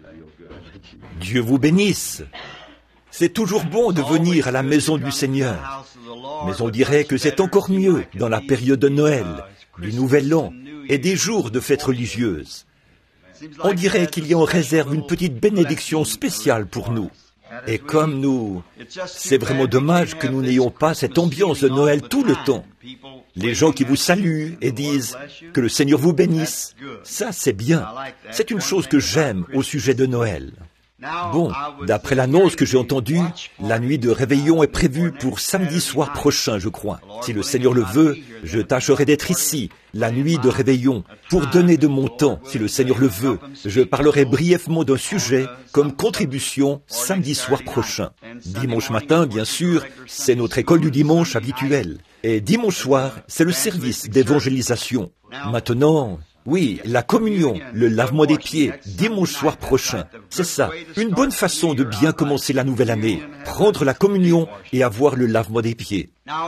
Dieu vous bénisse. C'est toujours bon de venir à la maison du Seigneur. Mais on dirait que c'est encore mieux dans la période de Noël, du Nouvel An et des jours de fêtes religieuses. On dirait qu'il y a en réserve une petite bénédiction spéciale pour nous. Et comme nous, c'est vraiment dommage que nous n'ayons pas cette ambiance de Noël tout le temps. Les gens qui vous saluent et disent que le Seigneur vous bénisse, ça c'est bien. C'est une chose que j'aime au sujet de Noël. Bon, d'après l'annonce que j'ai entendue, la nuit de réveillon est prévue pour samedi soir prochain, je crois. Si le Seigneur le veut, je tâcherai d'être ici, la nuit de réveillon, pour donner de mon temps, si le Seigneur le veut. Je parlerai brièvement d'un sujet comme contribution samedi soir prochain. Dimanche matin, bien sûr, c'est notre école du dimanche habituelle. Et dimanche soir, c'est le service d'évangélisation. Maintenant, oui, la communion, le lavement des pieds, dimanche soir prochain. C'est ça, une bonne façon de bien commencer la nouvelle année. Prendre la communion et avoir le lavement des pieds.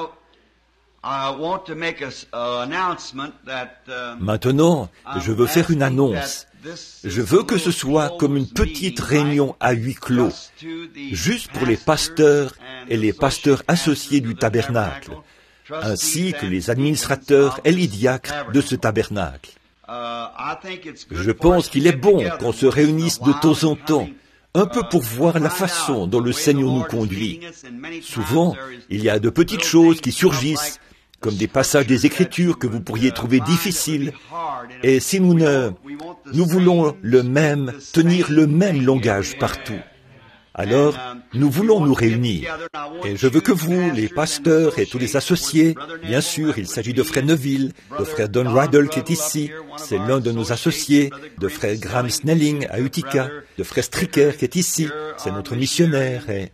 Maintenant, je veux faire une annonce. Je veux que ce soit comme une petite réunion à huis clos, juste pour les pasteurs et les pasteurs associés du tabernacle, ainsi que les administrateurs et les diacres de ce tabernacle. Je pense qu'il est bon qu'on se réunisse de temps en temps, un peu pour voir la façon dont le Seigneur nous conduit. Souvent, il y a de petites choses qui surgissent, comme des passages des Écritures que vous pourriez trouver difficiles, et si nous voulons tenir le même langage partout. Alors, nous voulons nous réunir. Et je veux que vous, les pasteurs et tous les associés, bien sûr, il s'agit de frère Neville, de frère Don Riddle qui est ici, c'est l'un de nos associés, de frère Graham Snelling à Utica, de frère Stricker qui est ici, c'est notre missionnaire, et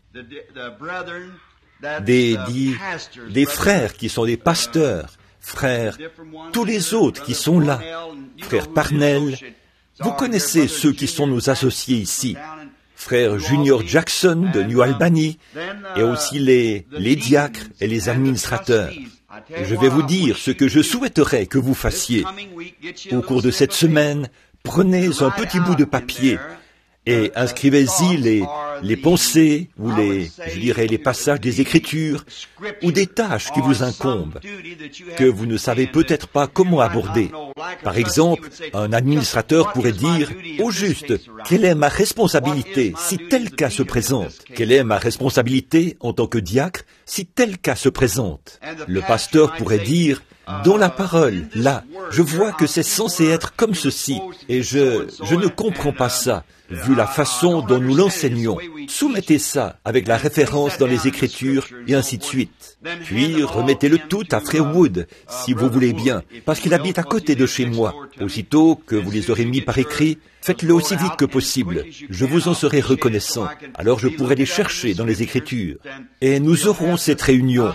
des frères qui sont des pasteurs, frères, tous les autres qui sont là, frère Parnell, vous connaissez ceux qui sont nos associés ici, frère Junior Jackson de New Albany, et aussi les diacres et les administrateurs. Je vais vous dire ce que je souhaiterais que vous fassiez. Au cours de cette semaine, prenez un petit bout de papier et inscrivez-y les pensées ou les passages des Écritures ou des tâches qui vous incombent, que vous ne savez peut-être pas comment aborder. Par exemple, un administrateur pourrait dire, au juste, quelle est ma responsabilité si tel cas se présente? Quelle est ma responsabilité en tant que diacre si tel cas se présente? Le pasteur pourrait dire, dans la parole, là, je vois que c'est censé être comme ceci, et je ne comprends pas ça, vu la façon dont nous l'enseignons. Soumettez ça avec la référence dans les Écritures, et ainsi de suite. Puis, remettez le tout à frère Wood, si vous voulez bien, parce qu'il habite à côté de chez moi. Aussitôt que vous les aurez mis par écrit, faites-le aussi vite que possible. Je vous en serai reconnaissant. Alors je pourrai les chercher dans les Écritures. Et nous aurons cette réunion.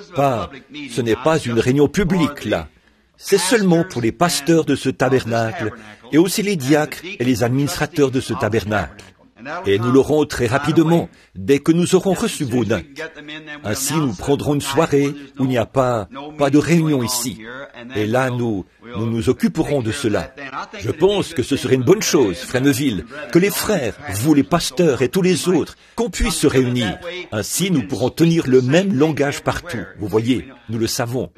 Ce n'est pas une réunion publique, là. C'est seulement pour les pasteurs de ce tabernacle, et aussi les diacres et les administrateurs de ce tabernacle. Et nous l'aurons très rapidement, dès que nous aurons reçu vos notes. Ainsi, nous prendrons une soirée où il n'y a pas de réunion ici. Et là, nous nous occuperons de cela. Je pense que ce serait une bonne chose, frère Neville, que les frères, vous les pasteurs et tous les autres, qu'on puisse se réunir. Ainsi, nous pourrons tenir le même langage partout. Vous voyez, nous le savons.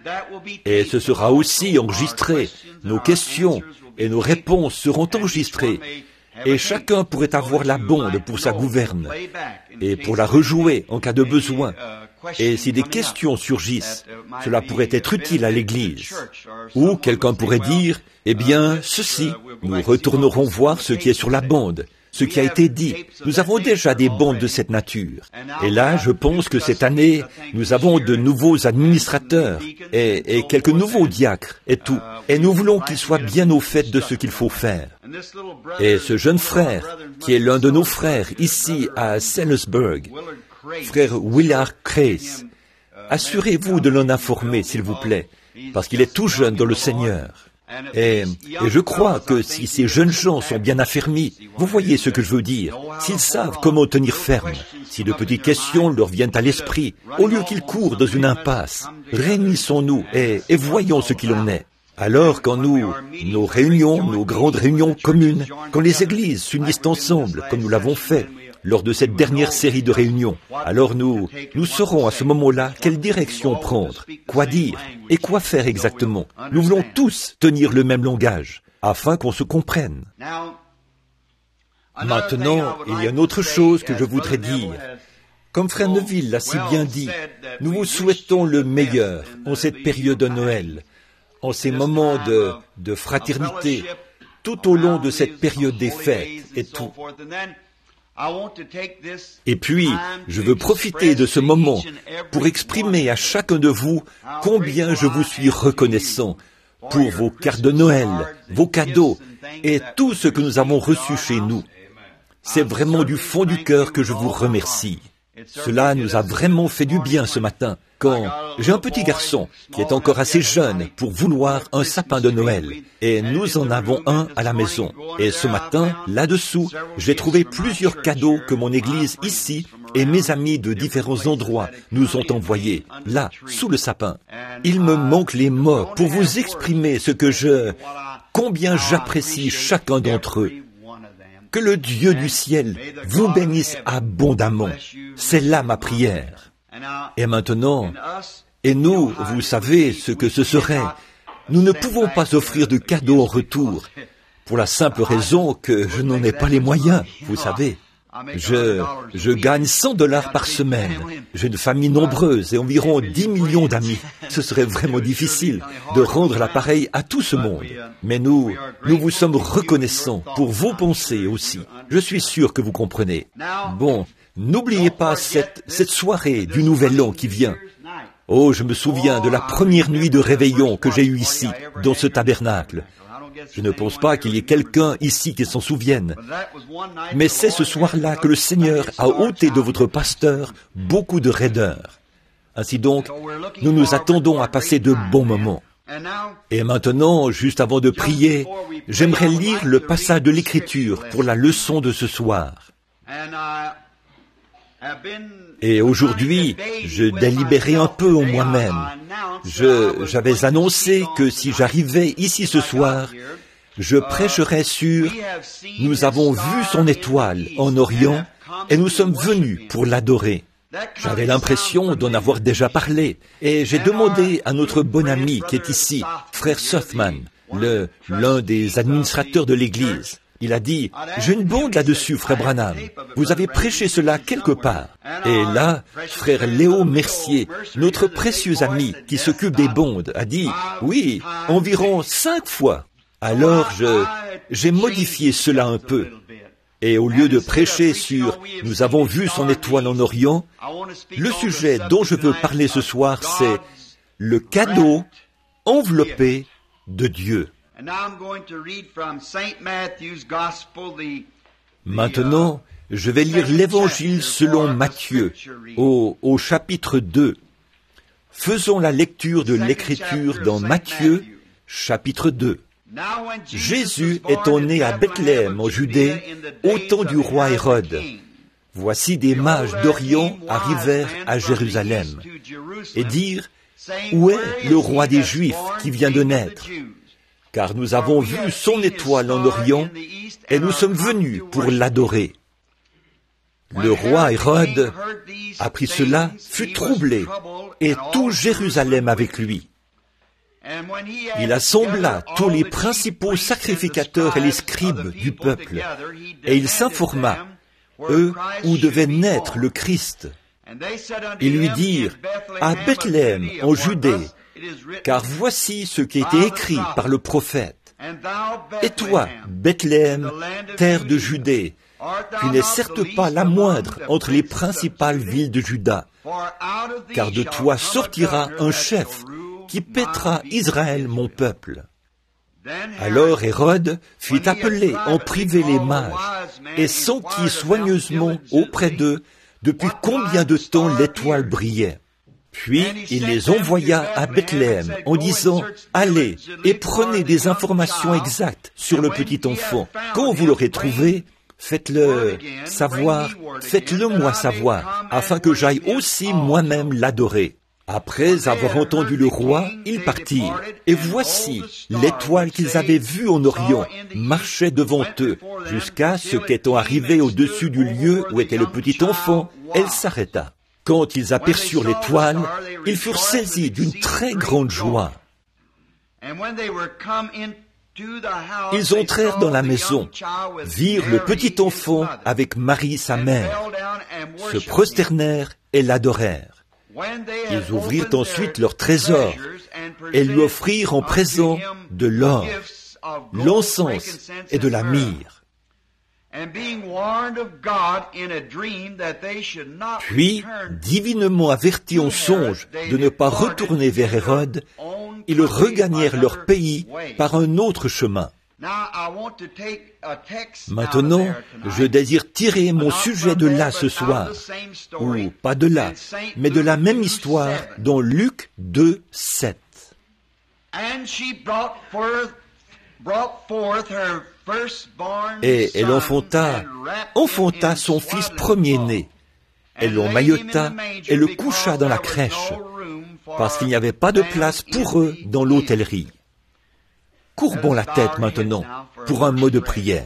Et ce sera aussi enregistré. Nos questions et nos réponses seront enregistrées. Et chacun pourrait avoir la bande pour sa gouverne, et pour la rejouer en cas de besoin. Et si des questions surgissent, cela pourrait être utile à l'Église. Ou quelqu'un pourrait dire, eh bien, ceci, nous retournerons voir ce qui est sur la bande, ce qui a été dit. Nous avons déjà des bandes de cette nature. Et là, je pense que cette année, nous avons de nouveaux administrateurs et quelques nouveaux diacres et tout. Et nous voulons qu'ils soient bien au fait de ce qu'il faut faire. Et ce jeune frère, qui est l'un de nos frères ici à Sellersburg, frère Willard Crace, assurez-vous de l'en informer, s'il vous plaît, parce qu'il est tout jeune dans le Seigneur. Et je crois que si ces jeunes gens sont bien affermis, vous voyez ce que je veux dire, s'ils savent comment tenir ferme, si de petites questions leur viennent à l'esprit, au lieu qu'ils courent dans une impasse, réunissons-nous et voyons ce qu'il en est. Alors quand nos réunions, nos grandes réunions communes, quand les églises s'unissent ensemble, comme nous l'avons fait lors de cette dernière série de réunions, alors nous saurons à ce moment-là quelle direction prendre, quoi dire et quoi faire exactement. Nous voulons tous tenir le même langage, afin qu'on se comprenne. Maintenant, il y a une autre chose que je voudrais dire. Comme Frère Neville l'a si bien dit, nous vous souhaitons le meilleur en cette période de Noël, en ces moments de fraternité, tout au long de cette période des fêtes et tout. Et puis, je veux profiter de ce moment pour exprimer à chacun de vous combien je vous suis reconnaissant pour vos cartes de Noël, vos cadeaux et tout ce que nous avons reçu chez nous. C'est vraiment du fond du cœur que je vous remercie. Cela nous a vraiment fait du bien ce matin, quand j'ai un petit garçon qui est encore assez jeune pour vouloir un sapin de Noël, et nous en avons un à la maison. Et ce matin, là-dessous, j'ai trouvé plusieurs cadeaux que mon église ici et mes amis de différents endroits nous ont envoyés, là, sous le sapin. Il me manque les mots pour vous exprimer combien j'apprécie chacun d'entre eux. Que le Dieu du ciel vous bénisse abondamment. C'est là ma prière. Et maintenant, et nous, vous savez ce que ce serait. Nous ne pouvons pas offrir de cadeaux en retour, pour la simple raison que je n'en ai pas les moyens, vous savez. Je gagne $100 par semaine. J'ai une famille nombreuse et environ 10 millions d'amis. Ce serait vraiment difficile de rendre l'appareil à tout ce monde. Mais nous vous sommes reconnaissants pour vos pensées aussi. Je suis sûr que vous comprenez. Bon, n'oubliez pas cette soirée du Nouvel An qui vient. Oh, je me souviens de la première nuit de réveillon que j'ai eue ici, dans ce tabernacle. Je ne pense pas qu'il y ait quelqu'un ici qui s'en souvienne. Mais c'est ce soir-là que le Seigneur a ôté de votre pasteur beaucoup de raideur. Ainsi donc, nous nous attendons à passer de bons moments. Et maintenant, juste avant de prier, j'aimerais lire le passage de l'Écriture pour la leçon de ce soir. Et aujourd'hui, je délibérais un peu en moi-même. J'avais annoncé que si j'arrivais ici ce soir, je prêcherais sur « Nous avons vu son étoile en Orient et nous sommes venus pour l'adorer ». J'avais l'impression d'en avoir déjà parlé et j'ai demandé à notre bon ami qui est ici, Frère Sothman, l'un des administrateurs de l'Église. Il a dit, j'ai une bande là-dessus, Frère Branham. Vous avez prêché cela quelque part. Et là, Frère Léo Mercier, notre précieux ami qui s'occupe des bandes, a dit, oui, environ 5 fois. Alors, j'ai modifié cela un peu. Et au lieu de prêcher sur « Nous avons vu son étoile en Orient », le sujet dont je veux parler ce soir, c'est le cadeau enveloppé de Dieu. Maintenant, je vais lire l'Évangile selon Matthieu, au chapitre 2. Faisons la lecture de l'Écriture dans Matthieu, chapitre 2. Jésus étant né à Bethléem, en Judée, au temps du roi Hérode. Voici des mages d'Orient arrivèrent à Jérusalem et dirent, « Où est le roi des Juifs qui vient de naître ? Car nous avons vu son étoile en Orient et nous sommes venus pour l'adorer. » Le roi Hérode apprit cela, fut troublé, et tout Jérusalem avec lui. Il assembla tous les principaux sacrificateurs et les scribes du peuple, et il s'informa, eux, où devait naître le Christ. Ils lui dirent, à Bethléem, en Judée, car voici ce qui a été écrit par le prophète. Et toi, Bethléem, terre de Judée, tu n'es certes pas la moindre entre les principales villes de Juda, car de toi sortira un chef qui paîtra Israël, mon peuple. Alors Hérode fit appeler en privé les mages et s'enquit soigneusement auprès d'eux depuis combien de temps l'étoile brillait. Puis il les envoya à Bethléem en disant, « Allez et prenez des informations exactes sur le petit enfant. Quand vous l'aurez trouvé, faites-le moi savoir, afin que j'aille aussi moi-même l'adorer. » Après avoir entendu le roi, ils partirent. Et voici, l'étoile qu'ils avaient vue en Orient marchait devant eux, jusqu'à ce qu'étant arrivés au-dessus du lieu où était le petit enfant, elle s'arrêta. Quand ils aperçurent l'étoile, ils furent saisis d'une très grande joie. Ils entrèrent dans la maison, virent le petit enfant avec Marie sa mère, se prosternèrent et l'adorèrent. Ils ouvrirent ensuite leurs trésors et lui offrirent en présent de l'or, l'encens et de la myrrhe. Puis, divinement avertis en songe de ne pas retourner vers Hérode, ils regagnèrent leur pays par un autre chemin. Maintenant, je désire tirer mon sujet de là ce soir, ou pas de là, mais de la même histoire dans Luc 2, 7. Et elle enfanta son fils premier-né. Elle l'emmaillota et le coucha dans la crèche, parce qu'il n'y avait pas de place pour eux dans l'hôtellerie. Courbons la tête maintenant pour un mot de prière.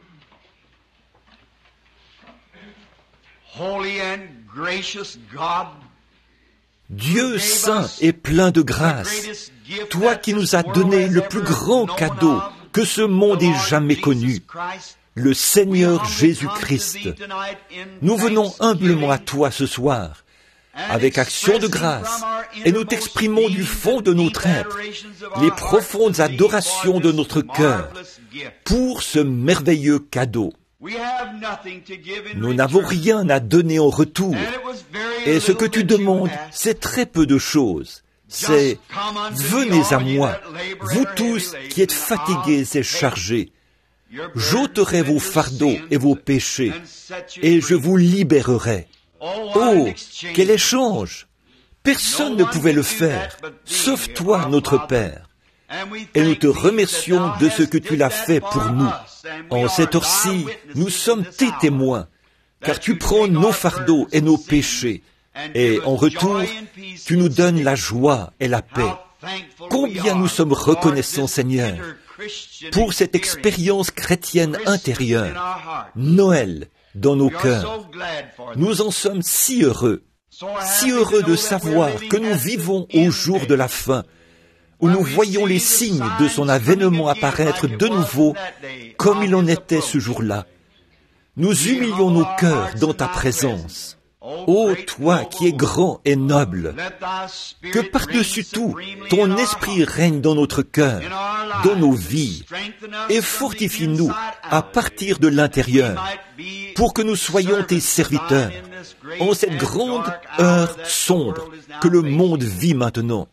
Dieu saint et plein de grâce, toi qui nous as donné le plus grand cadeau que ce monde ait jamais connu, le Seigneur Jésus-Christ, nous venons humblement à toi ce soir, avec action de grâce, et nous t'exprimons du fond de notre être les profondes adorations de notre cœur pour ce merveilleux cadeau. Nous n'avons rien à donner en retour, et ce que tu demandes, c'est très peu de choses. C'est « Venez à moi, vous tous qui êtes fatigués et chargés, j'ôterai vos fardeaux et vos péchés, et je vous libérerai. » Oh, quel échange! Personne ne pouvait le faire, sauf toi, notre Père. Et nous te remercions de ce que tu l'as fait pour nous. En cette heure-ci, nous sommes tes témoins, car tu prends nos fardeaux et nos péchés, et en retour, tu nous donnes la joie et la paix. Combien nous sommes reconnaissants, Seigneur, pour cette expérience chrétienne intérieure, Noël, dans nos cœurs. Nous en sommes si heureux de savoir que nous vivons au jour de la fin, où nous voyons les signes de son avènement apparaître de nouveau, comme il en était ce jour-là. Nous humilions nos cœurs dans ta présence. Ô toi qui es grand et noble, que par-dessus tout, ton esprit règne dans notre cœur, dans nos vies, et fortifie-nous à partir de l'intérieur, pour que nous soyons tes serviteurs, en cette grande heure sombre que le monde vit maintenant.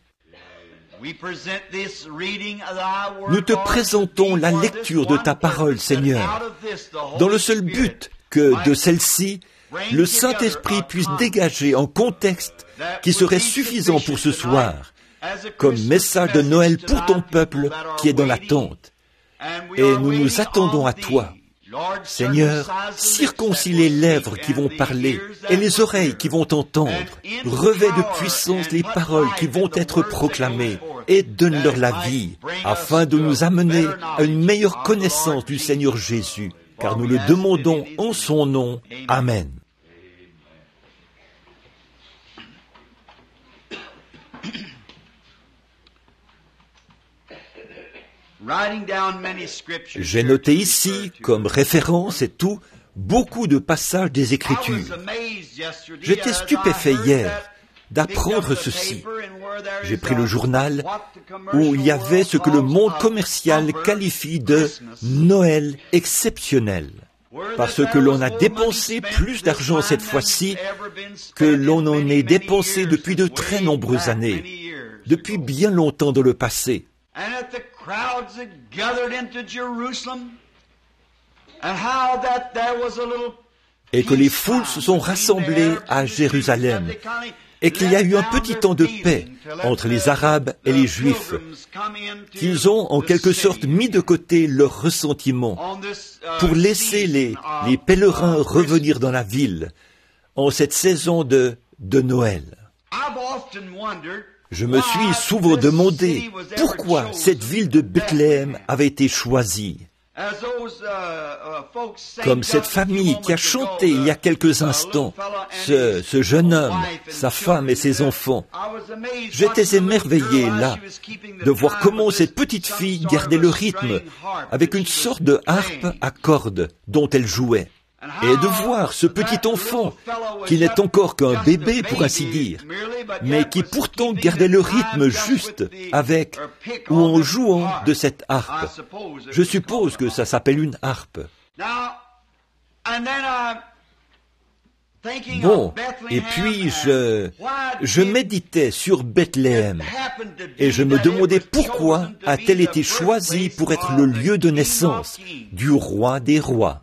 Nous te présentons la lecture de ta parole, Seigneur, dans le seul but que de celle-ci, le Saint-Esprit puisse dégager un contexte qui serait suffisant pour ce soir, comme message de Noël pour ton peuple qui est dans l'attente. Et nous nous attendons à toi. Seigneur, circoncis les lèvres qui vont parler et les oreilles qui vont entendre. Revêt de puissance les paroles qui vont être proclamées et donne-leur la vie, afin de nous amener à une meilleure connaissance du Seigneur Jésus, car nous le demandons en son nom. Amen. J'ai noté ici, comme référence et tout, beaucoup de passages des Écritures. J'étais stupéfait hier d'apprendre ceci. J'ai pris le journal où il y avait ce que le monde commercial qualifie de Noël exceptionnel, parce que l'on a dépensé plus d'argent cette fois-ci que l'on en ait dépensé depuis de très nombreuses années, depuis bien longtemps dans le passé. Et que les foules se sont rassemblées à Jérusalem, et qu'il y a eu un petit temps de paix entre les Arabes et les Juifs, qu'ils ont en quelque sorte mis de côté leurs ressentiments pour laisser les pèlerins revenir dans la ville en cette saison de Noël. Je me suis souvent demandé pourquoi cette ville de Bethléem avait été choisie. Comme cette famille qui a chanté il y a quelques instants, ce jeune homme, sa femme et ses enfants. J'étais émerveillé là de voir comment cette petite fille gardait le rythme avec une sorte de harpe à cordes dont elle jouait. Et de voir ce petit enfant, qui n'est encore qu'un bébé pour ainsi dire, mais qui pourtant gardait le rythme juste avec ou en jouant de cette harpe. Je suppose que ça s'appelle une harpe. Bon, et puis je méditais sur Bethléem et je me demandais pourquoi a-t-elle été choisie pour être le lieu de naissance du roi des rois.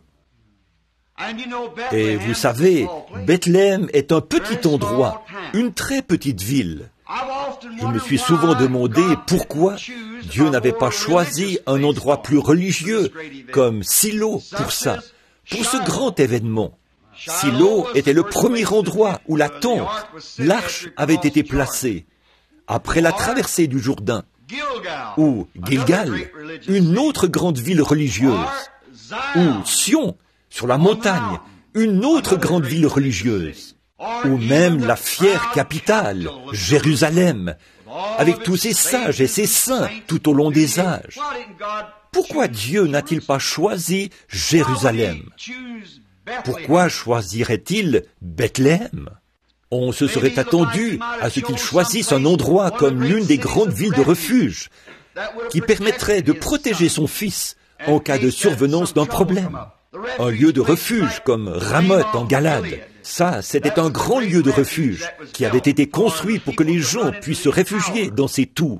Et vous savez, Bethléem est un petit endroit, une très petite ville. Je me suis souvent demandé pourquoi Dieu n'avait pas choisi un endroit plus religieux, comme Silo, pour ça, pour ce grand événement. Silo était le premier endroit où la tente, l'arche, avait été placée, après la traversée du Jourdain, ou Gilgal, une autre grande ville religieuse, ou Sion, sur la montagne, une autre grande ville religieuse, ou même la fière capitale, Jérusalem, avec tous ses sages et ses saints tout au long des âges. Pourquoi Dieu n'a-t-il pas choisi Jérusalem? Pourquoi choisirait-il Bethléem? On se serait attendu à ce qu'il choisisse un endroit comme l'une des grandes villes de refuge, qui permettrait de protéger son fils en cas de survenance d'un problème. Un lieu de refuge comme Ramoth en Galade. Ça, c'était un grand lieu de refuge qui avait été construit pour que les gens puissent se réfugier dans ses tours.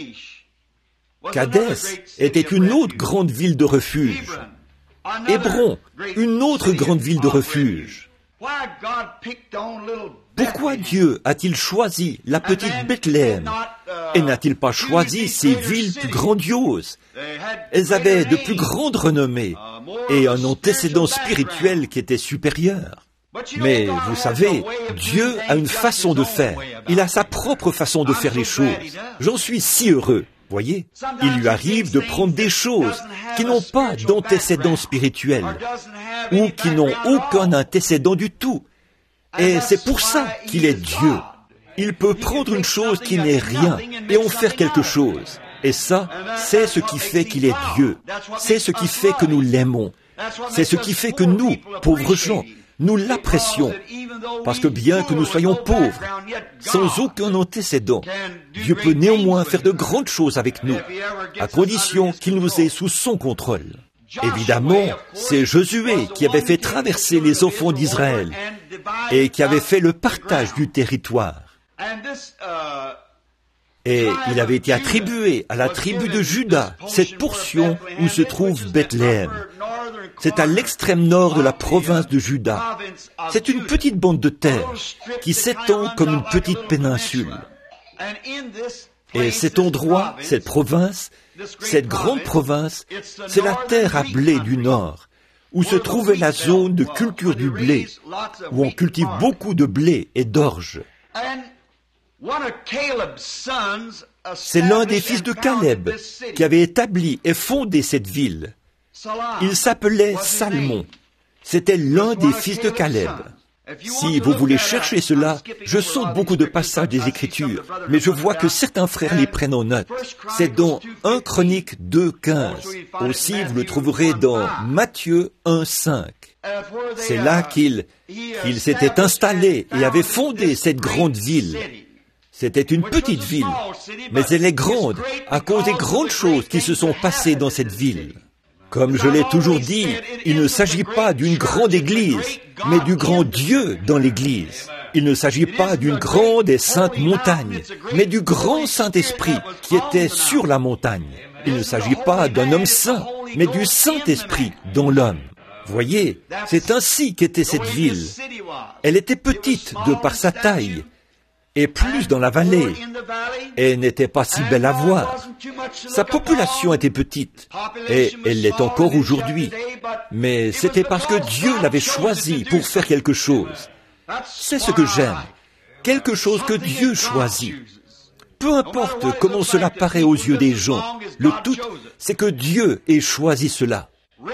Kadès était une autre grande ville de refuge. Hébron, une autre grande ville de refuge. Pourquoi Dieu a-t-il choisi la petite Bethléem et n'a-t-il pas choisi ces villes plus grandioses? Elles avaient de plus grandes renommées et un antécédent spirituel qui était supérieur. Mais vous savez, Dieu a une façon de faire. Il a sa propre façon de faire les choses. J'en suis si heureux. Voyez, il lui arrive de prendre des choses qui n'ont pas d'antécédent spirituel ou qui n'ont aucun antécédent du tout. Et c'est pour ça qu'il est Dieu. Il peut prendre une chose qui n'est rien et en faire quelque chose. Et ça, c'est ce qui fait qu'il est Dieu. C'est ce qui fait que nous l'aimons. C'est ce qui fait que nous, pauvres gens, nous l'apprécions. Parce que bien que nous soyons pauvres, sans aucun antécédent, Dieu peut néanmoins faire de grandes choses avec nous, à condition qu'il nous ait sous son contrôle. Évidemment, c'est Josué qui avait fait traverser les enfants d'Israël et qui avait fait le partage du territoire. Et il avait été attribué à la tribu de Juda cette portion où se trouve Bethléem. C'est à l'extrême nord de la province de Juda. C'est une petite bande de terre qui s'étend comme une petite péninsule. Et cet endroit, cette province, cette grande province, c'est la terre à blé du nord, où se trouvait la zone de culture du blé, où on cultive beaucoup de blé et d'orge. C'est l'un des fils de Caleb qui avait établi et fondé cette ville. Il s'appelait Salmon. C'était l'un des fils de Caleb. Si vous voulez chercher cela, je saute beaucoup de passages des Écritures, mais je vois que certains frères les prennent en note. C'est dans 1 Chronique 2:15. Aussi, vous le trouverez dans Matthieu 1:5. C'est là qu'il s'était installé et avait fondé cette grande ville. C'était une petite ville, mais elle est grande à cause des grandes choses qui se sont passées dans cette ville. Comme je l'ai toujours dit, il ne s'agit pas d'une grande église, mais du grand Dieu dans l'église. Il ne s'agit pas d'une grande et sainte montagne, mais du grand Saint-Esprit qui était sur la montagne. Il ne s'agit pas d'un homme saint, mais du Saint-Esprit dans l'homme. Voyez, c'est ainsi qu'était cette ville. Elle était petite de par sa taille, et plus dans la vallée, et n'était pas si belle à voir. Sa population était petite, et elle l'est encore aujourd'hui, mais c'était parce que Dieu l'avait choisie pour faire quelque chose. C'est ce que j'aime. quelque chose que Dieu choisit. Peu importe comment cela paraît aux yeux des gens, le tout, c'est que Dieu ait choisi cela.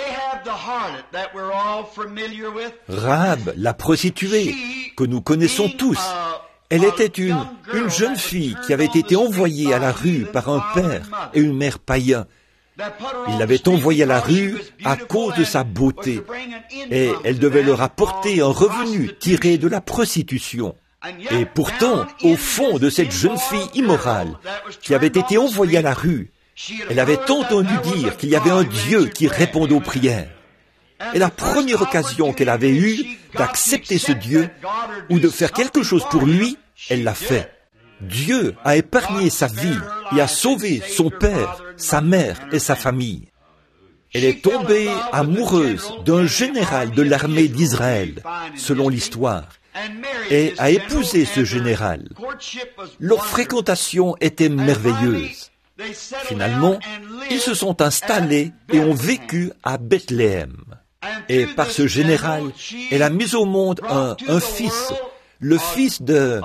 Rahab, la prostituée, que nous connaissons tous, elle était une jeune fille qui avait été envoyée à la rue par un père et une mère païens. Il l'avait envoyée à la rue à cause de sa beauté, et elle devait leur apporter un revenu tiré de la prostitution. Et pourtant, au fond de cette jeune fille immorale qui avait été envoyée à la rue, elle avait entendu dire qu'il y avait un Dieu qui répondait aux prières. Et la première occasion qu'elle avait eue d'accepter ce Dieu ou de faire quelque chose pour lui, elle l'a fait. Dieu a épargné sa vie et a sauvé son père, sa mère et sa famille. Elle est tombée amoureuse d'un général de l'armée d'Israël, selon l'histoire, et a épousé ce général. Leur fréquentation était merveilleuse. Finalement, ils se sont installés et ont vécu à Bethléem. Et par ce général, elle a mis au monde un fils, le fils de...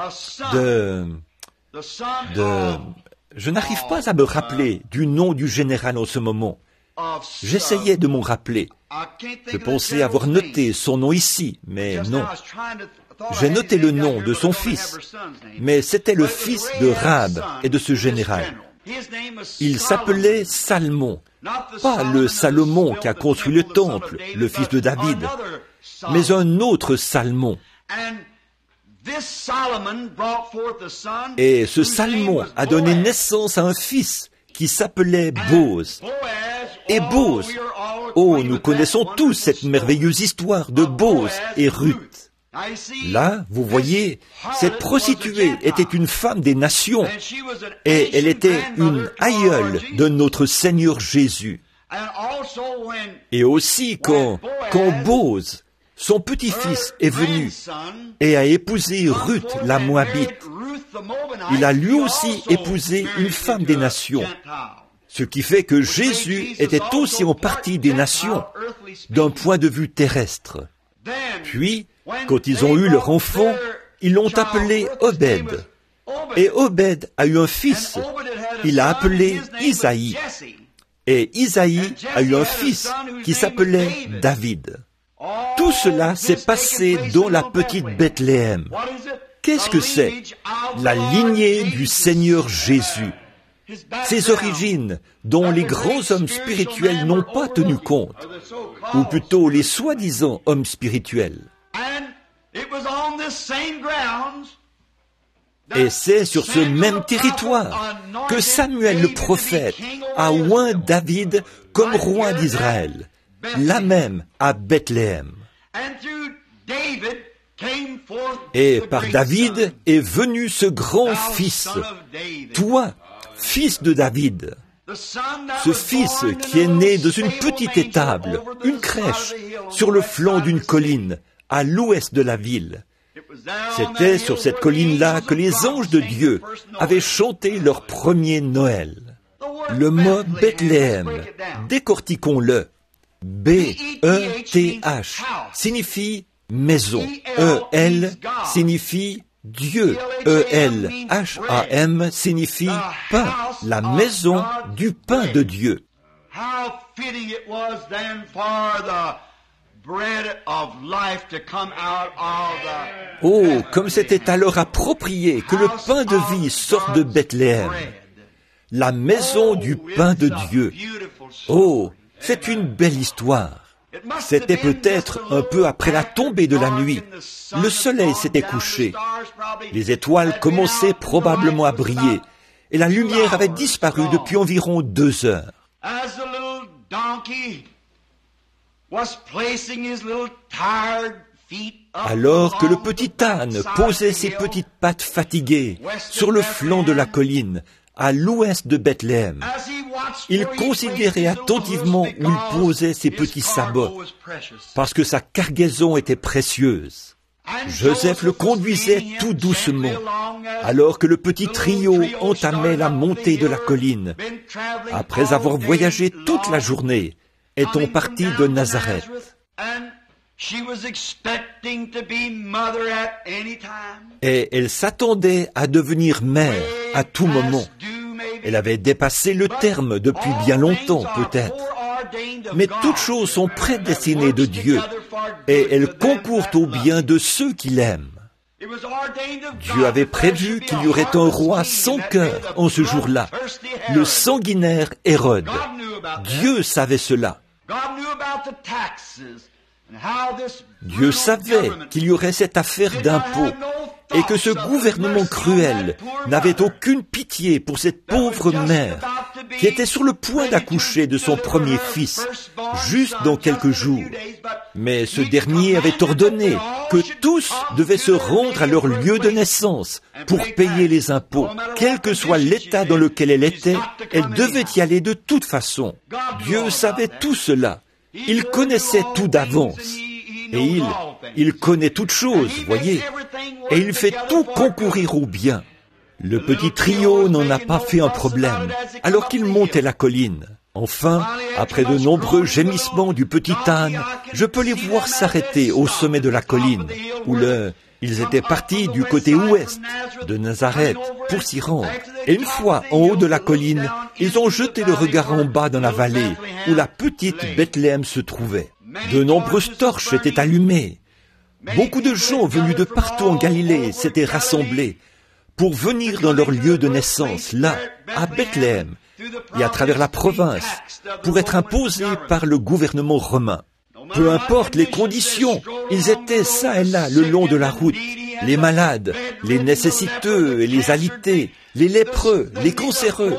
Je n'arrive pas à me rappeler du nom du général en ce moment. J'essayais de m'en rappeler. Je pensais avoir noté son nom ici, mais non. J'ai noté le nom de son fils, mais c'était le fils de Rahab et de ce général. Il s'appelait Salmon, pas le Salomon qui a construit le temple, le fils de David, mais un autre Salmon. Et ce Salmon a donné naissance à un fils qui s'appelait Boz. Et Boz, oh, nous connaissons tous cette merveilleuse histoire de Boz et Ruth. Là, vous voyez, cette prostituée était une femme des nations et elle était une aïeule de notre Seigneur Jésus. Et aussi, quand Boz, son petit-fils, est venu et a épousé Ruth la Moabite, il a lui aussi épousé une femme des nations. Ce qui fait que Jésus était aussi en partie des nations, d'un point de vue terrestre. Puis, quand ils ont eu leur enfant, ils l'ont appelé Obed. Et Obed a eu un fils. Il l'a appelé Isaïe. Et Isaïe a eu un fils qui s'appelait David. Tout cela s'est passé dans la petite Bethléem. Qu'est-ce que c'est? La lignée du Seigneur Jésus. Ses origines, dont les grands hommes spirituels n'ont pas tenu compte, ou plutôt les soi-disant hommes spirituels. Et c'est sur ce même territoire que Samuel le prophète a oint David comme roi d'Israël, là même à Bethléem. Et par David est venu ce grand fils, toi, fils de David. Ce fils qui est né dans une petite étable, une crèche, sur le flanc d'une colline, à l'ouest de la ville. C'était sur cette colline-là que les anges de Dieu avaient chanté leur premier Noël. Le mot Bethléem, décortiquons-le. B-E-T-H signifie maison. E-L signifie Dieu. E-L-H-A-M signifie pain, la maison du pain de Dieu. Oh, comme c'était alors approprié que le pain de vie sorte de Bethléem, la maison du pain de Dieu. Oh, c'est une belle histoire. C'était peut-être un peu après la tombée de la nuit. Le soleil s'était couché. Les étoiles commençaient probablement à briller, et la lumière avait disparu depuis environ 2 heures. Alors que le petit âne posait ses petites pattes fatiguées sur le flanc de la colline, à l'ouest de Bethléem, il considérait attentivement où il posait ses petits sabots, parce que sa cargaison était précieuse. Joseph le conduisait tout doucement, alors que le petit trio entamait la montée de la colline, après avoir voyagé toute la journée, étant parti de Nazareth. Et elle s'attendait à devenir mère à tout moment. Elle avait dépassé le terme depuis bien longtemps, peut-être. Mais toutes choses sont prédestinées de Dieu, et elles concourent au bien de ceux qui l'aiment. Dieu avait prévu qu'il y aurait un roi sans cœur en ce jour-là, le sanguinaire Hérode. Dieu savait cela. Dieu savait qu'il y aurait cette affaire d'impôts et que ce gouvernement cruel n'avait aucune pitié pour cette pauvre mère qui était sur le point d'accoucher de son premier fils, juste dans quelques jours. Mais ce dernier avait ordonné que tous devaient se rendre à leur lieu de naissance pour payer les impôts. Quel que soit l'état dans lequel elle était, elle devait y aller de toute façon. Dieu savait tout cela. Il connaissait tout d'avance. Et il connaît toutes choses, voyez. Et il fait tout concourir au bien. Le petit trio n'en a pas fait un problème, alors qu'il montait la colline. Enfin, après de nombreux gémissements du petit âne, je peux les voir s'arrêter au sommet de la colline, où ils étaient partis du côté ouest de Nazareth pour s'y rendre. Et une fois en haut de la colline, ils ont jeté le regard en bas dans la vallée, où la petite Bethléem se trouvait. De nombreuses torches étaient allumées. Beaucoup de gens venus de partout en Galilée s'étaient rassemblés pour venir dans leur lieu de naissance, là, à Bethléem, et à travers la province, pour être imposés par le gouvernement romain. Peu importe les conditions, ils étaient ça et là le long de la route. Les malades, les nécessiteux et les alités, les lépreux, les cancéreux,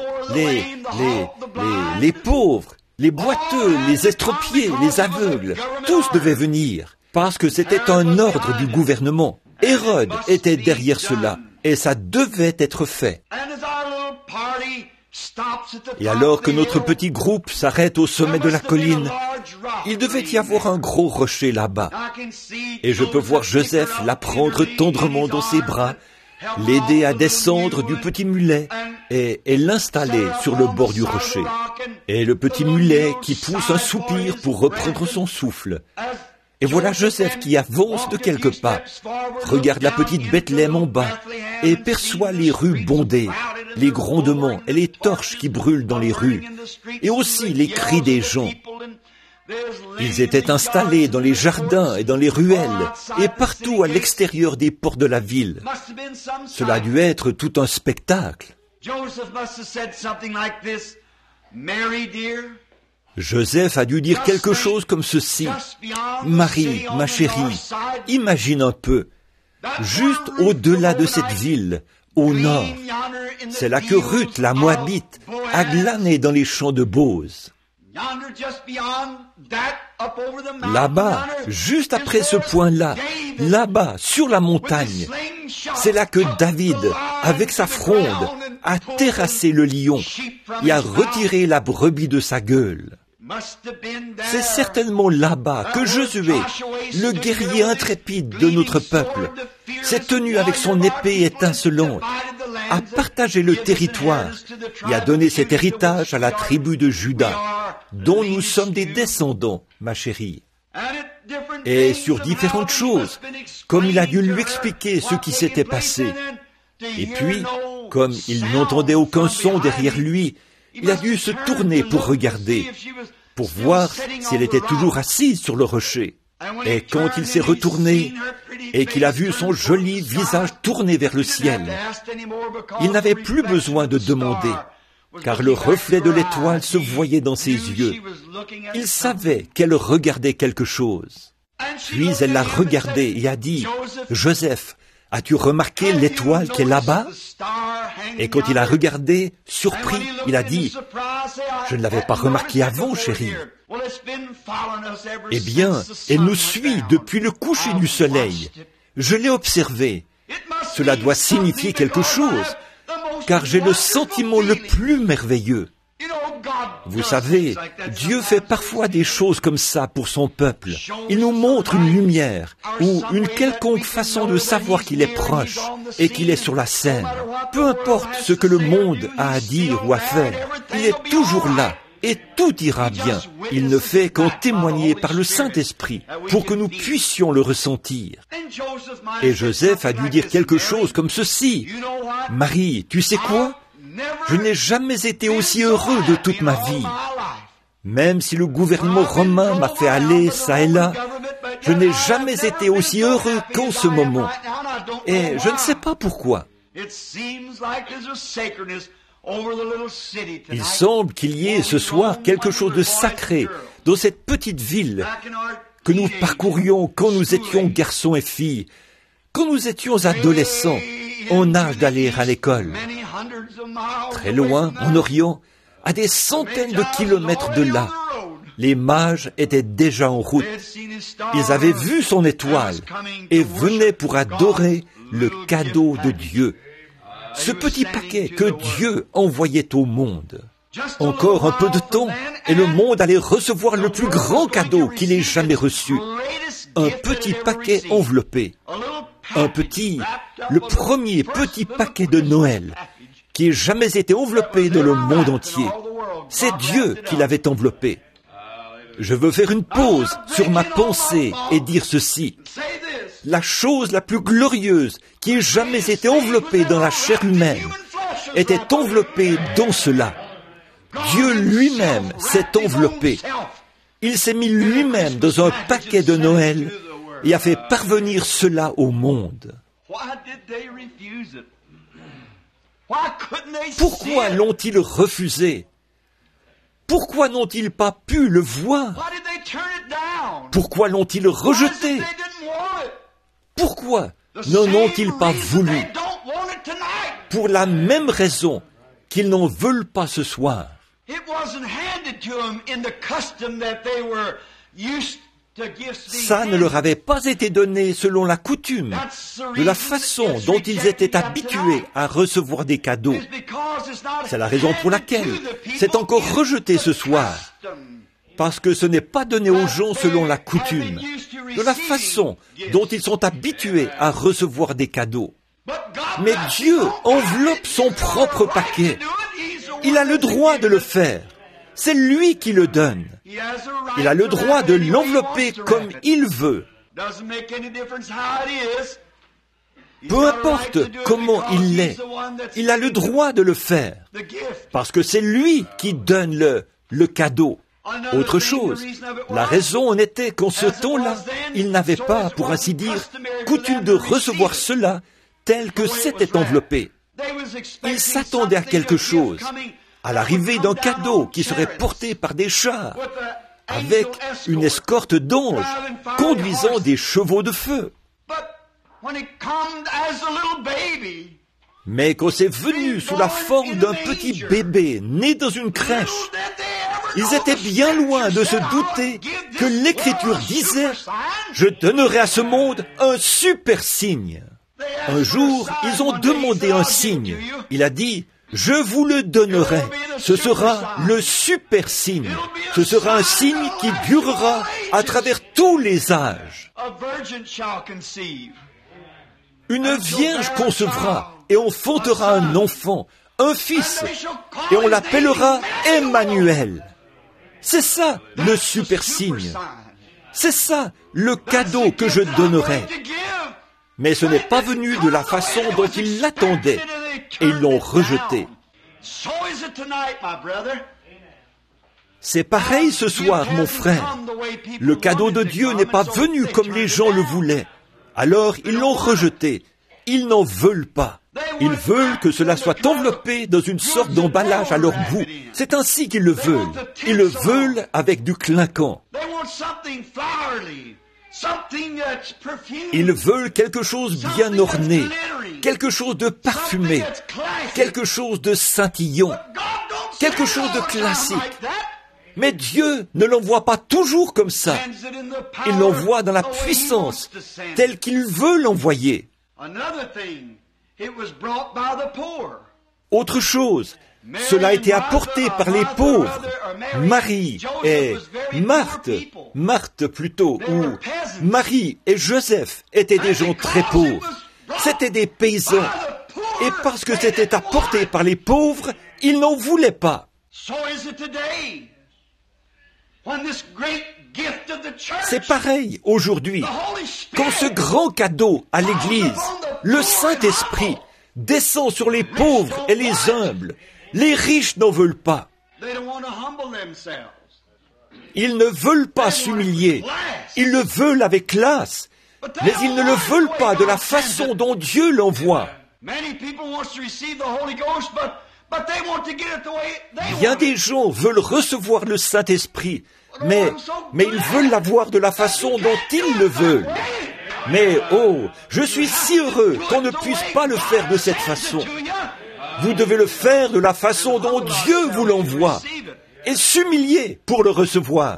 les pauvres, les boiteux, les estropiés, les aveugles, tous devaient venir, parce que c'était un ordre du gouvernement. Hérode était derrière cela, et ça devait être fait. Et alors que notre petit groupe s'arrête au sommet de la colline, il devait y avoir un gros rocher là-bas. Et je peux voir Joseph la prendre tendrement dans ses bras, l'aider à descendre du petit mulet et l'installer sur le bord du rocher. Et le petit mulet qui pousse un soupir pour reprendre son souffle. Et voilà Joseph qui avance de quelques pas, regarde la petite Bethléem en bas et perçoit les rues bondées, les grondements et les torches qui brûlent dans les rues, et aussi les cris des gens. Ils étaient installés dans les jardins et dans les ruelles et partout à l'extérieur des portes de la ville. Cela a dû être tout un spectacle. Joseph a dû dire quelque chose comme ceci. Marie, ma chérie, imagine un peu, juste au-delà de cette ville, au nord, c'est là que Ruth, la Moabite, a glané dans les champs de Bose. Là-bas, juste après ce point-là, là-bas, sur la montagne, c'est là que David, avec sa fronde, a terrassé le lion et a retiré la brebis de sa gueule. C'est certainement là-bas que Josué, le guerrier intrépide de notre peuple, s'est tenu avec son épée étincelante, a partagé le territoire et a donné cet héritage à la tribu de Juda, dont nous sommes des descendants, ma chérie. Et sur différentes choses, comme il a dû lui expliquer ce qui s'était passé. Et puis, comme il n'entendait aucun son derrière lui, il a dû se tourner pour regarder, pour voir si elle était toujours assise sur le rocher. Et quand il s'est retourné et qu'il a vu son joli visage tourné vers le ciel, il n'avait plus besoin de demander, car le reflet de l'étoile se voyait dans ses yeux. Il savait qu'elle regardait quelque chose. Puis elle l'a regardé et a dit, « Joseph, as-tu remarqué l'étoile qui est là-bas » Et quand il a regardé, surpris, il a dit, « Je ne l'avais pas remarqué avant, chérie. » Eh bien, elle nous suit depuis le coucher du soleil. Je l'ai observé. Cela doit signifier quelque chose, car j'ai le sentiment le plus merveilleux. Vous savez, Dieu fait parfois des choses comme ça pour son peuple. Il nous montre une lumière ou une quelconque façon de savoir qu'il est proche et qu'il est sur la scène. Peu importe ce que le monde a à dire ou à faire, il est toujours là et tout ira bien. Il ne fait qu'en témoigner par le Saint-Esprit pour que nous puissions le ressentir. Et Joseph a dû dire quelque chose comme ceci. « Marie, tu sais quoi? Je n'ai jamais été aussi heureux de toute ma vie. Même si le gouvernement romain m'a fait aller ça et là, je n'ai jamais été aussi heureux qu'en ce moment. Et je ne sais pas pourquoi. Il semble qu'il y ait ce soir quelque chose de sacré dans cette petite ville que nous parcourions quand nous étions garçons et filles, quand nous étions adolescents, en âge d'aller à l'école. Très loin, en Orient, à des centaines de kilomètres de là, les mages étaient déjà en route. Ils avaient vu son étoile et venaient pour adorer le cadeau de Dieu. Ce petit paquet que Dieu envoyait au monde. Encore un peu de temps, et le monde allait recevoir le plus grand cadeau qu'il ait jamais reçu. Un petit paquet enveloppé. Le premier petit paquet de Noël, qui ait jamais été enveloppé dans le monde entier. C'est Dieu qui l'avait enveloppé. Je veux faire une pause sur ma pensée et dire ceci. La chose la plus glorieuse qui ait jamais été enveloppée dans la chair humaine était enveloppée dans cela. Dieu lui-même s'est enveloppé. Il s'est mis lui-même dans un paquet de Noël et a fait parvenir cela au monde. Pourquoi l'ont-ils refusé? Pourquoi n'ont-ils pas pu le voir? Pourquoi l'ont-ils rejeté? Pourquoi n'en ont-ils pas voulu? Pour la même raison qu'ils n'en veulent pas ce soir. Ça ne leur avait pas été donné selon la coutume, de la façon dont ils étaient habitués à recevoir des cadeaux. C'est la raison pour laquelle c'est encore rejeté ce soir, parce que ce n'est pas donné aux gens selon la coutume, de la façon dont ils sont habitués à recevoir des cadeaux. Mais Dieu enveloppe son propre paquet. Il a le droit de le faire. C'est lui qui le donne. Il a le droit de l'envelopper comme il veut. Peu importe comment il l'est, il a le droit de le faire. Parce que c'est lui qui donne le cadeau. Autre chose, la raison en était qu'en ce temps-là, il n'avait pas, pour ainsi dire, coutume de recevoir cela tel que c'était enveloppé. Il s'attendait à quelque chose, à l'arrivée d'un cadeau qui serait porté par des chars, avec une escorte d'anges conduisant des chevaux de feu. Mais quand c'est venu sous la forme d'un petit bébé né dans une crèche, ils étaient bien loin de se douter que l'Écriture disait « Je donnerai à ce monde un super signe ». Un jour, ils ont demandé un signe. Il a dit « Je vous le donnerai. Ce sera le super signe. Ce sera un signe qui durera à travers tous les âges. Une vierge concevra et enfantera un enfant, un fils, et on l'appellera Emmanuel. » C'est ça le super signe. C'est ça le cadeau que je donnerai. Mais ce n'est pas venu de la façon dont ils l'attendaient, et ils l'ont rejeté. C'est pareil ce soir, mon frère. Le cadeau de Dieu n'est pas venu comme les gens le voulaient. Alors ils l'ont rejeté. Ils n'en veulent pas. Ils veulent que cela soit enveloppé dans une sorte d'emballage à leur goût. C'est ainsi qu'ils le veulent. Ils le veulent avec du clinquant. Ils veulent quelque chose bien orné, quelque chose de parfumé, quelque chose de scintillant, quelque chose de classique. Mais Dieu ne l'envoie pas toujours comme ça. Il l'envoie dans la puissance, telle qu'il veut l'envoyer. Autre chose, cela a été apporté par les pauvres. Marie et Marthe plutôt, ou Marie et Joseph étaient des gens très pauvres. C'étaient des paysans. Et parce que c'était apporté par les pauvres, ils n'en voulaient pas. C'est pareil aujourd'hui, quand ce grand cadeau à l'Église, le Saint-Esprit, descend sur les pauvres et les humbles. Les riches n'en veulent pas. Ils ne veulent pas s'humilier. Ils le veulent avec classe. Mais ils ne le veulent pas de la façon dont Dieu l'envoie. Bien des gens veulent recevoir le Saint-Esprit, mais ils veulent l'avoir de la façon dont ils le veulent. Mais oh, je suis si heureux qu'on ne puisse pas le faire de cette façon. Vous devez le faire de la façon dont Dieu vous l'envoie et s'humilier pour le recevoir.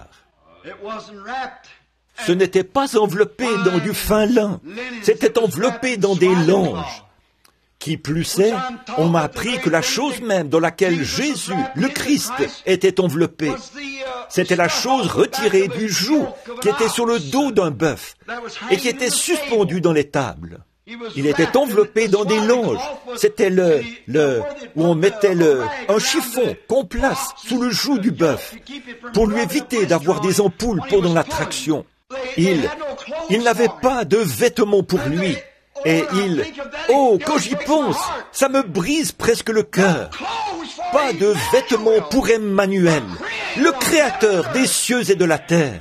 Ce n'était pas enveloppé dans du fin lin, c'était enveloppé dans des langes. Qui plus est, on m'a appris que la chose même dans laquelle Jésus, le Christ, était enveloppé, c'était la chose retirée du joug qui était sur le dos d'un bœuf et qui était suspendue dans l'étable. Il était enveloppé dans des langes. C'était où on mettait un chiffon qu'on place sous le joug du bœuf pour lui éviter d'avoir des ampoules pendant la traction. Il n'avait pas de vêtements pour lui. Et quand j'y pense, ça me brise presque le cœur. Pas de vêtements pour Emmanuel, le Créateur des cieux et de la terre.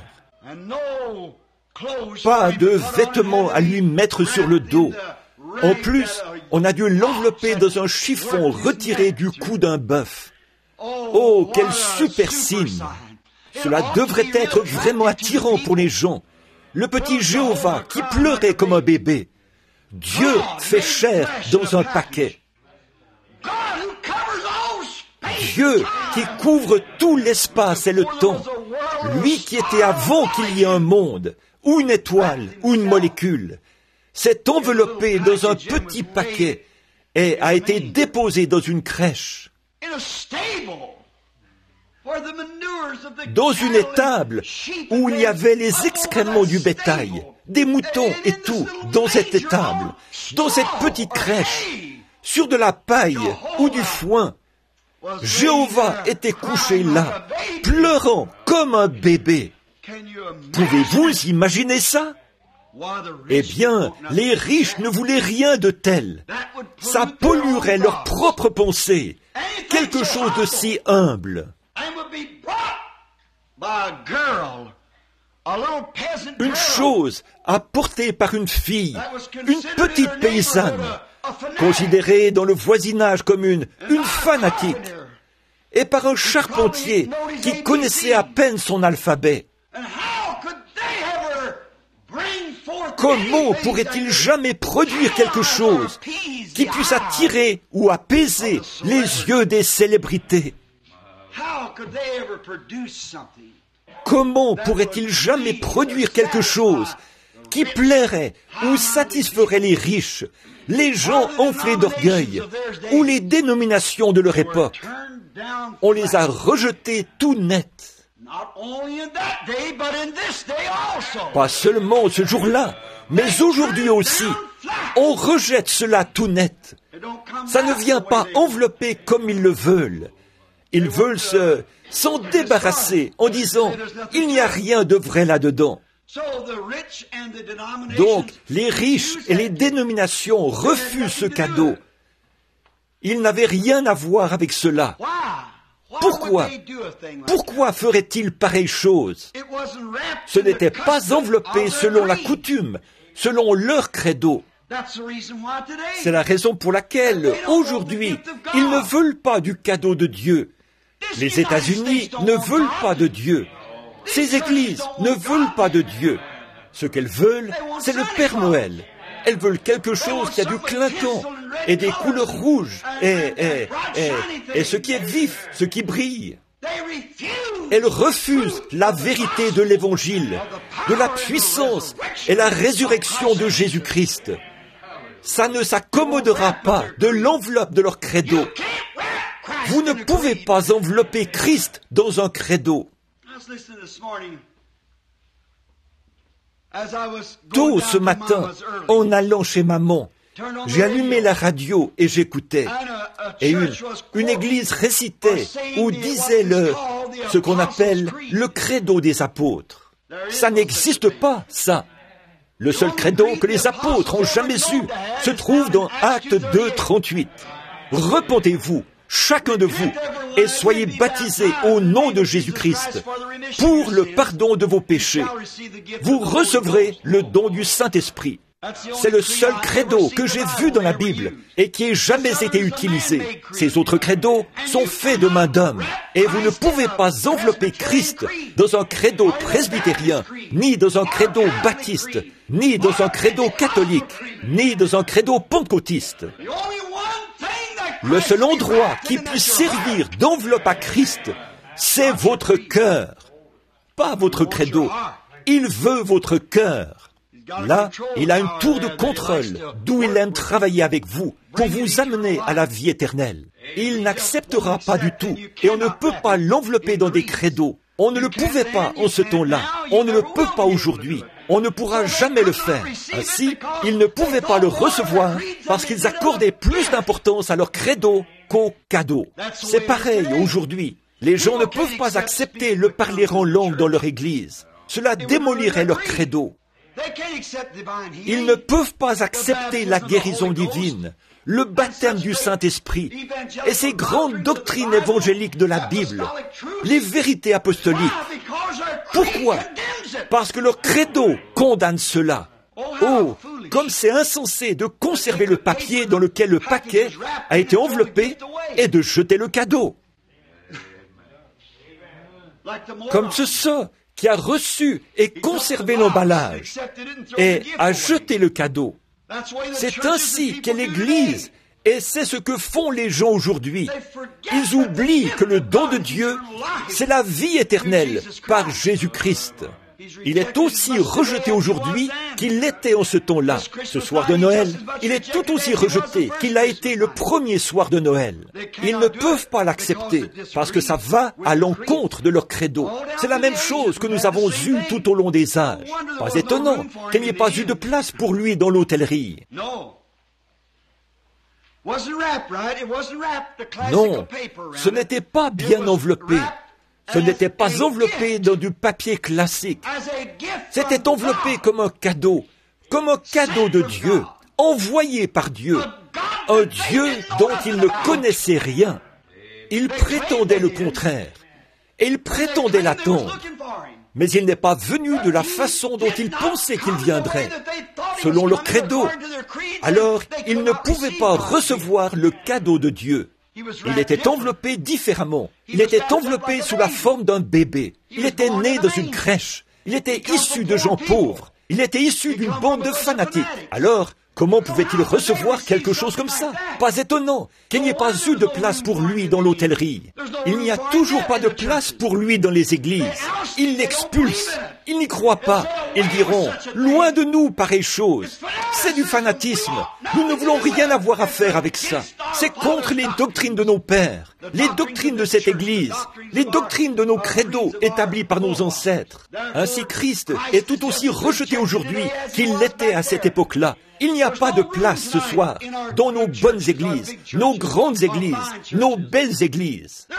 Pas de vêtements à lui mettre sur le dos. En plus, on a dû l'envelopper dans un chiffon retiré du cou d'un bœuf. Oh, quel super signe! Cela devrait être vraiment attirant pour les gens. Le petit Jéhovah qui pleurait comme un bébé. Dieu fait chair dans un paquet. Dieu qui couvre tout l'espace et le temps. Lui qui était avant qu'il y ait un monde, ou une étoile, ou une molécule, s'est enveloppé dans un petit paquet et a été déposé dans une crèche. Dans une étable où il y avait les excréments du bétail, des moutons et tout, dans cette étable, dans cette petite crèche, sur de la paille ou du foin. Jéhovah était couché là, pleurant comme un bébé. Pouvez-vous imaginer ça? Eh bien, les riches ne voulaient rien de tel. Ça polluerait leur propre pensée. Quelque chose de si humble. Une chose apportée par une fille, une petite paysanne, considérée dans le voisinage comme une fanatique, et par un charpentier qui connaissait à peine son alphabet. Comment pourrait-il jamais produire quelque chose qui puisse attirer ou apaiser les yeux des célébrités? Comment pourrait-il jamais produire quelque chose qui plairait ou satisferait les riches, les gens enflés d'orgueil ou les dénominations de leur époque? On les a rejetés tout net. Pas seulement ce jour-là, mais aujourd'hui aussi, on rejette cela tout net. Ça ne vient pas envelopper comme ils le veulent. Ils veulent s'en débarrasser en disant « il n'y a rien de vrai là-dedans ». Donc, les riches et les dénominations refusent ce cadeau. Ils n'avaient rien à voir avec cela. Pourquoi? Pourquoi ferait-il pareille chose? Ce n'était pas enveloppé selon la coutume, selon leur credo. C'est la raison pour laquelle, aujourd'hui, ils ne veulent pas du cadeau de Dieu. Les États-Unis ne veulent pas de Dieu. Ces églises ne veulent pas de Dieu. Ce qu'elles veulent, c'est le Père Noël. Elles veulent quelque chose qui a du clinquant et des couleurs rouges et ce qui est vif, ce qui brille. Elles refusent la vérité de l'Évangile, de la puissance et la résurrection de Jésus-Christ. Ça ne s'accommodera pas de l'enveloppe de leur credo. Vous ne pouvez pas envelopper Christ dans un credo. Tôt ce matin, en allant chez maman, j'ai allumé la radio et j'écoutais. Et une église récitait ou disait ce qu'on appelle le credo des apôtres. Ça n'existe pas, ça. Le seul credo que les apôtres ont jamais eu se trouve dans Actes 2, 38. Repentez-vous, chacun de vous, et soyez baptisés au nom de Jésus-Christ pour le pardon de vos péchés. Vous recevrez le don du Saint-Esprit. C'est le seul credo que j'ai vu dans la Bible et qui ait jamais été utilisé. Ces autres credos sont faits de main d'homme. Et vous ne pouvez pas envelopper Christ dans un credo presbytérien, ni dans un credo baptiste, ni dans un credo catholique, ni dans un credo pentecôtiste. Le seul endroit qui puisse servir d'enveloppe à Christ, c'est votre cœur, pas votre credo. Il veut votre cœur. Là, il a une tour de contrôle d'où il aime travailler avec vous pour vous amener à la vie éternelle. Il n'acceptera pas du tout et on ne peut pas l'envelopper dans des credos. On ne le pouvait pas en ce temps-là. On ne le peut pas aujourd'hui. On ne pourra jamais le faire. Ainsi, ils ne pouvaient pas le recevoir parce qu'ils accordaient plus d'importance à leur credo qu'au cadeau. C'est pareil aujourd'hui. Les gens ne peuvent pas accepter le parler en langue dans leur église. Cela démolirait leur credo. Ils ne peuvent pas accepter la guérison divine, le baptême du Saint-Esprit et ces grandes doctrines évangéliques de la Bible, les vérités apostoliques. Pourquoi? Parce que leur credo condamne cela. Oh, comme c'est insensé de conserver le papier dans lequel le paquet a été enveloppé et de jeter le cadeau. Comme ceux qui a reçu et conservé l'emballage et a jeté le cadeau. C'est ainsi qu'est l'Église, et c'est ce que font les gens aujourd'hui. Ils oublient que le don de Dieu, c'est la vie éternelle par Jésus-Christ. Il est aussi rejeté aujourd'hui qu'il l'était en ce temps-là. Ce soir de Noël, il est tout aussi rejeté qu'il l'a été le premier soir de Noël. Ils ne peuvent pas l'accepter parce que ça va à l'encontre de leur credo. C'est la même chose que nous avons eu tout au long des âges. Pas étonnant qu'il n'y ait pas eu de place pour lui dans l'hôtellerie. Non, ce n'était pas bien enveloppé. Ce n'était pas enveloppé dans du papier classique. C'était enveloppé comme un cadeau de Dieu, envoyé par Dieu, un Dieu dont ils ne connaissaient rien. Ils prétendaient le contraire, et ils prétendaient l'attendre. Mais il n'est pas venu de la façon dont ils pensaient qu'il viendrait, selon leur credo. Alors, ils ne pouvaient pas recevoir le cadeau de Dieu. Il était enveloppé différemment. Il était enveloppé sous la forme d'un bébé. Il était né dans une crèche. Il était issu de gens pauvres. Il était issu d'une bande de fanatiques. Alors, comment pouvait-il recevoir quelque chose comme ça? Pas étonnant qu'il n'y ait pas eu de place pour lui dans l'hôtellerie. Il n'y a toujours pas de place pour lui dans les églises. Ils l'expulsent. Ils n'y croient pas. Ils diront, loin de nous pareille chose. C'est du fanatisme. Nous ne voulons rien avoir à faire avec ça. C'est contre les doctrines de nos pères, les doctrines de cette Église, les doctrines de nos credos établis par nos ancêtres. Ainsi Christ est tout aussi rejeté aujourd'hui qu'il l'était à cette époque-là. Il n'y a pas de place ce soir dans nos bonnes églises, nos grandes églises, nos belles églises.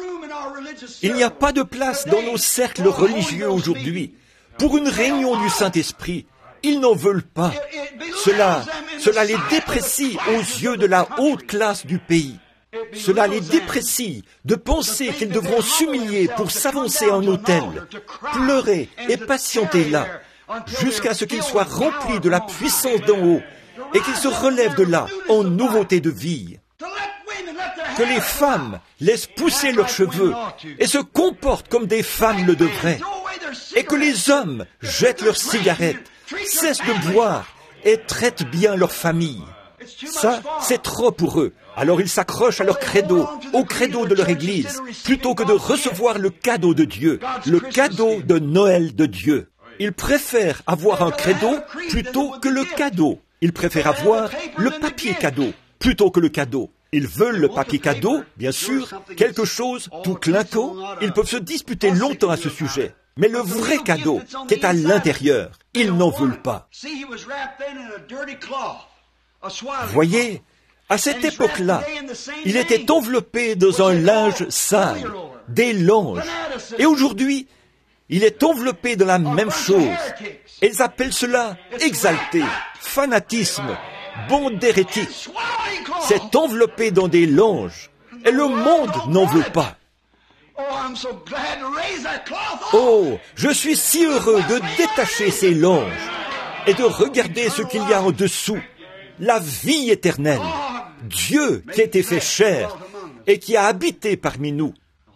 Il n'y a pas de place dans nos cercles religieux aujourd'hui pour une réunion du Saint-Esprit. Ils n'en veulent pas. Cela les déprécie aux yeux de la haute classe du pays. Cela les déprécie de penser qu'ils devront s'humilier pour s'avancer en autel, pleurer et patienter là, jusqu'à ce qu'ils soient remplis de la puissance d'en haut et qu'ils se relèvent de là en nouveauté de vie. Que les femmes laissent pousser leurs cheveux et se comportent comme des femmes le devraient. Et que les hommes jettent leurs cigarettes, cessent de boire et traitent bien leur famille. Ça, c'est trop pour eux. Alors ils s'accrochent à leur credo, au credo de leur Église, plutôt que de recevoir le cadeau de Dieu, le cadeau de Noël de Dieu. Ils préfèrent avoir un credo plutôt que le cadeau. Ils préfèrent avoir le papier cadeau plutôt que le cadeau. Ils veulent le papier cadeau, bien sûr, quelque chose tout clinquant. Ils peuvent se disputer longtemps à ce sujet. Mais le vrai cadeau qui est à l'intérieur, ils n'en veulent pas. Voyez, À cette époque-là, il était enveloppé dans un linge sale, des langes. Et aujourd'hui, il est enveloppé de la même chose. Ils appellent cela exalté, fanatisme, bande d'hérétiques. C'est enveloppé dans des langes. Et le monde n'en veut pas. Oh, je suis si heureux de détacher ces langes et de regarder ce qu'il y a en dessous. La vie éternelle. Dieu qui a été fait chair et qui a habité parmi nous.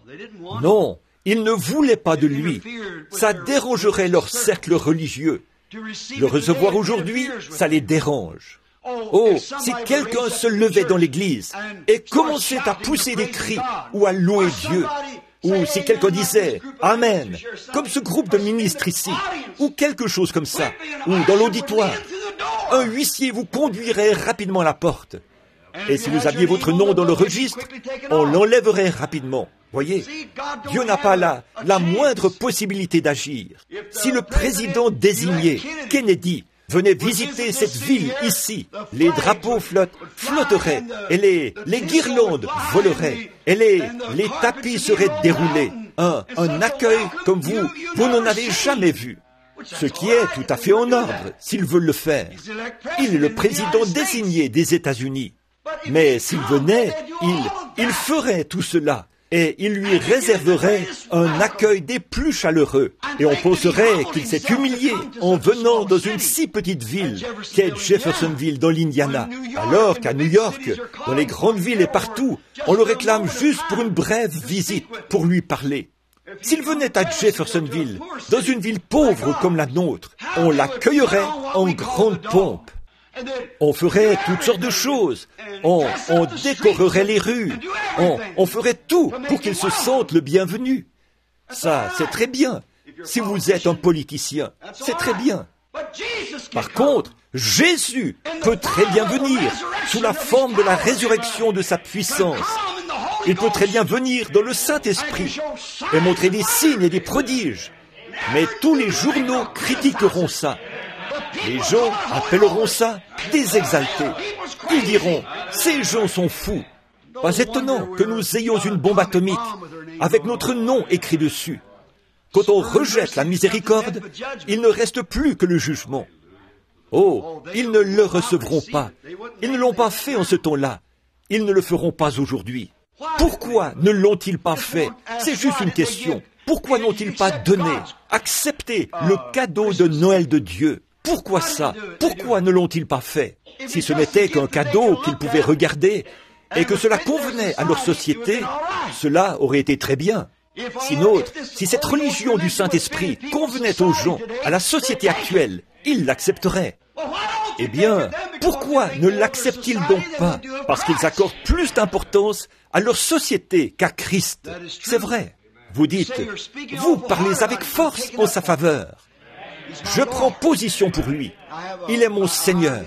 Non, ils ne voulaient pas de lui. Ça dérangerait leur cercle religieux. Le recevoir aujourd'hui, ça les dérange. Oh, si quelqu'un se levait dans l'église et commençait à pousser des cris ou à louer Dieu, ou si quelqu'un disait « Amen », comme ce groupe de ministres ici, ou quelque chose comme ça, ou dans l'auditoire, un huissier vous conduirait rapidement à la porte. Et si vous aviez votre nom dans le registre, on l'enlèverait rapidement. Voyez, Dieu n'a pas la moindre possibilité d'agir. Si le président désigné, Kennedy, venait visiter cette ville ici, les drapeaux flotteraient, et les guirlandes voleraient, et les tapis seraient déroulés. Un accueil comme vous n'en avez jamais vu. Ce qui est tout à fait en ordre, s'ils veulent le faire. Il est le président désigné des États-Unis. Mais s'il venait, il ferait tout cela. Et il lui réserverait un accueil des plus chaleureux. Et on penserait qu'il s'est humilié en venant dans une si petite ville qu'est Jeffersonville dans l'Indiana. Alors qu'à New York, dans les grandes villes et partout, on le réclame juste pour une brève visite, pour lui parler. S'il venait à Jeffersonville, dans une ville pauvre comme la nôtre, on l'accueillerait en grande pompe. On ferait toutes sortes de choses. On décorerait les rues. On ferait tout pour qu'il se sente le bienvenu. Ça, c'est très bien. Si vous êtes un politicien, c'est très bien. Par contre, Jésus peut très bien venir sous la forme de la résurrection de sa puissance. Il peut très bien venir dans le Saint-Esprit et montrer des signes et des prodiges. Mais tous les journaux critiqueront ça. Les gens appelleront ça des exaltés. Ils diront, ces gens sont fous. Pas étonnant que nous ayons une bombe atomique avec notre nom écrit dessus. Quand on rejette la miséricorde, il ne reste plus que le jugement. Oh, ils ne le recevront pas. Ils ne l'ont pas fait en ce temps-là. Ils ne le feront pas aujourd'hui. Pourquoi ne l'ont-ils pas fait? C'est juste une question. Pourquoi n'ont-ils pas donné, accepté le cadeau de Noël de Dieu? Pourquoi ça? Pourquoi ne l'ont-ils pas fait? Si ce n'était qu'un cadeau qu'ils pouvaient regarder et que cela convenait à leur société, cela aurait été très bien. Sinon, si cette religion du Saint-Esprit convenait aux gens, à la société actuelle, ils l'accepteraient. Eh bien, pourquoi ne l'acceptent-ils donc pas? Parce qu'ils accordent plus d'importance à leur société qu'à Christ. C'est vrai. Vous dites, vous parlez avec force en sa faveur. Je prends position pour lui. Il est mon Seigneur.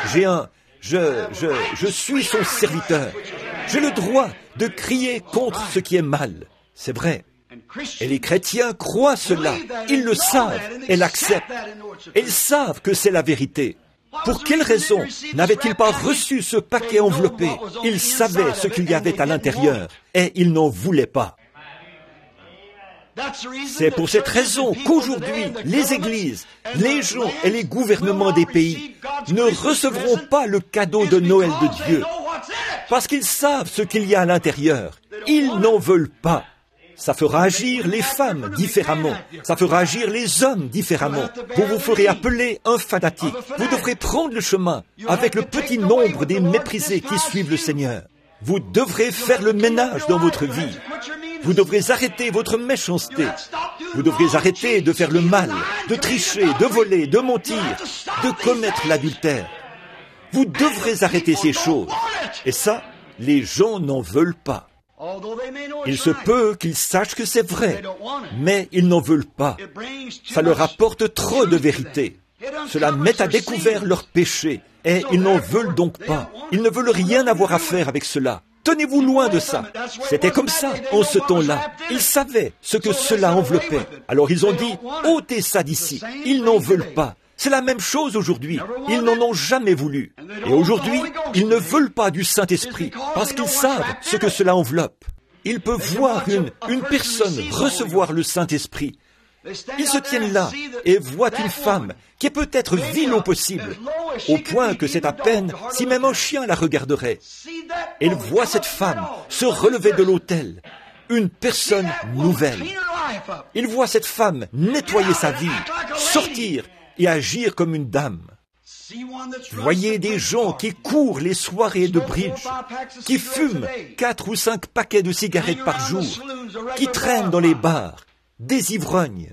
Je suis son serviteur. J'ai le droit de crier contre ce qui est mal. C'est vrai. Et les chrétiens croient cela. Ils le savent et l'acceptent. Ils savent que c'est la vérité. Pour quelle raison n'avaient-ils pas reçu ce paquet enveloppé? Ils savaient ce qu'il y avait à l'intérieur et ils n'en voulaient pas. C'est pour cette raison qu'aujourd'hui, les églises, les gens et les gouvernements des pays ne recevront pas le cadeau de Noël de Dieu, parce qu'ils savent ce qu'il y a à l'intérieur. Ils n'en veulent pas. Ça fera agir les femmes différemment. Ça fera agir les hommes différemment. Vous vous ferez appeler un fanatique. Vous devrez prendre le chemin avec le petit nombre des méprisés qui suivent le Seigneur. Vous devrez faire le ménage dans votre vie. Vous devrez arrêter votre méchanceté. Vous devrez arrêter de faire le mal, de tricher, de voler, de mentir, de commettre l'adultère. Vous devrez arrêter ces choses. Et ça, les gens n'en veulent pas. Il se peut qu'ils sachent que c'est vrai, mais ils n'en veulent pas. Ça leur apporte trop de vérité. Cela met à découvert leurs péchés, et ils n'en veulent donc pas. Ils ne veulent rien avoir à faire avec cela. Tenez-vous loin de ça. C'était comme ça, en ce temps-là. Ils savaient ce que cela enveloppait. Alors ils ont dit, ôtez ça d'ici. Ils n'en veulent pas. C'est la même chose aujourd'hui. Ils n'en ont jamais voulu. Et aujourd'hui, ils ne veulent pas du Saint-Esprit parce qu'ils savent ce que cela enveloppe. Ils peuvent voir une personne recevoir le Saint-Esprit. Ils se tiennent là et voient une femme qui est peut-être vile au possible, au point que c'est à peine si même un chien la regarderait. Et ils voient cette femme se relever de l'autel, une personne nouvelle. Ils voient cette femme nettoyer sa vie, sortir et agir comme une dame. Voyez des gens qui courent les soirées de bridge, qui fument 4 ou 5 paquets de cigarettes par jour, qui traînent dans les bars, des ivrognes.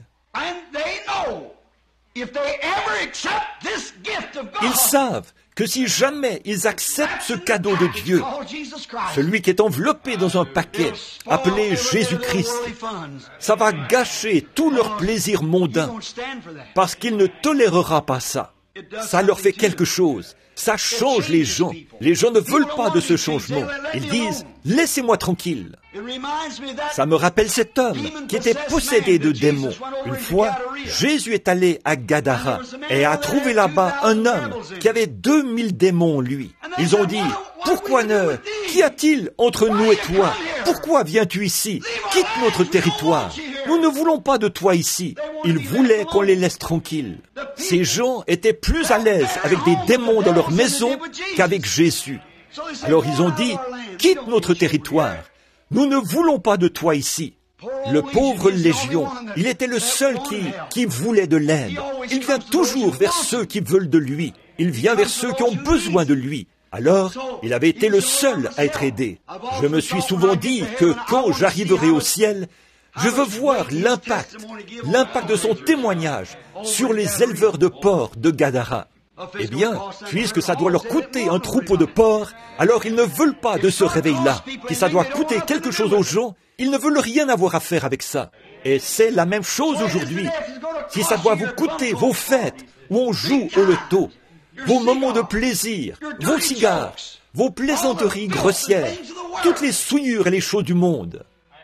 Ils savent que si jamais ils acceptent ce cadeau de Dieu, celui qui est enveloppé dans un paquet appelé Jésus-Christ, ça va gâcher tout leur plaisir mondain, parce qu'il ne tolérera pas ça. Ça leur fait quelque chose. Ça change les gens. Les gens ne veulent pas de ce changement. Ils disent, laissez-moi tranquille. Ça me rappelle cet homme qui était possédé de démons. Une fois, Jésus est allé à Gadara et a trouvé là-bas un homme qui avait 2000 démons en lui. Ils ont dit, pourquoi qu'y a-t-il entre nous et toi? Pourquoi viens-tu ici? Quitte notre territoire. Nous ne voulons pas de toi ici. Ils voulaient qu'on les laisse tranquilles. Ces gens étaient plus à l'aise avec des démons dans leur maison qu'avec Jésus. Alors ils ont dit, quitte notre territoire. Nous ne voulons pas de toi ici. Le pauvre Légion, il était le seul qui voulait de l'aide. Il vient toujours vers ceux qui veulent de lui. Il vient vers ceux qui ont besoin de lui. Alors, il avait été le seul à être aidé. Je me suis souvent dit que quand j'arriverai au ciel, je veux voir l'impact de son témoignage sur les éleveurs de porcs de Gadara. Eh bien, puisque ça doit leur coûter un troupeau de porcs, alors ils ne veulent pas de ce réveil-là. Si ça doit coûter quelque chose aux gens, ils ne veulent rien avoir à faire avec ça. Et c'est la même chose aujourd'hui. Si ça doit vous coûter vos fêtes, où on joue au loto, vos moments de plaisir, vos cigares, vos plaisanteries grossières, toutes les souillures et les choses du monde.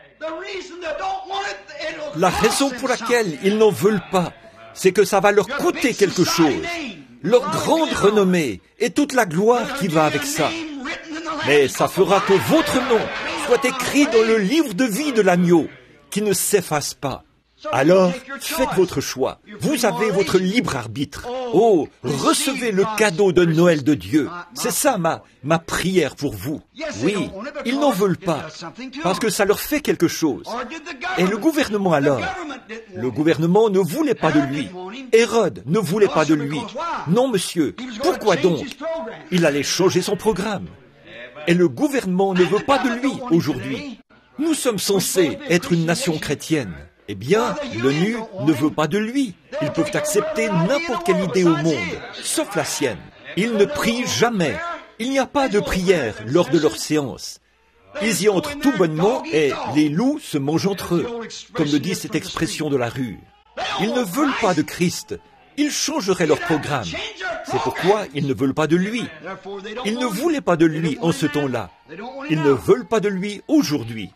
La raison pour laquelle ils n'en veulent pas, c'est que ça va leur coûter quelque chose. Leur grande renommée et toute la gloire qui va avec ça. Mais ça fera que votre nom soit écrit dans le livre de vie de l'agneau, qui ne s'efface pas. Alors, faites votre choix. Vous avez votre libre arbitre. Oh, recevez le cadeau de Noël de Dieu. C'est ça ma prière pour vous. Oui, ils n'en veulent pas, parce que ça leur fait quelque chose. Et le gouvernement alors? Le gouvernement ne voulait pas de lui. Hérode ne voulait pas de lui. Non, monsieur. Pourquoi donc? Il allait changer son programme. Et le gouvernement ne veut pas de lui aujourd'hui. Nous sommes censés être une nation chrétienne. Eh bien, l'ONU ne veut pas de lui. Ils peuvent accepter n'importe quelle idée au monde, sauf la sienne. Ils ne prient jamais. Il n'y a pas de prière lors de leur séance. Ils y entrent tout bonnement et les loups se mangent entre eux, comme le dit cette expression de la rue. Ils ne veulent pas de Christ. Ils changeraient leur programme. C'est pourquoi ils ne veulent pas de lui. Ils ne voulaient pas de lui en ce temps-là. Ils ne veulent pas de lui aujourd'hui.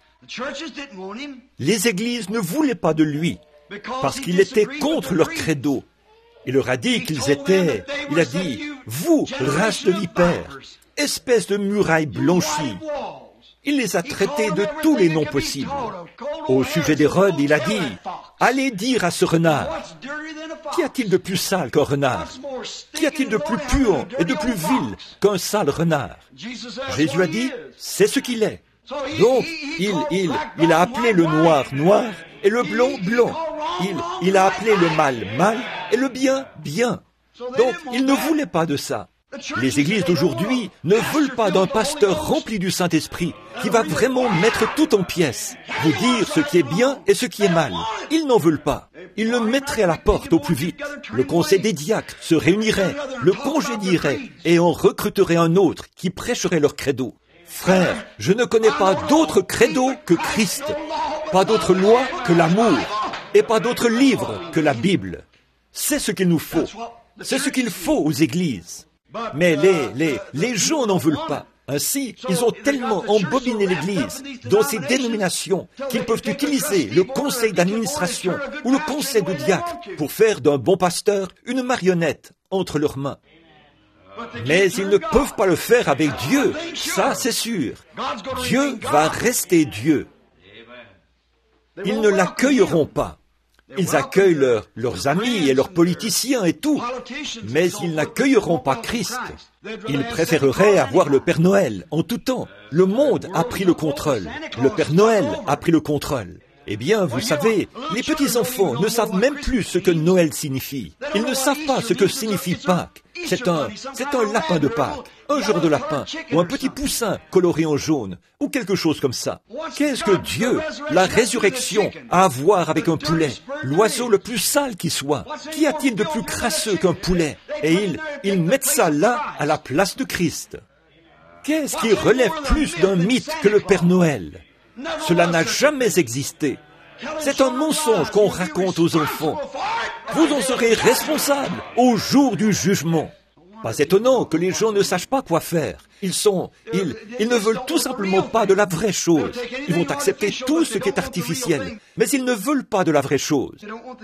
Les églises ne voulaient pas de lui, parce qu'il était contre leur credo. Il leur a dit il a dit, vous, race de vipères, espèce de muraille blanchie. Il les a traités de tous les noms possibles. Au sujet d'Hérode, il a dit, allez dire à ce renard, qu'y a-t-il de plus sale qu'un renard? Qu'y a-t-il de plus puant et de plus vil qu'un sale renard? Jésus a dit, c'est ce qu'il est. Donc, il a appelé le noir noir et le blanc blanc. Il a appelé le mal mal et le bien bien. Donc, il ne voulait pas de ça. Les églises d'aujourd'hui ne veulent pas d'un pasteur rempli du Saint-Esprit qui va vraiment mettre tout en pièces, vous dire ce qui est bien et ce qui est mal. Ils n'en veulent pas. Ils le mettraient à la porte au plus vite. Le conseil des diacres se réunirait, le congédierait et en recruterait un autre qui prêcherait leur credo. Frère, je ne connais pas d'autre credo que Christ, pas d'autre loi que l'amour, et pas d'autre livre que la Bible. C'est ce qu'il nous faut. C'est ce qu'il faut aux églises. Mais les gens n'en veulent pas. Ainsi, ils ont tellement embobiné l'Église dans ces dénominations qu'ils peuvent utiliser le conseil d'administration ou le conseil de diacre pour faire d'un bon pasteur une marionnette entre leurs mains. Mais ils ne peuvent pas le faire avec Dieu, ça c'est sûr. Dieu va rester Dieu. Ils ne l'accueilleront pas. Ils accueillent leurs amis et leurs politiciens et tout, mais ils n'accueilleront pas Christ. Ils préféreraient avoir le Père Noël en tout temps. Le monde a pris le contrôle. Le Père Noël a pris le contrôle. Eh bien, vous savez, les petits-enfants ne savent même plus ce que Noël signifie. Ils ne savent pas ce que signifie Pâques. C'est un lapin de Pâques, un genre de lapin, ou un petit poussin coloré en jaune, ou quelque chose comme ça. Qu'est-ce que Dieu, la résurrection, a à voir avec un poulet, l'oiseau le plus sale qui soit? Qu'y a-t-il de plus crasseux qu'un poulet? Et ils mettent ça là, à la place de Christ. Qu'est-ce qui relève plus d'un mythe que le Père Noël? Cela n'a jamais existé. C'est un mensonge qu'on raconte aux enfants. Vous en serez responsables au jour du jugement. Pas étonnant que les gens ne sachent pas quoi faire. Ils ne veulent tout simplement pas de la vraie chose. Ils vont accepter tout ce qui est artificiel, mais ils ne veulent pas de la vraie chose.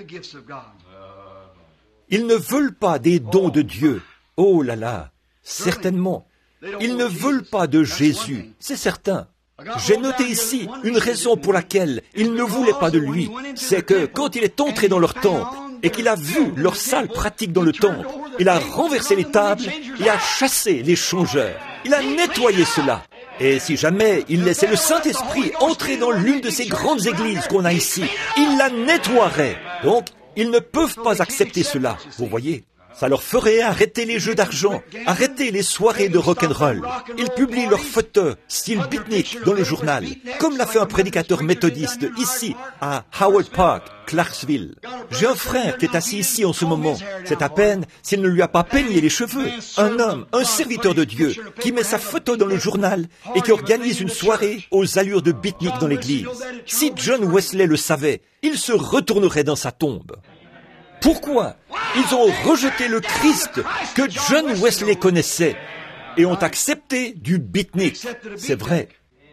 Ils ne veulent pas des dons de Dieu. Oh là là, certainement. Ils ne veulent pas de Jésus, c'est certain. J'ai noté ici une raison pour laquelle ils ne voulaient pas de lui. C'est que quand il est entré dans leur temple et qu'il a vu leur sale pratique dans le temple, il a renversé les tables et a chassé les changeurs. Il a nettoyé cela. Et si jamais il laissait le Saint-Esprit entrer dans l'une de ces grandes églises qu'on a ici, il la nettoierait. Donc, ils ne peuvent pas accepter cela, vous voyez. Ça leur ferait arrêter les jeux d'argent, arrêter les soirées de rock'n'roll. Ils publient leurs photos, style beatnik, dans le journal, comme l'a fait un prédicateur méthodiste ici, à Howard Park, Clarksville. J'ai un frère qui est assis ici en ce moment. C'est à peine s'il ne lui a pas peigné les cheveux. Un homme, un serviteur de Dieu, qui met sa photo dans le journal et qui organise une soirée aux allures de beatnik dans l'église. Si John Wesley le savait, il se retournerait dans sa tombe. Pourquoi? Ils ont rejeté le Christ que John Wesley connaissait et ont accepté du beatnik. C'est vrai.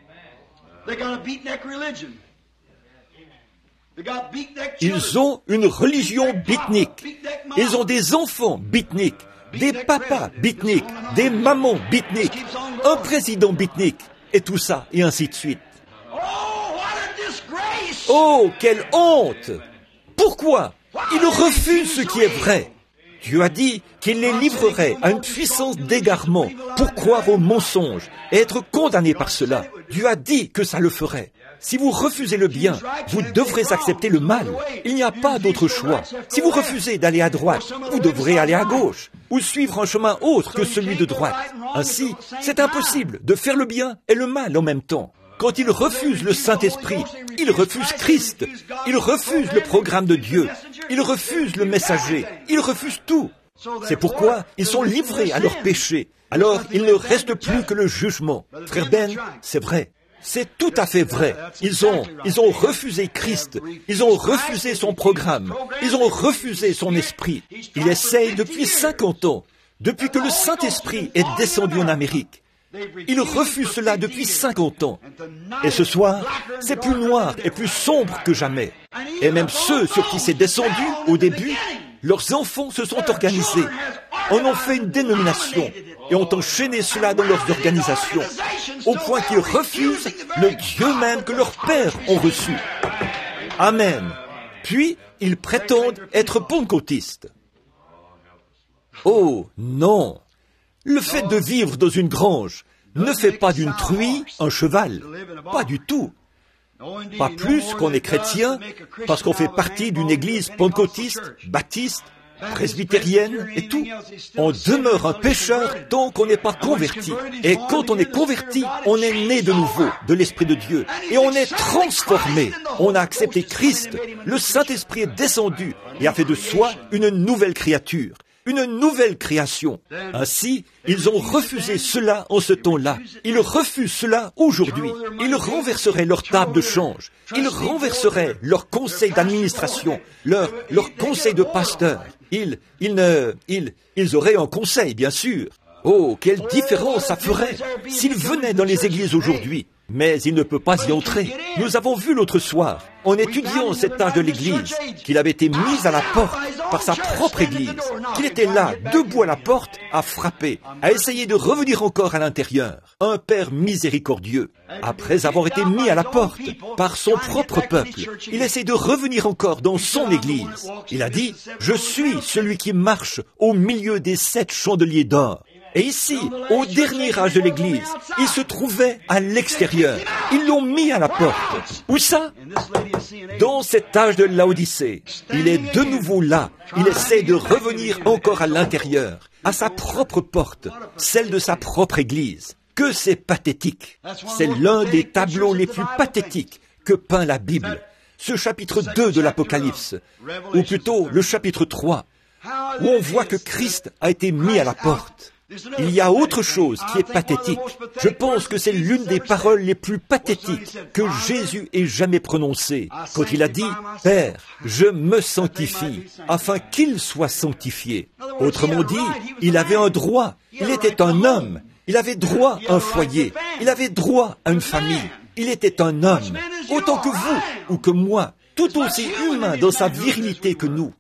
Ils ont une religion beatnik. Ils ont des enfants beatnik, des papas beatnik, des mamans beatnik, un président beatnik, et tout ça, et ainsi de suite. Oh, quelle honte! Pourquoi? Ils refusent ce qui est vrai. Dieu a dit qu'il les livrerait à une puissance d'égarement pour croire aux mensonges et être condamnés par cela. Dieu a dit que ça le ferait. Si vous refusez le bien, vous devrez accepter le mal. Il n'y a pas d'autre choix. Si vous refusez d'aller à droite, vous devrez aller à gauche ou suivre un chemin autre que celui de droite. Ainsi, c'est impossible de faire le bien et le mal en même temps. Quand ils refusent le Saint-Esprit, ils refusent Christ, ils refusent le programme de Dieu, ils refusent le messager, ils refusent tout. C'est pourquoi ils sont livrés à leurs péchés. Alors, il ne reste plus que le jugement. Frère Ben, c'est vrai. C'est tout à fait vrai. Ils ont refusé Christ. Ils ont refusé son programme. Ils ont refusé son esprit. Il essaye depuis 50 ans, depuis que le Saint-Esprit est descendu en Amérique. Ils refusent cela depuis 50 ans. Et ce soir, c'est plus noir et plus sombre que jamais. Et même ceux sur qui c'est descendu au début, leurs enfants se sont organisés, en ont fait une dénomination et ont enchaîné cela dans leurs organisations, au point qu'ils refusent le Dieu même que leurs pères ont reçu. Amen. Puis, ils prétendent être pentecôtistes. Oh, non! Le fait de vivre dans une grange ne fait pas d'une truie un cheval. Pas du tout. Pas plus qu'on est chrétien parce qu'on fait partie d'une église pentecôtiste, baptiste, presbytérienne et tout. On demeure un pécheur tant qu'on n'est pas converti. Et quand on est converti, on est né de nouveau de l'Esprit de Dieu. Et on est transformé. On a accepté Christ. Le Saint-Esprit est descendu et a fait de soi une nouvelle créature. Une nouvelle création. Ainsi, ils ont refusé cela en ce temps-là. Ils refusent cela aujourd'hui. Ils renverseraient leur table de change. Ils renverseraient leur conseil d'administration, leur conseil de pasteur. Ils auraient un conseil, bien sûr. Oh, quelle différence ça ferait s'il venait dans les églises aujourd'hui. Mais il ne peut pas y entrer. Nous avons vu l'autre soir, en étudiant cet âge de l'Église, qu'il avait été mis à la porte par sa propre Église, qu'il était là, debout à la porte, à frapper, à essayer de revenir encore à l'intérieur. Un Père miséricordieux, après avoir été mis à la porte par son propre peuple, il essaie de revenir encore dans son Église. Il a dit, « Je suis celui qui marche au milieu des 7 chandeliers d'or. » Et ici, au dernier âge de l'Église, il se trouvait à l'extérieur. Ils l'ont mis à la porte. Où ça? Dans cet âge de Laodicée. Il est de nouveau là. Il essaie de revenir encore à l'intérieur, à sa propre porte, celle de sa propre Église. Que c'est pathétique. C'est l'un des tableaux les plus pathétiques que peint la Bible. Ce chapitre 2 de l'Apocalypse, ou plutôt le chapitre 3, où on voit que Christ a été mis à la porte. Il y a autre chose qui est pathétique. Je pense que c'est l'une des paroles les plus pathétiques que Jésus ait jamais prononcées, quand il a dit « Père, je me sanctifie, afin qu'il soit sanctifié ». Autrement dit, il avait un droit, il était un homme, il avait droit à un foyer, il avait droit à une famille, il était un homme, autant que vous ou que moi, tout aussi humain dans sa virilité que nous.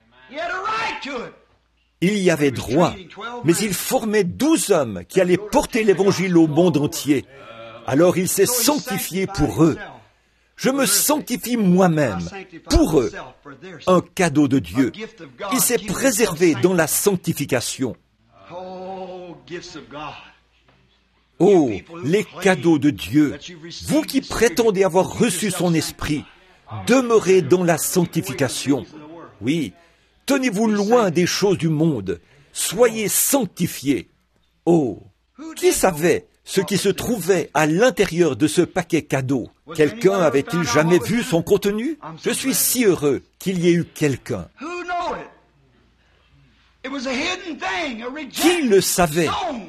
Il y avait droit, mais il formait 12 hommes qui allaient porter l'Évangile au monde entier. Alors il s'est sanctifié pour eux. Je me sanctifie moi-même pour eux, un cadeau de Dieu. Il s'est préservé dans la sanctification. Oh, les cadeaux de Dieu, vous qui prétendez avoir reçu son esprit, demeurez dans la sanctification. Oui, tenez-vous loin des choses du monde. Soyez sanctifiés. Oh, qui savait ce qui se trouvait à l'intérieur de ce paquet cadeau? Quelqu'un avait-il jamais vu son contenu? Je suis si heureux qu'il y ait eu quelqu'un. Qui le savait?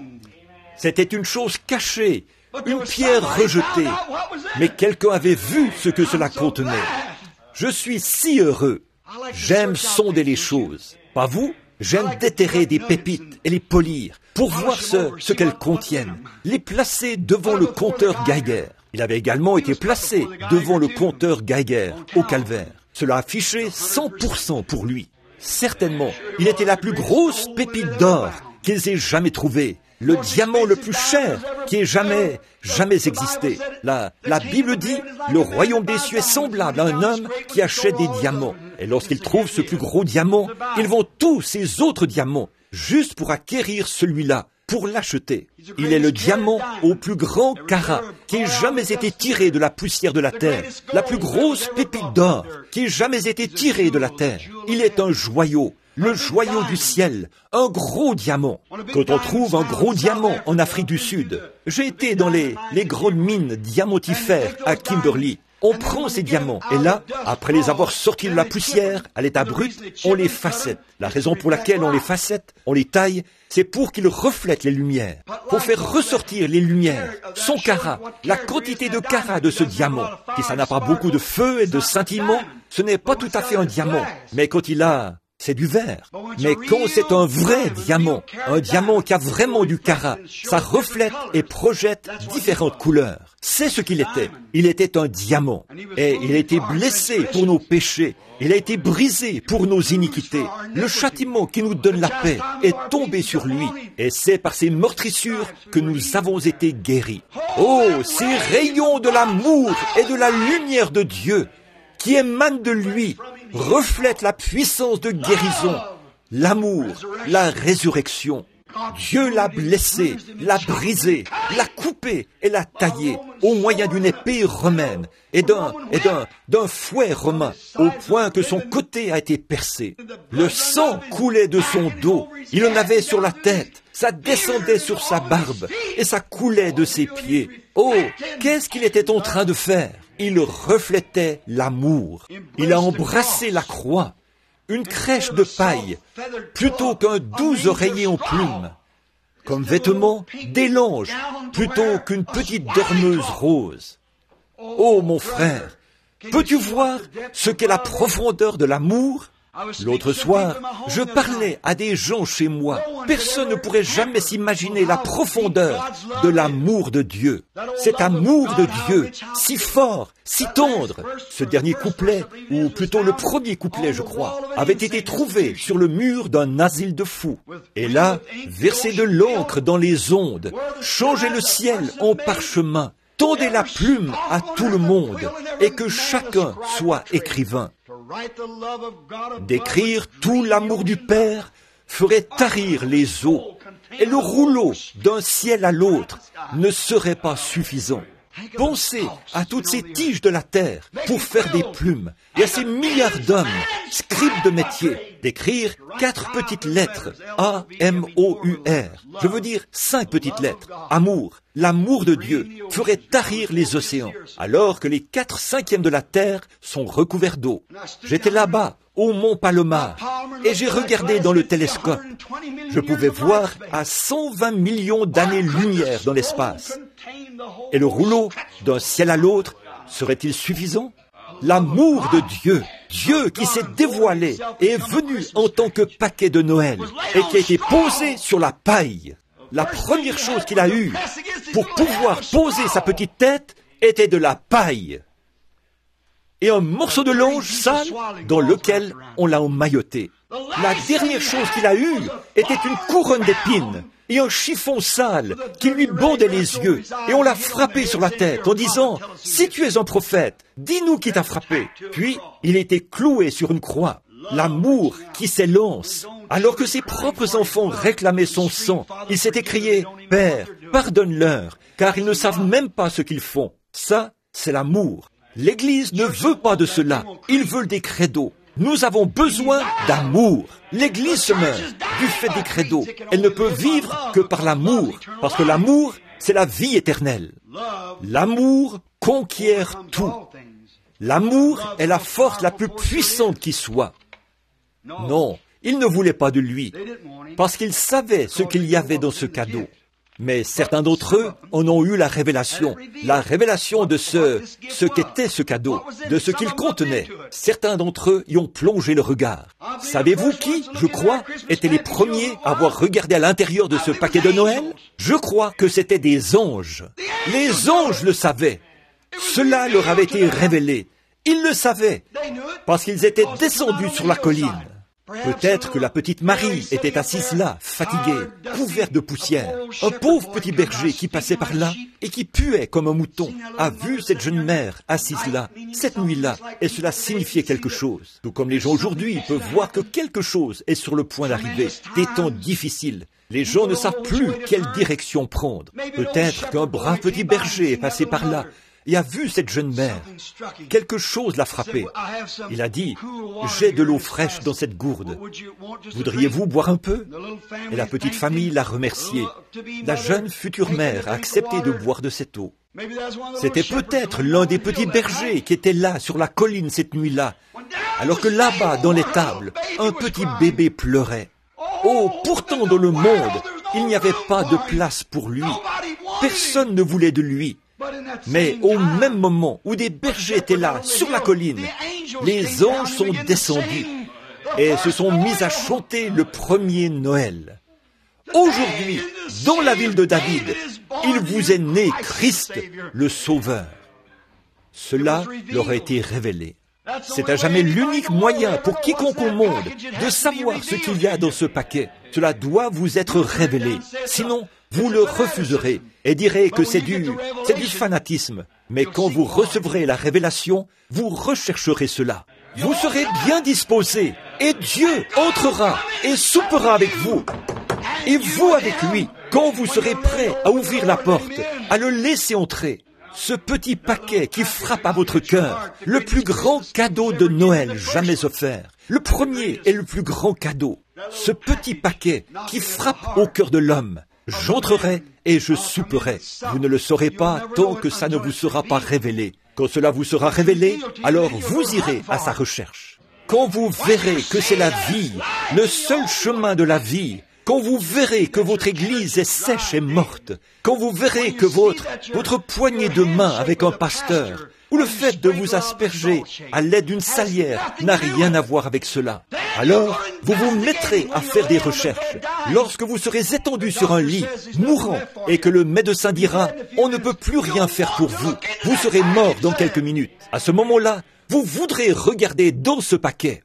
C'était une chose cachée, une pierre rejetée. Mais quelqu'un avait vu ce que cela contenait. Je suis si heureux. J'aime sonder les choses. Pas vous? J'aime déterrer des pépites et les polir pour voir ce qu'elles contiennent. Les placer devant le compteur Geiger. Il avait également été placé devant le compteur Geiger au calvaire. Cela affichait 100% pour lui. Certainement, il était la plus grosse pépite d'or qu'ils aient jamais trouvée. Le diamant le plus cher qui ait jamais existé. La Bible dit, le royaume des cieux est semblable à un homme qui achète des diamants. Et lorsqu'il trouve ce plus gros diamant, il vend tous ces autres diamants, juste pour acquérir celui-là, pour l'acheter. Il est le diamant au plus grand carat qui ait jamais été tiré de la poussière de la terre. La plus grosse pépite d'or qui ait jamais été tirée de la terre. Il est un joyau. Le joyau du ciel, un gros diamant. Quand on trouve un gros diamant en Afrique du Sud, j'ai été dans les grandes mines diamantifères à Kimberley. On prend ces diamants et là, après les avoir sortis de la poussière, à l'état brut, on les facette. La raison pour laquelle on les facette, on les taille, c'est pour qu'ils reflètent les lumières, pour faire ressortir les lumières, son carat, la quantité de carat de ce diamant. Si ça n'a pas beaucoup de feu et de scintillement, ce n'est pas tout à fait un diamant, mais quand il a... c'est du verre. Mais quand c'est un vrai diamant, un diamant qui a vraiment du carat, ça reflète et projette différentes couleurs. C'est ce qu'il était. Il était un diamant. Et il a été blessé pour nos péchés. Il a été brisé pour nos iniquités. Le châtiment qui nous donne la paix est tombé sur lui. Et c'est par ses meurtrissures que nous avons été guéris. Oh, ces rayons de l'amour et de la lumière de Dieu qui émanent de lui reflète la puissance de guérison, l'amour, la résurrection. Dieu l'a blessé, l'a brisé, l'a coupé et l'a taillé au moyen d'une épée romaine et d'un fouet romain, au point que son côté a été percé. Le sang coulait de son dos, il en avait sur la tête, ça descendait sur sa barbe et ça coulait de ses pieds. Oh, qu'est-ce qu'il était en train de faire? Il reflétait l'amour. Il a embrassé la croix, une crèche de paille, plutôt qu'un doux oreiller en plumes. Comme vêtement, des langes, plutôt qu'une petite dormeuse rose. Oh, mon frère, peux-tu voir ce qu'est la profondeur de l'amour? L'autre soir, je parlais à des gens chez moi. Personne ne pourrait jamais s'imaginer la profondeur de l'amour de Dieu. Cet amour de Dieu, si fort, si tendre. Ce dernier couplet, ou plutôt le premier couplet, je crois, avait été trouvé sur le mur d'un asile de fous. Et là, verser de l'encre dans les ondes, changer le ciel en parchemin, tendez la plume à tout le monde, et que chacun soit écrivain. D'écrire tout l'amour du Père ferait tarir les eaux, et le rouleau d'un ciel à l'autre ne serait pas suffisant. Pensez à toutes ces tiges de la terre pour faire des plumes, et à ces milliards d'hommes, scribes de métier, d'écrire 4 petites lettres, A-M-O-U-R. Je veux dire 5 petites lettres. Amour, l'amour de Dieu ferait tarir les océans, alors que les 4/5 de la terre sont recouverts d'eau. J'étais là-bas, au mont Palomar, et j'ai regardé dans le télescope. Je pouvais voir à 120 millions d'années-lumière dans l'espace. Et le rouleau, d'un ciel à l'autre, serait-il suffisant? L'amour de Dieu, Dieu qui s'est dévoilé et est venu en tant que paquet de Noël et qui a été posé sur la paille. La première chose qu'il a eue pour pouvoir poser sa petite tête était de la paille et un morceau de linge sale dans lequel on l'a emmailloté. La dernière chose qu'il a eue était une couronne d'épines et un chiffon sale qui lui bandait les yeux, et on l'a frappé sur la tête en disant « Si tu es un prophète, dis-nous qui t'a frappé ». Puis il était cloué sur une croix. L'amour qui s'élance, alors que ses propres enfants réclamaient son sang, il s'est écrié « Père, pardonne-leur, car ils ne savent même pas ce qu'ils font ». Ça, c'est l'amour. L'Église ne veut pas de cela, ils veulent des credos. Nous avons besoin d'amour. L'Église se meurt du fait des credos. Elle ne peut vivre que par l'amour, parce que l'amour, c'est la vie éternelle. L'amour conquiert tout. L'amour est la force la plus puissante qui soit. Non, ils ne voulaient pas de lui, parce qu'ils savaient ce qu'il y avait dans ce cadeau. Mais certains d'entre eux en ont eu la révélation de ce qu'était ce cadeau, de ce qu'il contenait. Certains d'entre eux y ont plongé le regard. Savez-vous qui, je crois, étaient les premiers à avoir regardé à l'intérieur de ce paquet de Noël? Je crois que c'étaient des anges. Les anges le savaient. Cela leur avait été révélé. Ils le savaient, parce qu'ils étaient descendus sur la colline. Peut-être que la petite Marie était assise là, fatiguée, couverte de poussière. Un pauvre petit berger qui passait par là et qui puait comme un mouton a vu cette jeune mère assise là, cette nuit-là, et cela signifiait quelque chose. Tout comme les gens aujourd'hui peuvent voir que quelque chose est sur le point d'arriver, des temps difficiles. Les gens ne savent plus quelle direction prendre. Peut-être qu'un brave petit berger est passé par là et a vu cette jeune mère. Quelque chose l'a frappé. Il a dit, « J'ai de l'eau fraîche dans cette gourde. Voudriez-vous boire un peu ?» Et la petite famille l'a remercié. La jeune future mère a accepté de boire de cette eau. C'était peut-être l'un des petits bergers qui était là sur la colline cette nuit-là, alors que là-bas, dans l'étable, un petit bébé pleurait. Oh, pourtant dans le monde, il n'y avait pas de place pour lui. Personne ne voulait de lui. Mais au même moment où des bergers étaient là, sur la colline, les anges sont descendus et se sont mis à chanter le premier Noël. Aujourd'hui, dans la ville de David, il vous est né Christ, le Sauveur. Cela leur a été révélé. C'est à jamais l'unique moyen pour quiconque au monde de savoir ce qu'il y a dans ce paquet. Cela doit vous être révélé. Sinon, vous le refuserez et direz que c'est du fanatisme. Mais quand vous recevrez la révélation, vous rechercherez cela. Vous serez bien disposés et Dieu entrera et soupera avec vous. Et vous avec lui, quand vous serez prêts à ouvrir la porte, à le laisser entrer. Ce petit paquet qui frappe à votre cœur, le plus grand cadeau de Noël jamais offert, le premier et le plus grand cadeau, ce petit paquet qui frappe au cœur de l'homme. J'entrerai et je souperai. Vous ne le saurez pas tant que ça ne vous sera pas révélé. Quand cela vous sera révélé, alors vous irez à sa recherche. Quand vous verrez que c'est la vie, le seul chemin de la vie, quand vous verrez que votre église est sèche et morte, quand vous verrez que votre poignée de main avec un pasteur, ou le fait de vous asperger à l'aide d'une salière n'a rien à voir avec cela. Alors, vous vous mettrez à faire des recherches. Lorsque vous serez étendu sur un lit, mourant, et que le médecin dira « on ne peut plus rien faire pour vous, vous serez mort dans quelques minutes », à ce moment-là, vous voudrez regarder dans ce paquet.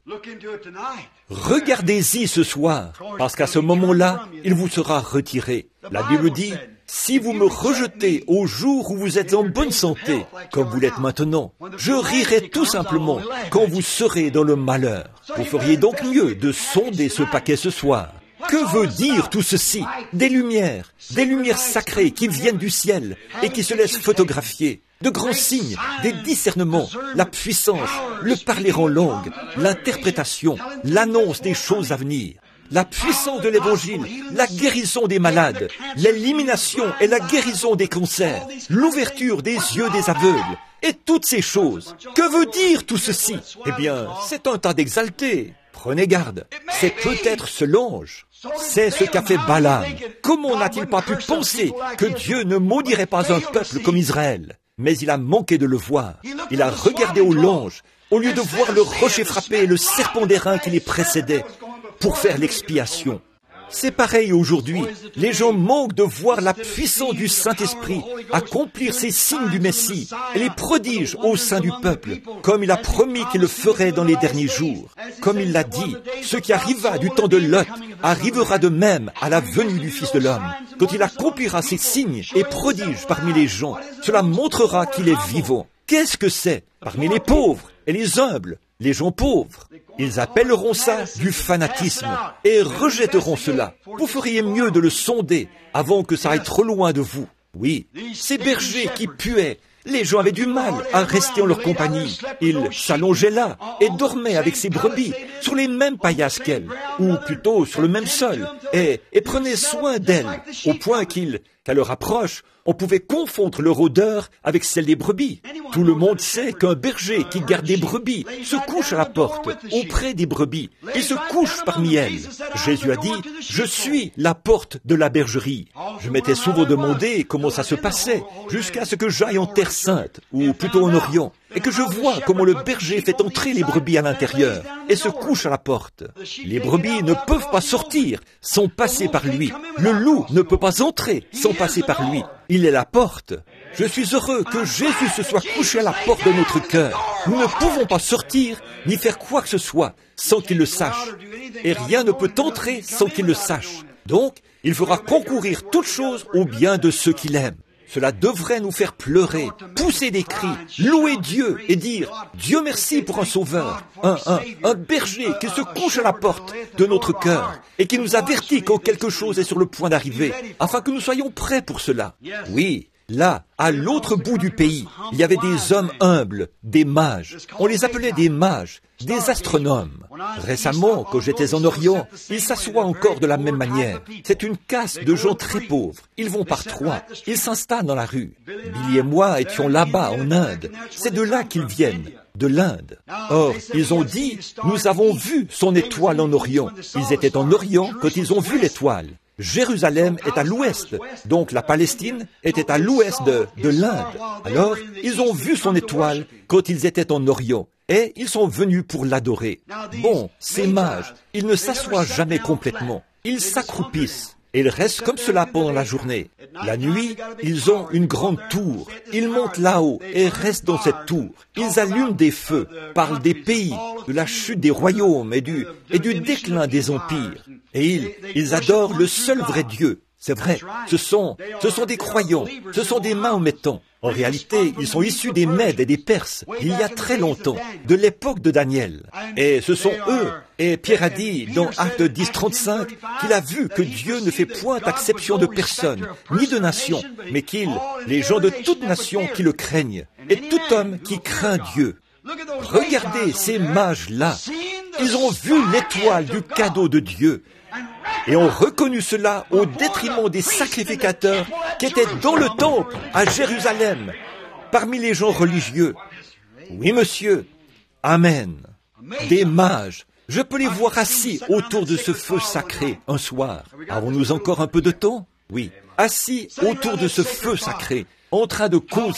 Regardez-y ce soir, parce qu'à ce moment-là, il vous sera retiré. La Bible dit, si vous me rejetez au jour où vous êtes en bonne santé, comme vous l'êtes maintenant, je rirai tout simplement quand vous serez dans le malheur. Vous feriez donc mieux de sonder ce paquet ce soir. Que veut dire tout ceci? Des lumières sacrées qui viennent du ciel et qui se laissent photographier. De grands signes, des discernements, la puissance, le parler en langue, l'interprétation, l'annonce des choses à venir, la puissance de l'Évangile, la guérison des malades, l'élimination et la guérison des cancers, l'ouverture des yeux des aveugles, et toutes ces choses. Que veut dire tout ceci? Eh bien, c'est un tas d'exaltés. Prenez garde, c'est peut-être ce l'ange. C'est ce qu'a fait Balaam. Comment n'a-t-il pas pu penser que Dieu ne maudirait pas un peuple comme Israël? Mais il a manqué de le voir. Il a regardé au l'ange, au lieu de voir le rocher frappé et le serpent d'airain qui les précédait, pour faire l'expiation. C'est pareil aujourd'hui. Les gens manquent de voir la puissance du Saint-Esprit accomplir ces signes du Messie et les prodiges au sein du peuple, comme il a promis qu'il le ferait dans les derniers jours. Comme il l'a dit, ce qui arriva du temps de Lot arrivera de même à la venue du Fils de l'homme. Quand il accomplira ces signes et prodiges parmi les gens, cela montrera qu'il est vivant. Qu'est-ce que c'est? Parmi les pauvres et les humbles, les gens pauvres. Ils appelleront ça du fanatisme et rejetteront cela. Vous feriez mieux de le sonder avant que ça aille trop loin de vous. Oui, ces bergers qui puaient, les gens avaient du mal à rester en leur compagnie. Ils s'allongeaient là et dormaient avec ces brebis sur les mêmes paillasses qu'elles, ou plutôt sur le même sol, et prenaient soin d'elles, au point qu'à leur approche, on pouvait confondre leur odeur avec celle des brebis. Tout le monde sait qu'un berger qui garde des brebis se couche à la porte, auprès des brebis, et se couche parmi elles. Jésus a dit, « Je suis la porte de la bergerie ». Je m'étais souvent demandé comment ça se passait, jusqu'à ce que j'aille en Terre Sainte, ou plutôt en Orient, et que je vois comment le berger fait entrer les brebis à l'intérieur, et se couche à la porte. Les brebis ne peuvent pas sortir sans passer par lui. Le loup ne peut pas entrer sans passer par lui. Il est la porte. Je suis heureux que Jésus se soit couché à la porte de notre cœur. Nous ne pouvons pas sortir, ni faire quoi que ce soit, sans qu'il le sache. Et rien ne peut entrer sans qu'il le sache. Donc, il fera concourir toutes choses au bien de ceux qu'il aime. Cela devrait nous faire pleurer, pousser des cris, louer Dieu et dire « Dieu merci pour un sauveur, un berger qui se couche à la porte de notre cœur et qui nous avertit quand quelque chose est sur le point d'arriver, afin que nous soyons prêts pour cela. » Oui, là, à l'autre bout du pays, il y avait des hommes humbles, des mages. On les appelait des mages, des astronomes. Récemment, quand j'étais en Orient, ils s'assoient encore de la même manière. C'est une caste de gens très pauvres. Ils vont par trois. Ils s'installent dans la rue. Billy et moi étions là-bas, en Inde. C'est de là qu'ils viennent, de l'Inde. Or, ils ont dit, nous avons vu son étoile en Orient. Ils étaient en Orient quand ils ont vu l'étoile. Jérusalem est à l'ouest, donc la Palestine était à l'ouest de l'Inde. Alors, ils ont vu son étoile quand ils étaient en Orient, et ils sont venus pour l'adorer. Bon, ces mages, ils ne s'assoient jamais complètement, ils s'accroupissent, et ils restent comme cela pendant la journée. La nuit, ils ont une grande tour, ils montent là-haut et restent dans cette tour. Ils allument des feux, parlent des pays, de la chute des royaumes et du déclin des empires. Et ils adorent le seul vrai Dieu. C'est vrai, ce sont des croyants, ce sont des mahométans. En réalité, ils sont issus des Mèdes et des Perses, il y a très longtemps, de l'époque de Daniel. Et ce sont eux. Et Pierre a dit dans Actes 10, 35 qu'il a vu que Dieu ne fait point exception de personne, ni de nation, mais les gens de toute nation qui le craignent, et tout homme qui craint Dieu. Regardez ces mages-là. Ils ont vu l'étoile du cadeau de Dieu et ont reconnu cela au détriment des sacrificateurs qui étaient dans le temple à Jérusalem, parmi les gens religieux. Oui, monsieur. Amen. Des mages. Je peux les voir assis autour de ce feu sacré un soir. Avons-nous encore un peu de temps? Oui. Assis autour de ce feu sacré, en train de causer,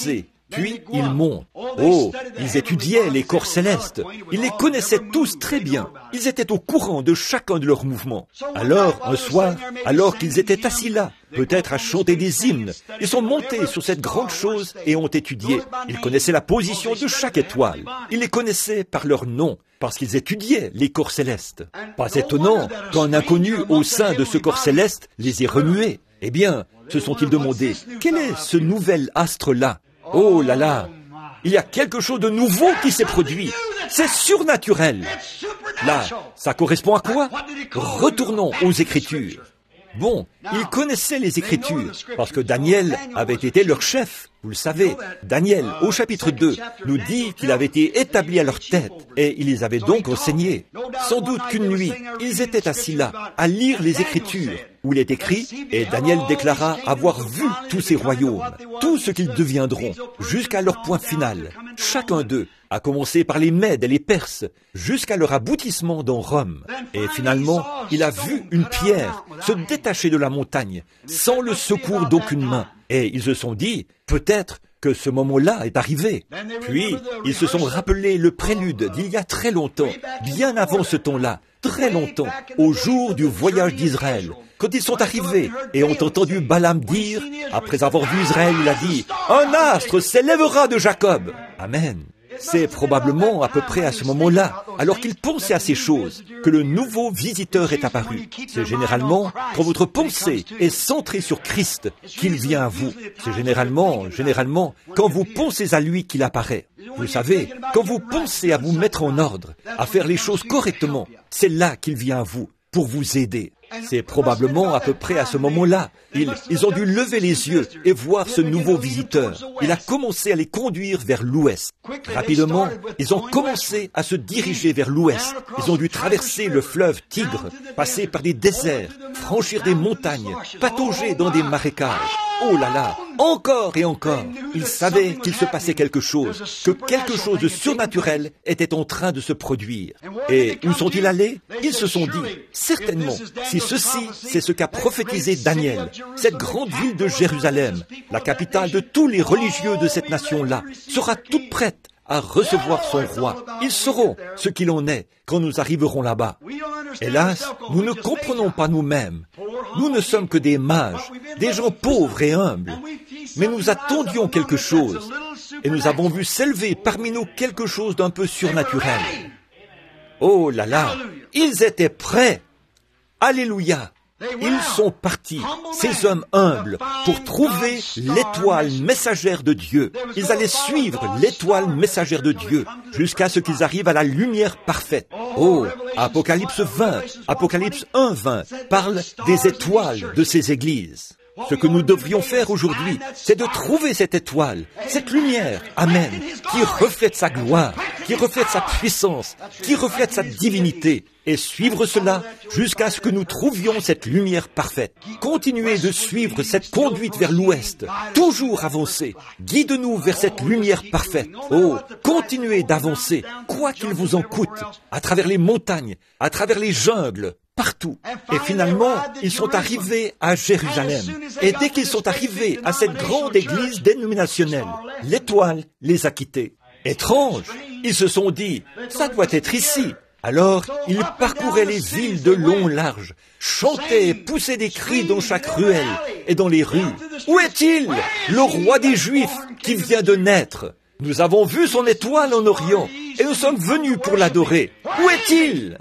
Puis ils montent. Oh, ils étudiaient les corps célestes. Ils les connaissaient tous très bien. Ils étaient au courant de chacun de leurs mouvements. Alors, un soir, alors qu'ils étaient assis là, peut-être à chanter des hymnes, ils sont montés sur cette grande chose et ont étudié. Ils connaissaient la position de chaque étoile. Ils les connaissaient par leur nom, parce qu'ils étudiaient les corps célestes. Pas étonnant qu'un inconnu au sein de ce corps céleste les ait remués. Eh bien, se sont-ils demandé, quel est ce nouvel astre-là? Oh là là, il y a quelque chose de nouveau qui s'est produit. C'est surnaturel. Là, ça correspond à quoi? Retournons aux Écritures. Bon, ils connaissaient les Écritures, parce que Daniel avait été leur chef. Vous le savez, Daniel, au chapitre 2, nous dit qu'il avait été établi à leur tête, et il les avait donc enseignés. Sans doute qu'une nuit, ils étaient assis là, à lire les Écritures, où il est écrit, et Daniel déclara avoir vu tous ces royaumes, tout ce qu'ils deviendront, jusqu'à leur point final. Chacun d'eux, à commencer par les Mèdes et les Perses, jusqu'à leur aboutissement dans Rome. Et finalement, il a vu une pierre se détacher de la montagne, sans le secours d'aucune main. Et ils se sont dit, peut-être que ce moment-là est arrivé. Puis, ils se sont rappelés le prélude d'il y a très longtemps, bien avant ce temps-là, très longtemps, au jour du voyage d'Israël, quand ils sont arrivés et ont entendu Balaam dire, après avoir vu Israël, il a dit, « Un astre s'élèvera de Jacob !» Amen. C'est probablement à peu près à ce moment-là, alors qu'ils pensaient à ces choses, que le nouveau visiteur est apparu. C'est généralement quand votre pensée est centrée sur Christ qu'il vient à vous. C'est généralement, quand vous pensez à lui qu'il apparaît. Vous savez, quand vous pensez à vous mettre en ordre, à faire les choses correctement, c'est là qu'il vient à vous, pour vous aider. C'est probablement à peu près à ce moment-là. Ils ont dû lever les yeux et voir ce nouveau visiteur. Il a commencé à les conduire vers l'ouest. Rapidement, ils ont commencé à se diriger vers l'ouest. Ils ont dû traverser le fleuve Tigre, passer par des déserts, franchir des montagnes, patauger dans des marécages. Oh là là, encore et encore. Ils savaient qu'il se passait quelque chose, que quelque chose de surnaturel était en train de se produire. Et où sont-ils allés? Ils se sont dit, certainement, si ceci, c'est ce qu'a prophétisé Daniel, cette grande ville de Jérusalem, la capitale de tous les religieux de cette nation-là, sera toute prête à recevoir son roi. Ils sauront ce qu'il en est quand nous arriverons là-bas. Hélas, nous ne comprenons pas nous-mêmes. Nous ne sommes que des mages, des gens pauvres et humbles. Mais nous attendions quelque chose, et nous avons vu s'élever parmi nous quelque chose d'un peu surnaturel. Oh là là, ils étaient prêts. Alléluia. Ils sont partis, ces hommes humbles, pour trouver l'étoile messagère de Dieu. Ils allaient suivre l'étoile messagère de Dieu jusqu'à ce qu'ils arrivent à la lumière parfaite. Oh, Apocalypse 20, Apocalypse 1:20 parle des étoiles de ces églises. Ce que nous devrions faire aujourd'hui, c'est de trouver cette étoile, cette lumière, amen, qui reflète sa gloire, qui reflète sa puissance, qui reflète sa divinité, et suivre cela jusqu'à ce que nous trouvions cette lumière parfaite. Continuez de suivre cette conduite vers l'ouest, toujours avancer. Guide-nous vers cette lumière parfaite. Oh, continuez d'avancer, quoi qu'il vous en coûte, à travers les montagnes, à travers les jungles, partout. Et finalement, ils sont arrivés à Jérusalem. Et dès qu'ils sont arrivés à cette grande église dénominationnelle, l'étoile les a quittés. Étrange, ils se sont dit, ça doit être ici. Alors, ils parcouraient les villes de long en large, chantaient et poussaient des cris dans chaque ruelle et dans les rues. Où est-il, le roi des Juifs qui vient de naître? Nous avons vu son étoile en Orient et nous sommes venus pour l'adorer. Où est-il?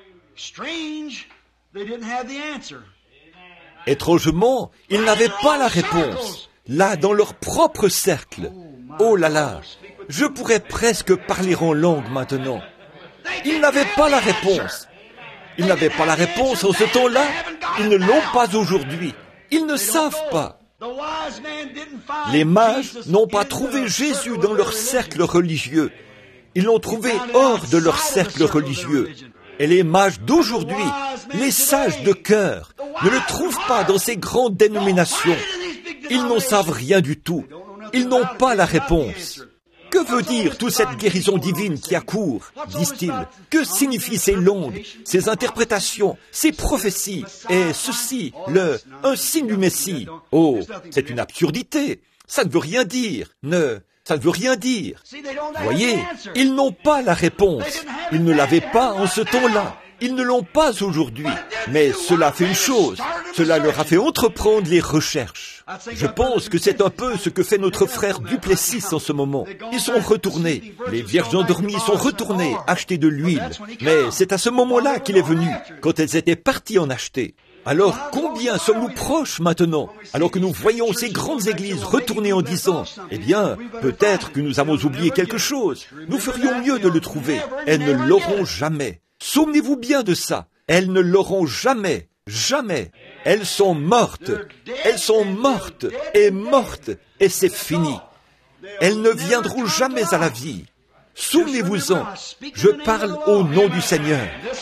Étrangement, ils n'avaient pas la réponse, là dans leur propre cercle. Oh là là, je pourrais presque parler en langue maintenant. Ils n'avaient pas la réponse. Ils n'avaient pas la réponse en ce temps-là. Ils ne l'ont pas aujourd'hui. Ils ne savent pas. Les mages n'ont pas trouvé Jésus dans leur cercle religieux. Ils l'ont trouvé hors de leur cercle religieux. Et les mages d'aujourd'hui, les sages de cœur, ne le trouvent pas dans ces grandes dénominations. Ils n'en savent rien du tout. Ils n'ont pas la réponse. Que veut dire toute cette guérison divine qui accourt, disent-ils? Que signifient ces langues, ces interprétations, ces prophéties, et ceci, un signe du Messie? Oh, c'est une absurdité. Ça ne veut rien dire. Ça ne veut rien dire. Voyez, ils n'ont pas la réponse. Ils ne l'avaient pas en ce temps-là. Ils ne l'ont pas aujourd'hui. Mais cela fait une chose. Cela leur a fait entreprendre les recherches. Je pense que c'est un peu ce que fait notre frère Duplessis en ce moment. Ils sont retournés. Les vierges endormies sont retournées acheter de l'huile. Mais c'est à ce moment-là qu'il est venu, quand elles étaient parties en acheter. Alors, combien sommes-nous proches maintenant, alors que nous voyons ces grandes églises retourner en disant, eh bien, peut-être que nous avons oublié quelque chose. Nous ferions mieux de le trouver. Elles ne l'auront jamais. Souvenez-vous bien de ça. Elles ne l'auront jamais. Jamais. Elles sont mortes. Elles sont mortes et mortes. Et c'est fini. Elles ne viendront jamais à la vie. Souvenez-vous-en. Je parle au nom du Seigneur.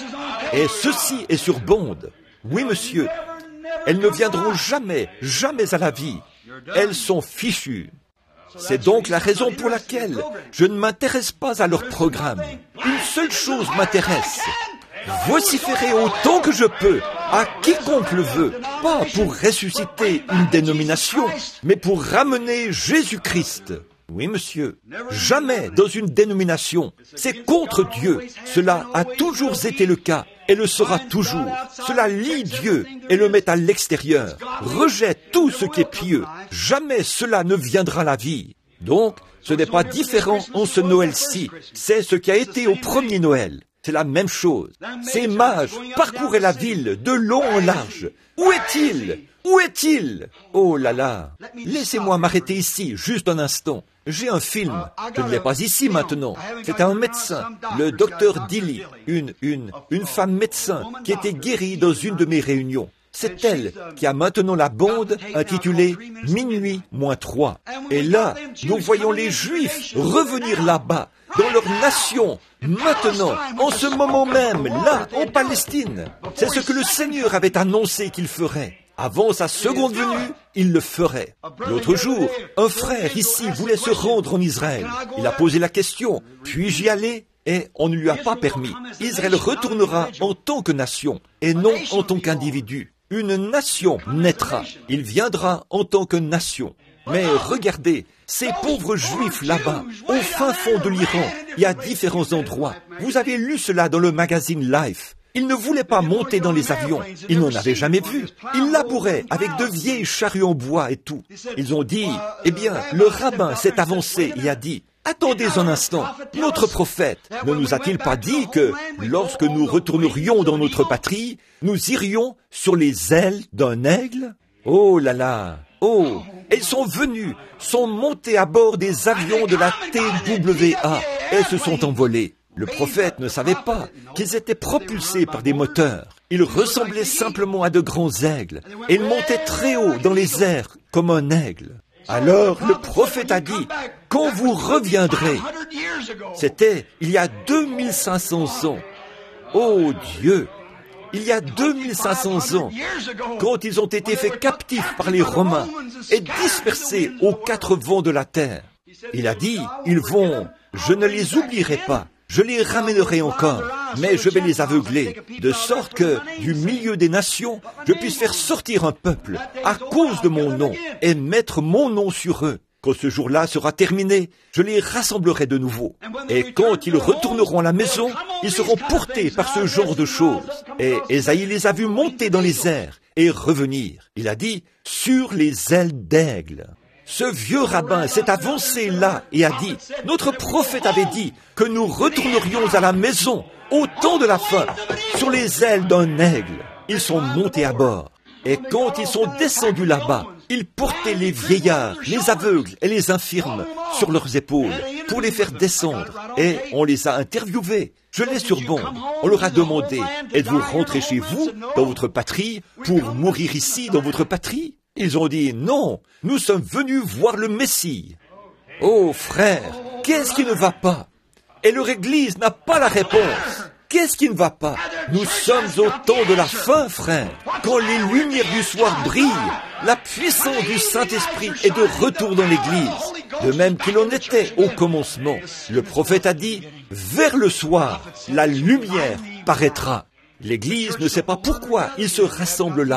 Et ceci est sur Bond. Oui, monsieur. Elles ne viendront jamais, jamais à la vie. Elles sont fichues. C'est donc la raison pour laquelle je ne m'intéresse pas à leur programme. Une seule chose m'intéresse. Vociférer autant que je peux, à quiconque le veut, pas pour ressusciter une dénomination, mais pour ramener Jésus-Christ. Oui, monsieur. Jamais dans une dénomination. C'est contre Dieu. Cela a toujours été le cas et le sera toujours. Cela lie Dieu et le met à l'extérieur. Rejette tout ce qui est pieux. Jamais cela ne viendra à la vie. Donc, ce n'est pas différent en ce Noël-ci. C'est ce qui a été au premier Noël. C'est la même chose. Ces mages parcouraient la ville de long en large. Où est-il? Où est-il? Oh là là! Laissez-moi m'arrêter ici, juste un instant. J'ai un film. Je ne l'ai pas ici maintenant. C'est un médecin, le docteur Dilly, une femme médecin qui était guérie dans une de mes réunions. C'est elle qui a maintenant la bande intitulée « Minuit moins 3 ». Et là, nous voyons les Juifs revenir là-bas, dans leur nation, maintenant, en ce moment même, là, en Palestine. C'est ce que le Seigneur avait annoncé qu'il ferait. Avant sa seconde venue, il le ferait. L'autre jour, un frère ici voulait se rendre en Israël. Il a posé la question, puis-je y aller? Et on ne lui a pas permis. Israël retournera en tant que nation, et non en tant qu'individu. Une nation naîtra. Il viendra en tant que nation. Mais regardez, ces pauvres Juifs là-bas, au fin fond de l'Iran, il y a différents endroits. Vous avez lu cela dans le magazine Life. Ils ne voulaient pas monter dans les avions. Ils n'en avaient jamais vu. Ils labouraient avec de vieilles charrues en bois et tout. Ils ont dit, eh bien, le rabbin s'est avancé et a dit, attendez un instant, notre prophète ne nous a-t-il pas dit que lorsque nous retournerions dans notre patrie, nous irions sur les ailes d'un aigle? Oh là là! Oh! Elles sont venues, sont montées à bord des avions de la TWA et se sont envolées. Le prophète ne savait pas qu'ils étaient propulsés par des moteurs. Ils ressemblaient simplement à de grands aigles et ils montaient très haut dans les airs comme un aigle. Alors le prophète a dit, quand vous reviendrez, c'était il y a 2500 ans. Oh Dieu! Il y a 2500 ans, quand ils ont été faits captifs par les Romains et dispersés aux quatre vents de la terre. Il a dit, ils vont, je ne les oublierai pas. Je les ramènerai encore, mais je vais les aveugler, de sorte que, du milieu des nations, je puisse faire sortir un peuple, à cause de mon nom, et mettre mon nom sur eux. Quand ce jour-là sera terminé, je les rassemblerai de nouveau. Et quand ils retourneront à la maison, ils seront portés par ce genre de choses. Et Ésaïe les a vus monter dans les airs et revenir. Il a dit, sur les ailes d'aigle. Ce vieux rabbin s'est avancé là et a dit, notre prophète avait dit que nous retournerions à la maison au temps de la fin, sur les ailes d'un aigle. Ils sont montés à bord. Et quand ils sont descendus là-bas, ils portaient les vieillards, les aveugles et les infirmes sur leurs épaules pour les faire descendre. Et on les a interviewés. Je l'ai sur bande. On leur a demandé, êtes-vous rentrés chez vous, dans votre patrie, pour mourir ici, dans votre patrie? Ils ont dit, non, nous sommes venus voir le Messie. Oh frère, qu'est-ce qui ne va pas? Et leur Église n'a pas la réponse. Qu'est-ce qui ne va pas? Nous sommes au temps de la fin, frère. Quand les lumières du soir brillent, la puissance du Saint-Esprit est de retour dans l'Église. De même qu'il en était au commencement. Le prophète a dit, vers le soir, la lumière paraîtra. L'Église ne sait pas pourquoi ils se rassemblent là-bas.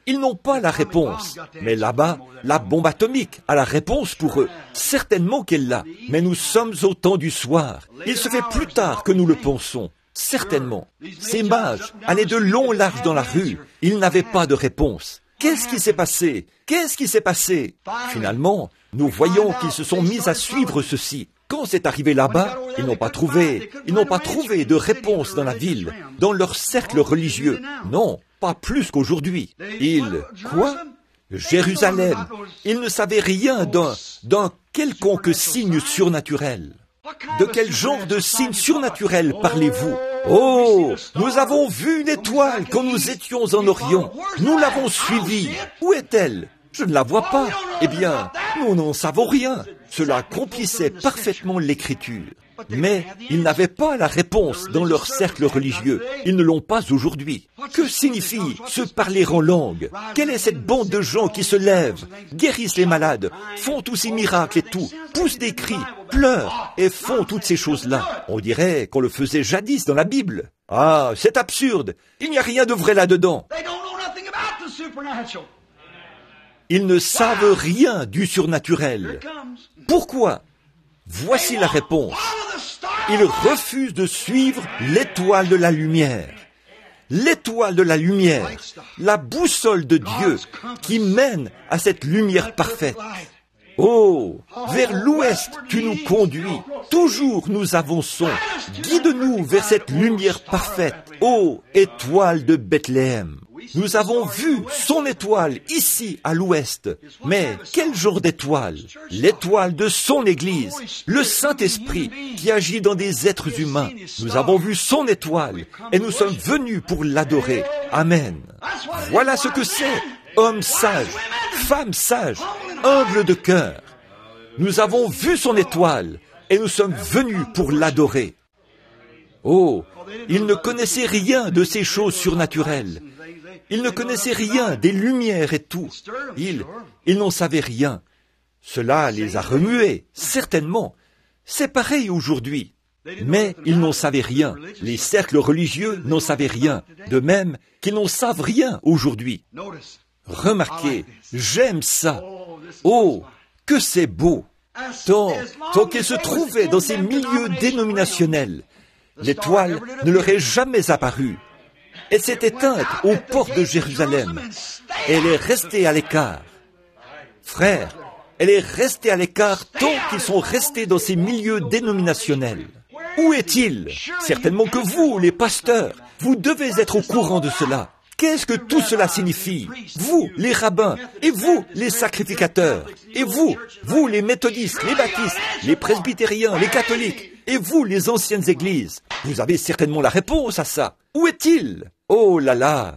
Ils n'ont pas la réponse. Mais là-bas, la bombe atomique a la réponse pour eux. Certainement qu'elle l'a. Mais nous sommes au temps du soir. Il se fait plus tard que nous le pensons. Certainement. Ces mages allaient de long en large dans la rue. Ils n'avaient pas de réponse. Qu'est-ce qui s'est passé? Qu'est-ce qui s'est passé? Finalement, nous voyons qu'ils se sont mis à suivre ceci. Quand c'est arrivé là-bas, ils n'ont pas trouvé de réponse dans la ville, dans leur cercle religieux. Non, pas plus qu'aujourd'hui. Quoi? Jérusalem. Ils ne savaient rien d'un quelconque signe surnaturel. De quel genre de signe surnaturel parlez-vous? Oh, nous avons vu une étoile quand nous étions en Orient. Nous l'avons suivie. Où est-elle? Je ne la vois pas. Eh bien, nous n'en savons rien. Cela accomplissait parfaitement l'Écriture. Mais ils n'avaient pas la réponse dans leur cercle religieux. Ils ne l'ont pas aujourd'hui. Que signifie se parler en langue? Quelle est cette bande de gens qui se lèvent, guérissent les malades, font tous ces miracles et tout, poussent des cris, pleurent et font toutes ces choses-là? On dirait qu'on le faisait jadis dans la Bible. Ah, c'est absurde. Il n'y a rien de vrai là-dedans. Ils ne savent rien du surnaturel. Pourquoi? Voici la réponse. Ils refusent de suivre l'étoile de la lumière. L'étoile de la lumière, la boussole de Dieu qui mène à cette lumière parfaite. Oh, vers l'ouest tu nous conduis, toujours nous avançons. Guide-nous vers cette lumière parfaite, ô étoile de Bethléem. Nous avons vu son étoile ici à l'ouest. Mais quel genre d'étoile? L'étoile de son Église, le Saint-Esprit qui agit dans des êtres humains. Nous avons vu son étoile et nous sommes venus pour l'adorer. Amen. Voilà ce que c'est, homme sage, femme sage, humble de cœur. Nous avons vu son étoile et nous sommes venus pour l'adorer. Oh, ils ne connaissaient rien de ces choses surnaturelles. Ils ne connaissaient rien des lumières et tout. Ils n'en savaient rien. Cela les a remués, certainement. C'est pareil aujourd'hui. Mais ils n'en savaient rien. Les cercles religieux n'en savaient rien. De même qu'ils n'en savent rien aujourd'hui. Remarquez, j'aime ça. Oh, que c'est beau. Tant qu'ils se trouvaient dans ces milieux dénominationnels, l'étoile ne leur est jamais apparue. Elle s'est éteinte aux portes de Jérusalem. Elle est restée à l'écart. Frère, elle est restée à l'écart tant qu'ils sont restés dans ces milieux dénominationnels. Où est-il? Certainement que vous, les pasteurs, vous devez être au courant de cela. Qu'est-ce que tout cela signifie? Vous, les rabbins, et vous, les sacrificateurs, et vous, les méthodistes, les baptistes, les presbytériens, les catholiques, et vous, les anciennes églises. Vous avez certainement la réponse à ça. Où est-il? Oh là là!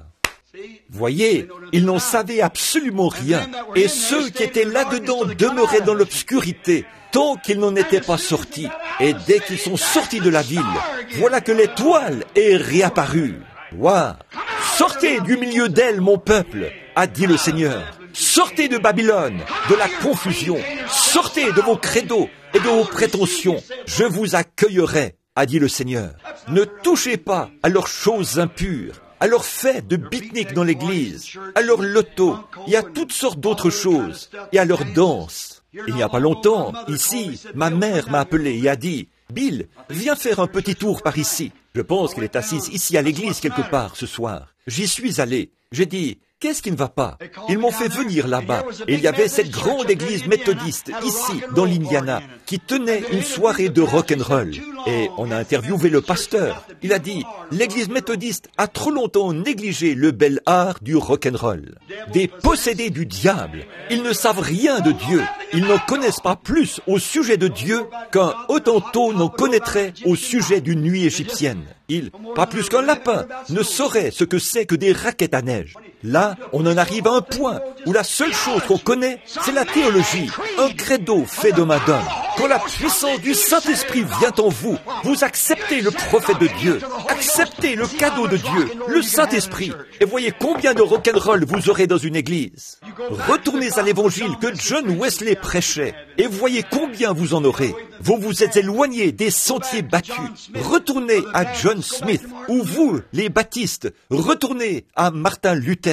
Voyez, ils n'en savaient absolument rien, et ceux qui étaient là-dedans demeuraient dans l'obscurité, tant qu'ils n'en étaient pas sortis. Et dès qu'ils sont sortis de la ville, voilà que l'étoile est réapparue. Waouh! Sortez du milieu d'elle, mon peuple, a dit le Seigneur. Sortez de Babylone, de la confusion. Sortez de vos credos et de vos prétentions. Je vous accueillerai, a dit le Seigneur. Ne touchez pas à leurs choses impures, à leurs fêtes de pique-nique dans l'église, à leurs lotos et à toutes sortes d'autres choses, et à leurs danses. Il n'y a pas longtemps, ici, ma mère m'a appelé et a dit, « Bill, viens faire un petit tour par ici. » Je pense qu'elle est assise ici à l'église quelque part ce soir. J'y suis allé. J'ai dit, qu'est-ce qui ne va pas? Ils m'ont fait venir là-bas. Et il y avait cette grande église méthodiste ici, dans l'Indiana, qui tenait une soirée de rock'n'roll. Et on a interviewé le pasteur. Il a dit, l'église méthodiste a trop longtemps négligé le bel art du rock'n'roll. Des possédés du diable. Ils ne savent rien de Dieu. Ils n'en connaissent pas plus au sujet de Dieu qu'un Hottentot n'en connaîtrait au sujet d'une nuit égyptienne. Pas plus qu'un lapin, ne saurait ce que c'est que des raquettes à neige. Là, on en arrive à un point où la seule chose qu'on connaît, c'est la théologie, un credo fait de main d'homme. Quand la puissance du Saint-Esprit vient en vous, vous acceptez le prophète de Dieu, acceptez le cadeau de Dieu, le Saint-Esprit, et voyez combien de rock'n'roll vous aurez dans une église. Retournez à l'évangile que John Wesley prêchait, et voyez combien vous en aurez. Vous vous êtes éloignés des sentiers battus. Retournez à John Smith, ou vous, les baptistes, retournez à Martin Luther.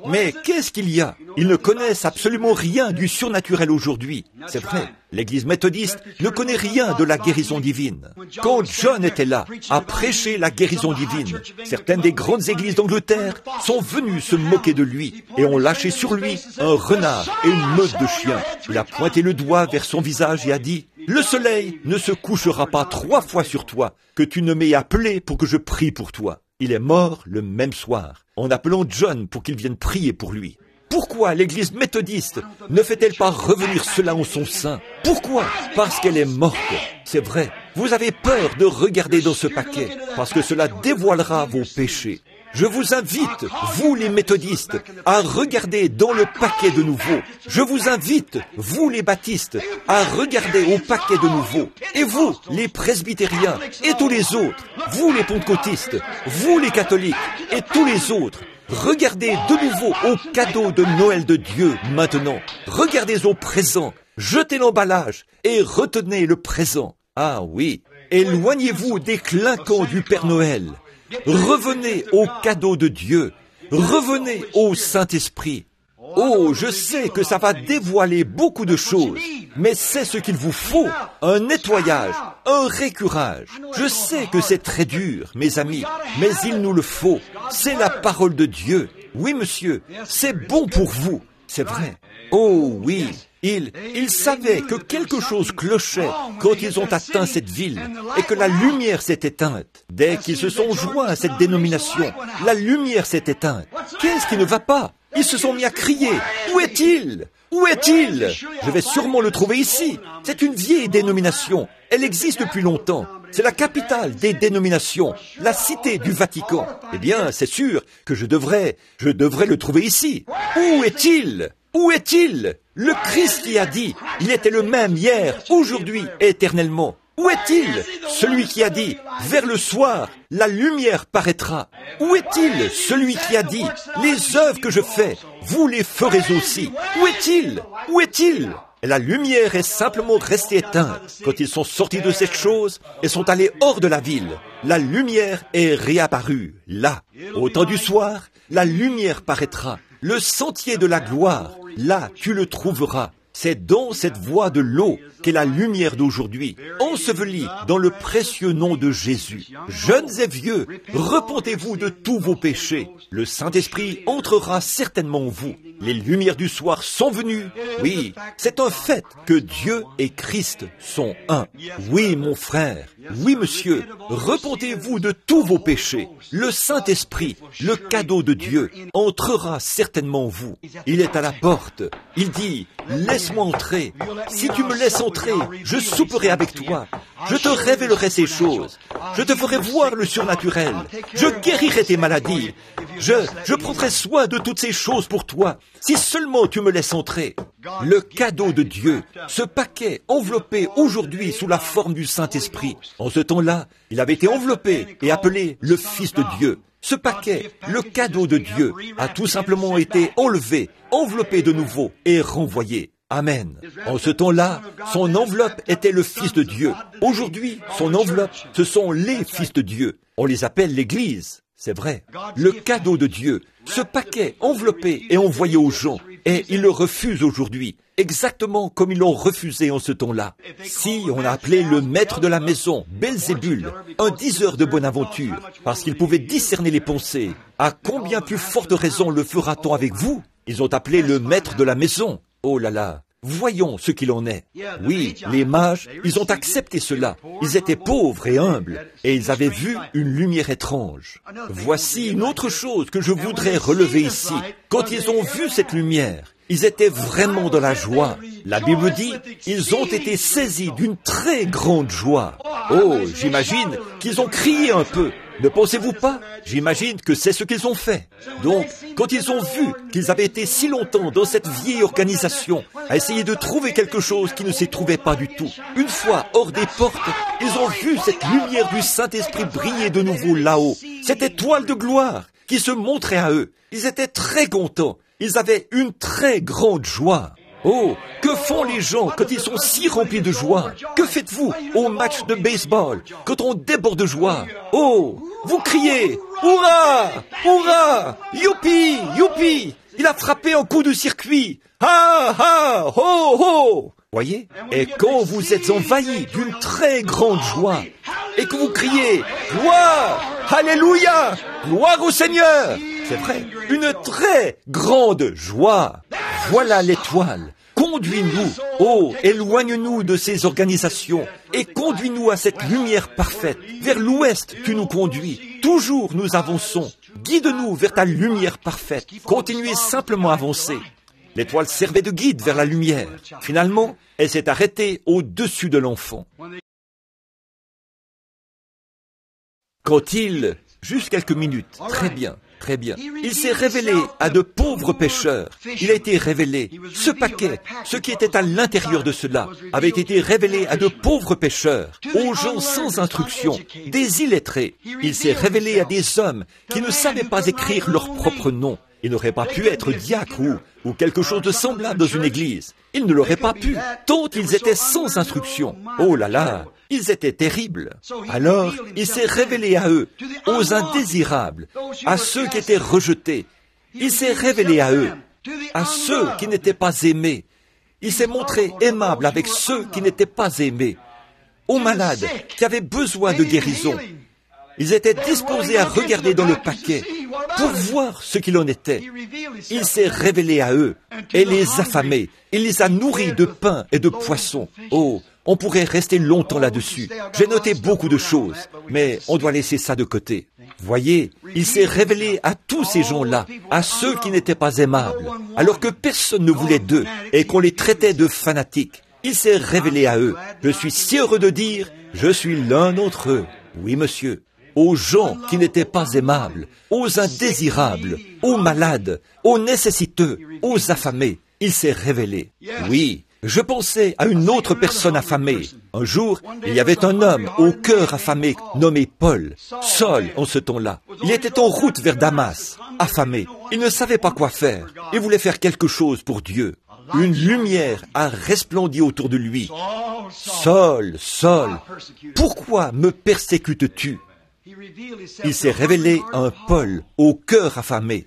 Mais qu'est-ce qu'il y a? Ils ne connaissent absolument rien du surnaturel aujourd'hui. C'est vrai, l'Église méthodiste ne connaît rien de la guérison divine. Quand John était là, à prêcher la guérison divine, certaines des grandes églises d'Angleterre sont venues se moquer de lui et ont lâché sur lui un renard et une meute de chiens. Il a pointé le doigt vers son visage et a dit: « Le soleil ne se couchera pas 3 fois sur toi, que tu ne m'aies appelé pour que je prie pour toi. » Il est mort le même soir, en appelant John pour qu'il vienne prier pour lui. Pourquoi l'Église méthodiste ne fait-elle pas revenir cela en son sein? Pourquoi? Parce qu'elle est morte. C'est vrai, vous avez peur de regarder dans ce paquet, parce que cela dévoilera vos péchés. Je vous invite, vous les méthodistes, à regarder dans le paquet de nouveau. Je vous invite, vous les baptistes, à regarder au paquet de nouveau. Et vous, les presbytériens, et tous les autres, vous les pentecôtistes, vous les catholiques, et tous les autres, regardez de nouveau au cadeau de Noël de Dieu maintenant. Regardez au présent, jetez l'emballage et retenez le présent. Ah oui, éloignez-vous des clinquants du Père Noël. Revenez au cadeau de Dieu. Revenez au Saint-Esprit. Oh, je sais que ça va dévoiler beaucoup de choses, mais c'est ce qu'il vous faut, un nettoyage, un récurage. Je sais que c'est très dur, mes amis, mais il nous le faut. C'est la parole de Dieu. Oui, monsieur, c'est bon pour vous. C'est vrai. Oh oui, ils savaient que quelque chose clochait quand ils ont atteint cette ville et que la lumière s'est éteinte. Dès qu'ils se sont joints à cette dénomination, la lumière s'est éteinte. Qu'est-ce qui ne va pas? Ils se sont mis à crier. Où est-il? Où est-il? Je vais sûrement le trouver ici. C'est une vieille dénomination. Elle existe depuis longtemps. C'est la capitale des dénominations, la cité du Vatican. Eh bien, c'est sûr que je devrais le trouver ici. Où est-il? Où est-il? Le Christ qui a dit, il était le même hier, aujourd'hui, éternellement. Où est-il? Celui qui a dit, vers le soir, la lumière paraîtra. Où est-il? Celui qui a dit, les œuvres que je fais, vous les ferez aussi. Où est-il? Où est-il? Et la lumière est simplement restée éteinte. Quand ils sont sortis de cette chose et sont allés hors de la ville, la lumière est réapparue, là. Au temps du soir, la lumière paraîtra. Le sentier de la gloire, là, tu le trouveras. C'est dans cette voie de l'eau qu'est la lumière d'aujourd'hui, ensevelie dans le précieux nom de Jésus. Jeunes et vieux, repentez-vous de tous vos péchés. Le Saint-Esprit entrera certainement en vous. Les lumières du soir sont venues. Oui, c'est un fait que Dieu et Christ sont un. Oui, mon frère, oui, monsieur, repentez-vous de tous vos péchés. Le Saint-Esprit, le cadeau de Dieu, entrera certainement en vous. Il est à la porte. Il dit, laisse-moi entrer. Si tu me laisses entrer, je souperai avec toi. Je te révélerai ces choses. Je te ferai voir le surnaturel. Je guérirai tes maladies. Je prendrai soin de toutes ces choses pour toi, si seulement tu me laisses entrer. Le cadeau de Dieu, ce paquet enveloppé aujourd'hui sous la forme du Saint-Esprit. En ce temps-là, il avait été enveloppé et appelé le Fils de Dieu. Ce paquet, le cadeau de Dieu, a tout simplement été enlevé, enveloppé de nouveau et renvoyé. Amen. En ce temps-là, son enveloppe était le Fils de Dieu. Aujourd'hui, son enveloppe, ce sont les fils de Dieu. On les appelle l'Église. C'est vrai. Le cadeau de Dieu, ce paquet enveloppé et envoyé aux gens, et ils le refusent aujourd'hui, exactement comme ils l'ont refusé en ce temps-là. Si on a appelé le maître de la maison, Belzébul, un diseur de bonne aventure, parce qu'il pouvait discerner les pensées, à combien plus forte raison le fera-t-on avec vous? Ils ont appelé le maître de la maison. Oh là là, voyons ce qu'il en est. Oui, les mages, ils ont accepté cela. Ils étaient pauvres et humbles, et ils avaient vu une lumière étrange. Voici une autre chose que je voudrais relever ici. Quand ils ont vu cette lumière, ils étaient vraiment dans la joie. La Bible dit, ils ont été saisis d'une très grande joie. Oh, j'imagine qu'ils ont crié un peu. Ne pensez-vous pas? J'imagine que c'est ce qu'ils ont fait. Donc, quand ils ont vu qu'ils avaient été si longtemps dans cette vieille organisation, à essayer de trouver quelque chose qui ne s'y trouvait pas du tout, une fois hors des portes, ils ont vu cette lumière du Saint-Esprit briller de nouveau là-haut. Cette étoile de gloire qui se montrait à eux. Ils étaient très contents. Ils avaient une très grande joie. Oh, que font les gens quand ils sont si remplis de joie? Que faites-vous au match de baseball quand on déborde de joie? Oh, vous criez, hurrah, hurrah, youpi, youpi. Il a frappé un coup de circuit. Ha, ha, ho, ho. Voyez? Et quand vous êtes envahi d'une très grande joie et que vous criez « Gloire! Alléluia! Gloire au Seigneur !» C'est vrai, une très grande joie. Voilà l'étoile. Conduis-nous, oh, éloigne-nous de ces organisations et conduis-nous à cette lumière parfaite. Vers l'ouest, tu nous conduis. Toujours nous avançons. Guide-nous vers ta lumière parfaite. Continuez simplement à avancer. L'étoile servait de guide vers la lumière. Finalement, elle s'est arrêtée au-dessus de l'enfant. Quand juste quelques minutes, très bien, il s'est révélé à de pauvres pêcheurs. Il a été révélé. Ce paquet, ce qui était à l'intérieur de cela, avait été révélé à de pauvres pêcheurs, aux gens sans instruction, des illettrés. Il s'est révélé à des hommes qui ne savaient pas écrire leur propre nom. Ils n'auraient pas pu être diacres ou quelque chose de semblable dans une église. Ils ne l'auraient pas pu, tant ils étaient sans instruction. Oh là là, ils étaient terribles. Alors, il s'est révélé à eux, aux indésirables, à ceux qui étaient rejetés. Il s'est révélé à eux, à ceux qui n'étaient pas aimés. Il s'est montré aimable avec ceux qui n'étaient pas aimés, aux malades qui avaient besoin de guérison. Ils étaient disposés à regarder dans le paquet pour voir ce qu'il en était. Il s'est révélé à eux et les affamés. Il les a nourris de pain et de poisson. Oh, on pourrait rester longtemps là-dessus. J'ai noté beaucoup de choses, mais on doit laisser ça de côté. Voyez, il s'est révélé à tous ces gens-là, à ceux qui n'étaient pas aimables, alors que personne ne voulait d'eux et qu'on les traitait de fanatiques. Il s'est révélé à eux. Je suis si heureux de dire, je suis l'un d'entre eux. Oui, monsieur. Aux gens qui n'étaient pas aimables, aux indésirables, aux malades, aux nécessiteux, aux affamés. Il s'est révélé. Oui, je pensais à une autre personne affamée. Un jour, il y avait un homme au cœur affamé nommé Paul, Saul en ce temps-là. Il était en route vers Damas, affamé. Il ne savait pas quoi faire. Il voulait faire quelque chose pour Dieu. Une lumière a resplendi autour de lui. Saul, Saul, pourquoi me persécutes-tu? Il s'est révélé à un Paul au cœur affamé,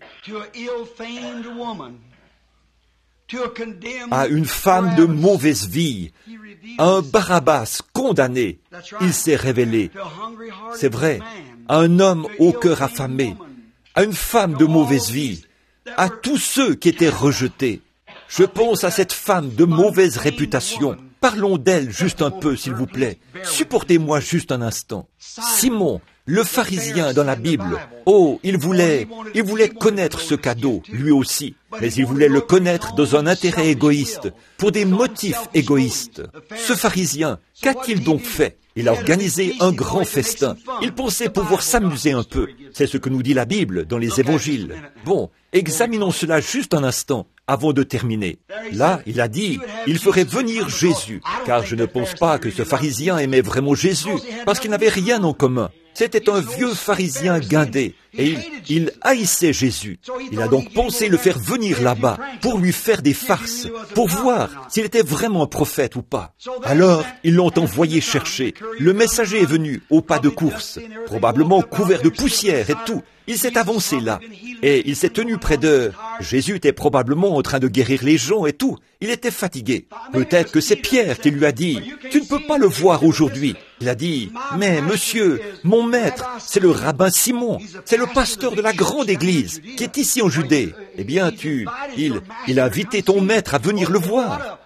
à une femme de mauvaise vie, à un Barabbas condamné. Il s'est révélé, c'est vrai, à un homme au cœur affamé, à une femme de mauvaise vie, à tous ceux qui étaient rejetés. Je pense à cette femme de mauvaise réputation. Parlons d'elle juste un peu, s'il vous plaît. Supportez-moi juste un instant. Simon, le pharisien dans la Bible. Oh, il voulait connaître ce cadeau, lui aussi. Mais il voulait le connaître dans un intérêt égoïste, pour des motifs égoïstes. Ce pharisien, qu'a-t-il donc fait? Il a organisé un grand festin. Il pensait pouvoir s'amuser un peu. C'est ce que nous dit la Bible dans les évangiles. Bon, examinons cela juste un instant, avant de terminer. Là, il a dit, il ferait venir Jésus, car je ne pense pas que ce pharisien aimait vraiment Jésus, parce qu'ils n'avaient rien en commun. C'était un vieux pharisien guindé, et il haïssait Jésus. Il a donc pensé le faire venir là-bas, pour lui faire des farces, pour voir s'il était vraiment un prophète ou pas. Alors, ils l'ont envoyé chercher. Le messager est venu au pas de course, probablement couvert de poussière et tout. Il s'est avancé là, et il s'est tenu près d'eux. Jésus était probablement en train de guérir les gens et tout. Il était fatigué. Peut-être que c'est Pierre qui lui a dit, « Tu ne peux pas le voir aujourd'hui. » Il a dit, « Mais monsieur, mon maître, c'est le rabbin Simon, c'est le pasteur de la grande église qui est ici en Judée. Eh bien, il a invité ton maître à venir le voir.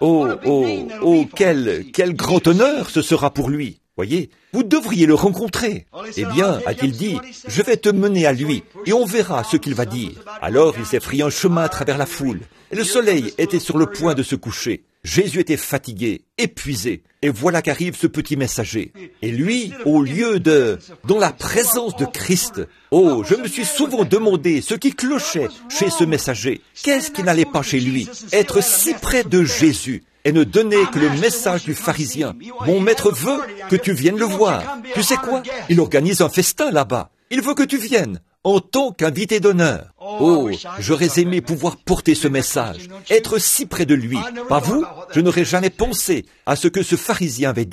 Oh, quel grand honneur ce sera pour lui. Voyez, vous devriez le rencontrer. Eh bien, a-t-il dit, je vais te mener à lui, et on verra ce qu'il va dire. Alors il s'est frayé un chemin à travers la foule, et le soleil était sur le point de se coucher. Jésus était fatigué, épuisé, et voilà qu'arrive ce petit messager. Et lui, au lieu dans la présence de Christ, oh, je me suis souvent demandé ce qui clochait chez ce messager. Qu'est-ce qui n'allait pas chez lui? Être si près de Jésus et ne donner que le message du pharisien. Mon maître veut que tu viennes le voir. Tu sais quoi? Il organise un festin là-bas. Il veut que tu viennes en tant qu'invité d'honneur. Oh, j'aurais aimé pouvoir porter ce message, être si près de lui. Pas vous? Je n'aurais jamais pensé à ce que ce pharisien avait dit.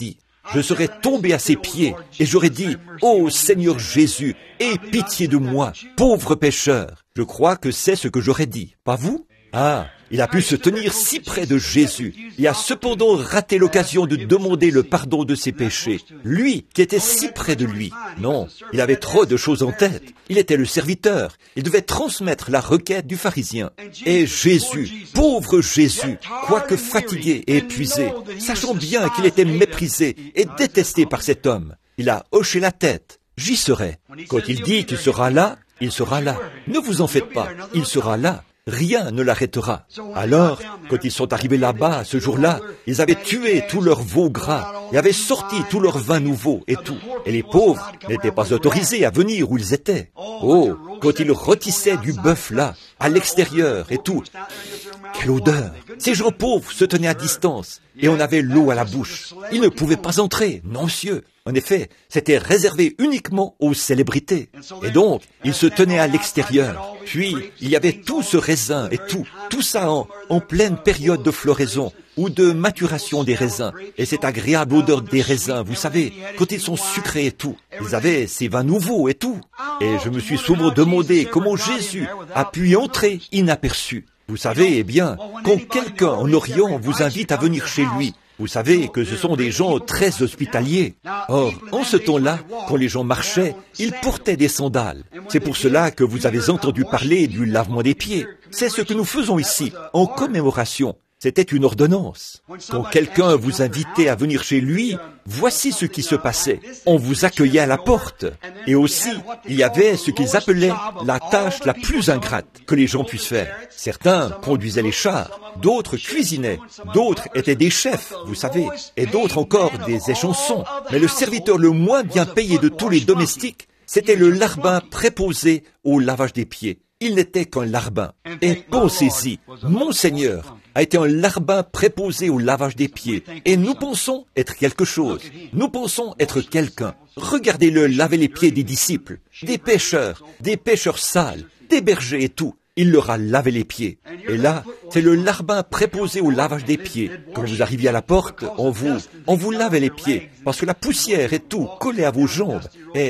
je serais tombé à ses pieds et j'aurais dit, « Ô Seigneur Jésus, aie pitié de moi, pauvre pécheur. » Je crois que c'est ce que j'aurais dit, pas vous? Ah, il a pu se tenir si près de Jésus et a cependant raté l'occasion de demander le pardon de ses péchés. Lui, qui était si près de lui. Non, il avait trop de choses en tête. Il était le serviteur. Il devait transmettre la requête du pharisien. Et Jésus, pauvre Jésus, quoique fatigué et épuisé, sachant bien qu'il était méprisé et détesté par cet homme, il a hoché la tête. J'y serai. Quand il dit qu'il sera là, il sera là. Ne vous en faites pas, il sera là. Rien ne l'arrêtera. Alors, quand ils sont arrivés là-bas, ce jour-là, ils avaient tué tout leur veau gras et avaient sorti tout leur vin nouveau et tout. Et les pauvres n'étaient pas autorisés à venir où ils étaient. Oh, quand ils rôtissaient du bœuf là, à l'extérieur et tout. Quelle odeur! Ces gens pauvres se tenaient à distance et on avait l'eau à la bouche. Ils ne pouvaient pas entrer, non monsieur. En effet, c'était réservé uniquement aux célébrités. Et donc, ils se tenaient à l'extérieur. Puis, il y avait tout ce raisin et tout ça en pleine période de floraison ou de maturation des raisins. Et cette agréable odeur des raisins, vous savez, quand ils sont sucrés et tout. Ils avaient ces vins nouveaux et tout. Et je me suis souvent demandé comment Jésus a pu y entrer inaperçu. Vous savez, eh bien, quand quelqu'un en Orient vous invite à venir chez lui, vous savez que ce sont des gens très hospitaliers. Or, en ce temps-là, quand les gens marchaient, ils portaient des sandales. C'est pour cela que vous avez entendu parler du lavement des pieds. C'est ce que nous faisons ici, en commémoration. C'était une ordonnance. Quand quelqu'un vous invitait à venir chez lui, voici ce qui se passait. On vous accueillait à la porte. Et aussi, il y avait ce qu'ils appelaient la tâche la plus ingrate que les gens puissent faire. Certains conduisaient les chars, d'autres cuisinaient, d'autres étaient des chefs, vous savez, et d'autres encore des échansons. Mais le serviteur le moins bien payé de tous les domestiques, c'était le larbin préposé au lavage des pieds. Il n'était qu'un larbin. Et pensez-y, mon Seigneur a été un larbin préposé au lavage des pieds. Et nous pensons être quelque chose. Nous pensons être quelqu'un. Regardez-le laver les pieds des disciples, des pécheurs sales, des bergers et tout. Il leur a lavé les pieds. Et là, c'est le larbin préposé au lavage des pieds. Quand vous arriviez à la porte, on vous lavait les pieds, parce que la poussière et tout collait à vos jambes.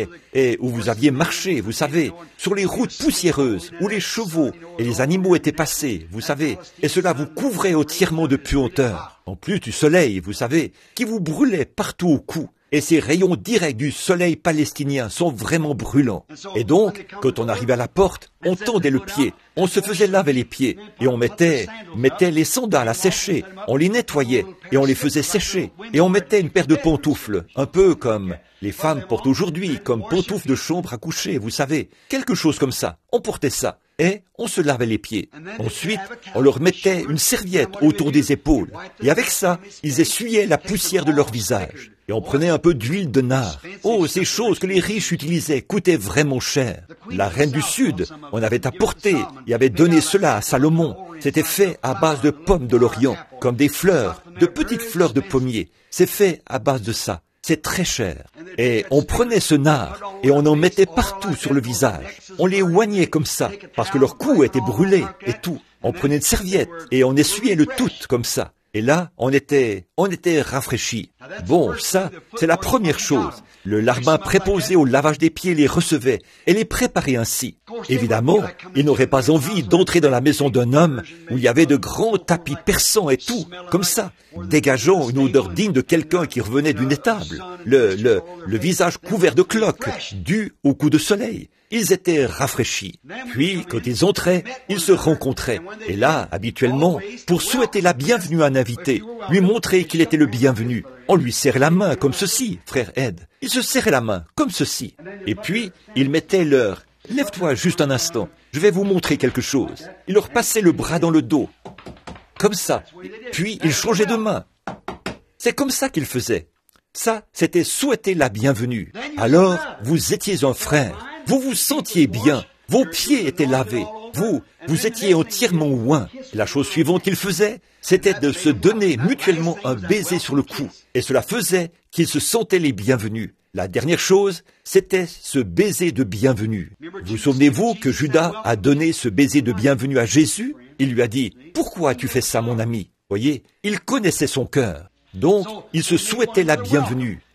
Et où vous aviez marché, vous savez, sur les routes poussiéreuses, où les chevaux et les animaux étaient passés, vous savez, et cela vous couvrait entièrement de puanteur. En plus du soleil, vous savez, qui vous brûlait partout au cou. Et ces rayons directs du soleil palestinien sont vraiment brûlants. Et donc, quand on arrivait à la porte, on tendait le pied, on se faisait laver les pieds, et on mettait les sandales à sécher, on les nettoyait, et on les faisait sécher, et on mettait une paire de pantoufles, un peu comme les femmes portent aujourd'hui, comme pantoufles de chambre à coucher, vous savez, quelque chose comme ça. On portait ça. Et on se lavait les pieds. Ensuite, on leur mettait une serviette autour des épaules. Et avec ça, ils essuyaient la poussière de leur visage. Et on prenait un peu d'huile de nard. Oh, ces choses que les riches utilisaient coûtaient vraiment cher. La reine du Sud en avait apporté et avait donné cela à Salomon. C'était fait à base de pommes de l'Orient, comme des fleurs, de petites fleurs de pommier. C'est fait à base de ça. C'est très cher. Et on prenait ce nard et on en mettait partout sur le visage. On les oignait comme ça, parce que leur cou était brûlé et tout. On prenait une serviette et on essuyait le tout comme ça. Et là, on était rafraîchis. Bon, ça, c'est la première chose. Le larbin préposé au lavage des pieds les recevait et les préparait ainsi. Évidemment, ils n'auraient pas envie d'entrer dans la maison d'un homme où il y avait de grands tapis persans et tout, comme ça, dégageant une odeur digne de quelqu'un qui revenait d'une étable, le visage couvert de cloques, dû au coup de soleil. Ils étaient rafraîchis. Puis, quand ils entraient, ils se rencontraient. Et là, habituellement, pour souhaiter la bienvenue à un invité, lui montrer qu'il était le bienvenu, on lui serrait la main comme ceci, frère Ed. Il se serrait la main comme ceci. Et puis, ils mettaient leur... Lève-toi juste un instant, je vais vous montrer quelque chose. Il leur passait le bras dans le dos, comme ça. Puis, ils changeaient de main. C'est comme ça qu'ils faisaient. Ça, c'était souhaiter la bienvenue. Alors, vous étiez un frère. Vous vous sentiez bien, vos pieds étaient lavés, vous étiez entièrement oints. La chose suivante qu'ils faisaient, c'était de se donner mutuellement un baiser sur le cou. Et cela faisait qu'ils se sentaient les bienvenus. La dernière chose, c'était ce baiser de bienvenue. Vous souvenez-vous que Judas a donné ce baiser de bienvenue à Jésus? Il lui a dit, « Pourquoi tu fais ça, mon ami ?» Voyez, il connaissait son cœur. Donc, il se souhaitait la bienvenue.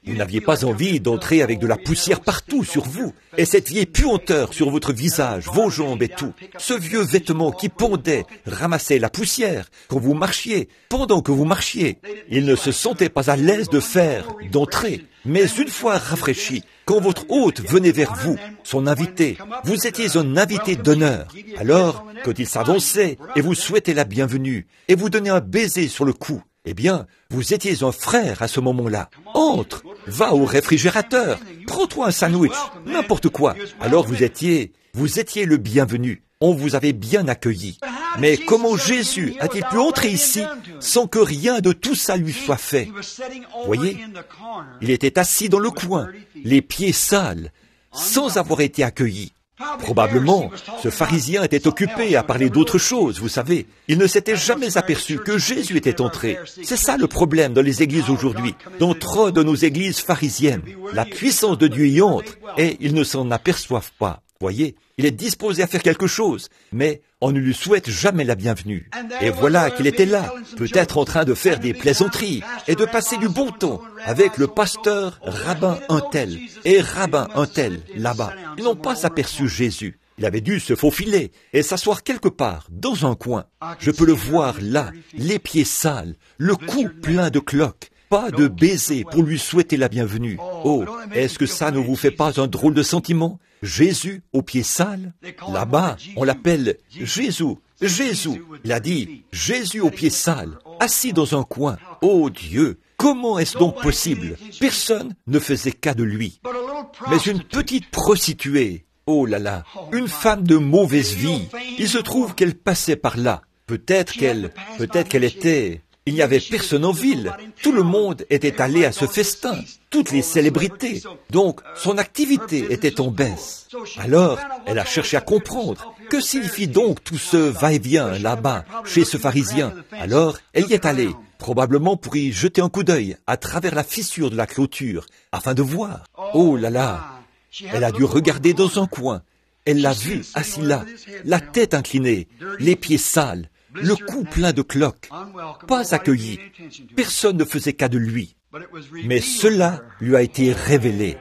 Vous n'aviez pas envie d'entrer avec de la poussière partout sur vous, et cette vieille puanteur sur votre visage, vos jambes et tout. Ce vieux vêtement qui pondait, ramassait la poussière quand vous marchiez, pendant que vous marchiez. Il ne se sentait pas à l'aise d'entrer. Mais une fois rafraîchi, quand votre hôte venait vers vous, son invité, vous étiez un invité d'honneur. Alors, quand il s'avançait et vous souhaitait la bienvenue, et vous donnait un baiser sur le cou, eh bien, vous étiez un frère à ce moment-là. Entre, va au réfrigérateur, prends-toi un sandwich, n'importe quoi. Alors vous étiez le bienvenu. On vous avait bien accueilli. Mais comment Jésus a-t-il pu entrer ici sans que rien de tout ça lui soit fait? Voyez, il était assis dans le coin, les pieds sales, sans avoir été accueilli. Probablement, ce pharisien était occupé à parler d'autre chose, vous savez. Il ne s'était jamais aperçu que Jésus était entré. C'est ça le problème dans les églises aujourd'hui, dans trop de nos églises pharisiennes. La puissance de Dieu y entre et ils ne s'en aperçoivent pas. Voyez, il est disposé à faire quelque chose, mais on ne lui souhaite jamais la bienvenue. Et voilà qu'il était là, peut-être en train de faire des plaisanteries et de passer du bon temps avec le pasteur rabbin un tel et rabbin un tel là-bas. Ils n'ont pas aperçu Jésus. Il avait dû se faufiler et s'asseoir quelque part, dans un coin. Je peux le voir là, les pieds sales, le cou plein de cloques. Pas de baiser pour lui souhaiter la bienvenue. Oh, est-ce que ça ne vous fait pas un drôle de sentiment? Jésus aux pieds sales? Là-bas, on l'appelle Jésus. Jésus, il a dit, Jésus aux pieds sales, assis dans un coin. Oh Dieu, comment est-ce donc possible? Personne ne faisait cas de lui. Mais une petite prostituée, oh là là, une femme de mauvaise vie, il se trouve qu'elle passait par là. Peut-être qu'elle était... Il n'y avait personne en ville. Tout le monde était allé à ce festin, toutes les célébrités. Donc, son activité était en baisse. Alors, elle a cherché à comprendre. Que signifie donc tout ce va-et-vient là-bas, chez ce pharisien? Alors, elle y est allée, probablement pour y jeter un coup d'œil à travers la fissure de la clôture, afin de voir. Oh là là! Elle a dû regarder dans un coin. Elle l'a vu assis là, la tête inclinée, les pieds sales, le cou plein de cloques, pas accueilli. Personne ne faisait cas de lui. Mais cela lui a été révélé.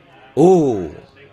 Oh!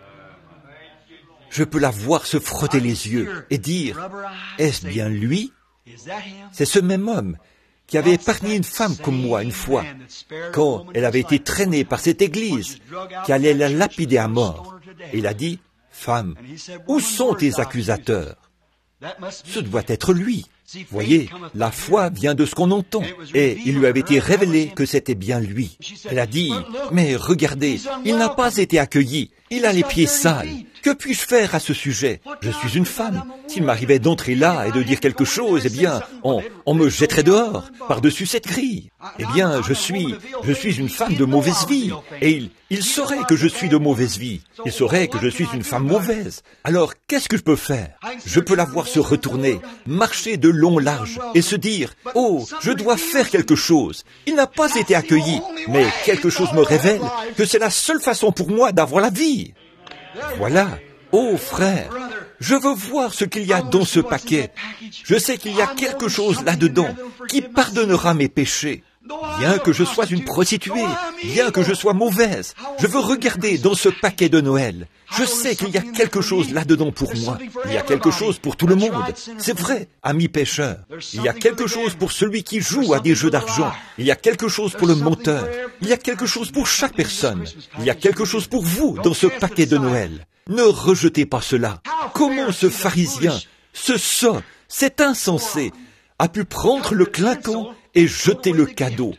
Je peux la voir se frotter les yeux et dire, est-ce bien lui? C'est ce même homme qui avait épargné une femme comme moi une fois, quand elle avait été traînée par cette église qui allait la lapider à mort. Et il a dit, femme, où sont tes accusateurs? Ce doit être lui. Voyez, la foi vient de ce qu'on entend, et il lui avait été révélé que c'était bien lui. Elle a dit, mais regardez, il n'a pas été accueilli, il a les pieds sales. Que puis-je faire à ce sujet? Je suis une femme. S'il m'arrivait d'entrer là et de dire quelque chose, eh bien, on me jetterait dehors, par-dessus cette grille. Eh bien, je suis une femme de mauvaise vie, et il saurait que je suis de mauvaise vie. Il saurait que je suis une femme mauvaise. Alors, qu'est-ce que je peux faire? Je peux la voir se retourner, marcher de long large, et se dire, oh, je dois faire quelque chose. Il n'a pas été accueilli, mais quelque chose me révèle que c'est la seule façon pour moi d'avoir la vie. Voilà. Oh frère, je veux voir ce qu'il y a dans ce paquet. Je sais qu'il y a quelque chose là-dedans qui pardonnera mes péchés. Bien que je sois une prostituée, bien que je sois mauvaise, je veux regarder dans ce paquet de Noël. Je sais qu'il y a quelque chose là-dedans pour moi. Il y a quelque chose pour tout le monde. C'est vrai, ami pécheur. Il y a quelque chose pour celui qui joue à des jeux d'argent. Il y a quelque chose pour le menteur. Il y a quelque chose pour chaque personne. Il y a quelque chose pour vous dans ce paquet de Noël. Ne rejetez pas cela. Comment ce pharisien, ce sot, cet insensé, a pu prendre le clinquant et jeter le cadeau?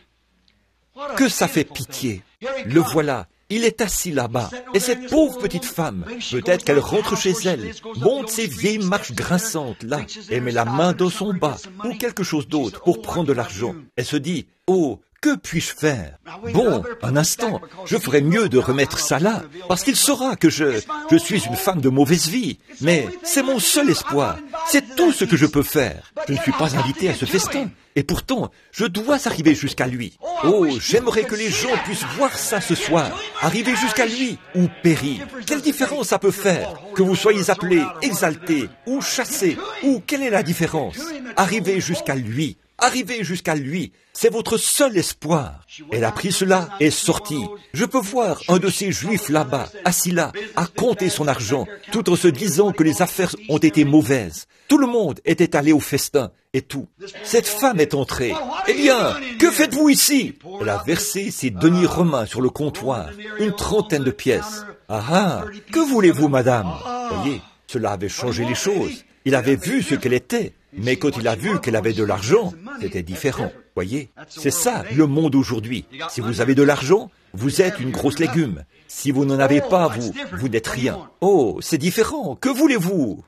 Que ça fait pitié. Le voilà. Il est assis là-bas. Et cette pauvre petite femme, peut-être qu'elle rentre chez elle, monte ses vieilles marches grinçantes là, et met la main dans son bas, ou quelque chose d'autre, pour prendre de l'argent. Elle se dit, oh, que puis-je faire? Bon, un instant, je ferais mieux de remettre ça là, parce qu'il saura que je suis une femme de mauvaise vie. Mais c'est mon seul espoir. C'est tout ce que je peux faire. Je ne suis pas invité à ce festin. Et pourtant, je dois arriver jusqu'à lui. Oh, j'aimerais que les gens puissent voir ça ce soir. Arriver jusqu'à lui ou périr. Quelle différence ça peut faire? Que vous soyez appelé, exalté ou chassé, ou quelle est la différence? Arriver jusqu'à lui. Arrivez jusqu'à lui. C'est votre seul espoir. Elle a pris cela et est sortie. Je peux voir un de ces juifs là-bas, assis là, à compter son argent, tout en se disant que les affaires ont été mauvaises. Tout le monde était allé au festin et tout. Cette femme est entrée. Eh bien, que faites-vous ici? Elle a versé ses deniers romains sur le comptoir, une 30aine de pièces. Ah ah, que voulez-vous, madame? Voyez, cela avait changé les choses. Il avait vu ce qu'elle était, mais quand il a vu qu'elle avait de l'argent, c'était différent. Voyez, c'est ça le monde aujourd'hui. Si vous avez de l'argent, vous êtes une grosse légume. Si vous n'en avez pas, vous n'êtes rien. Oh, c'est différent. Que voulez-vous?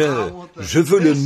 Je veux le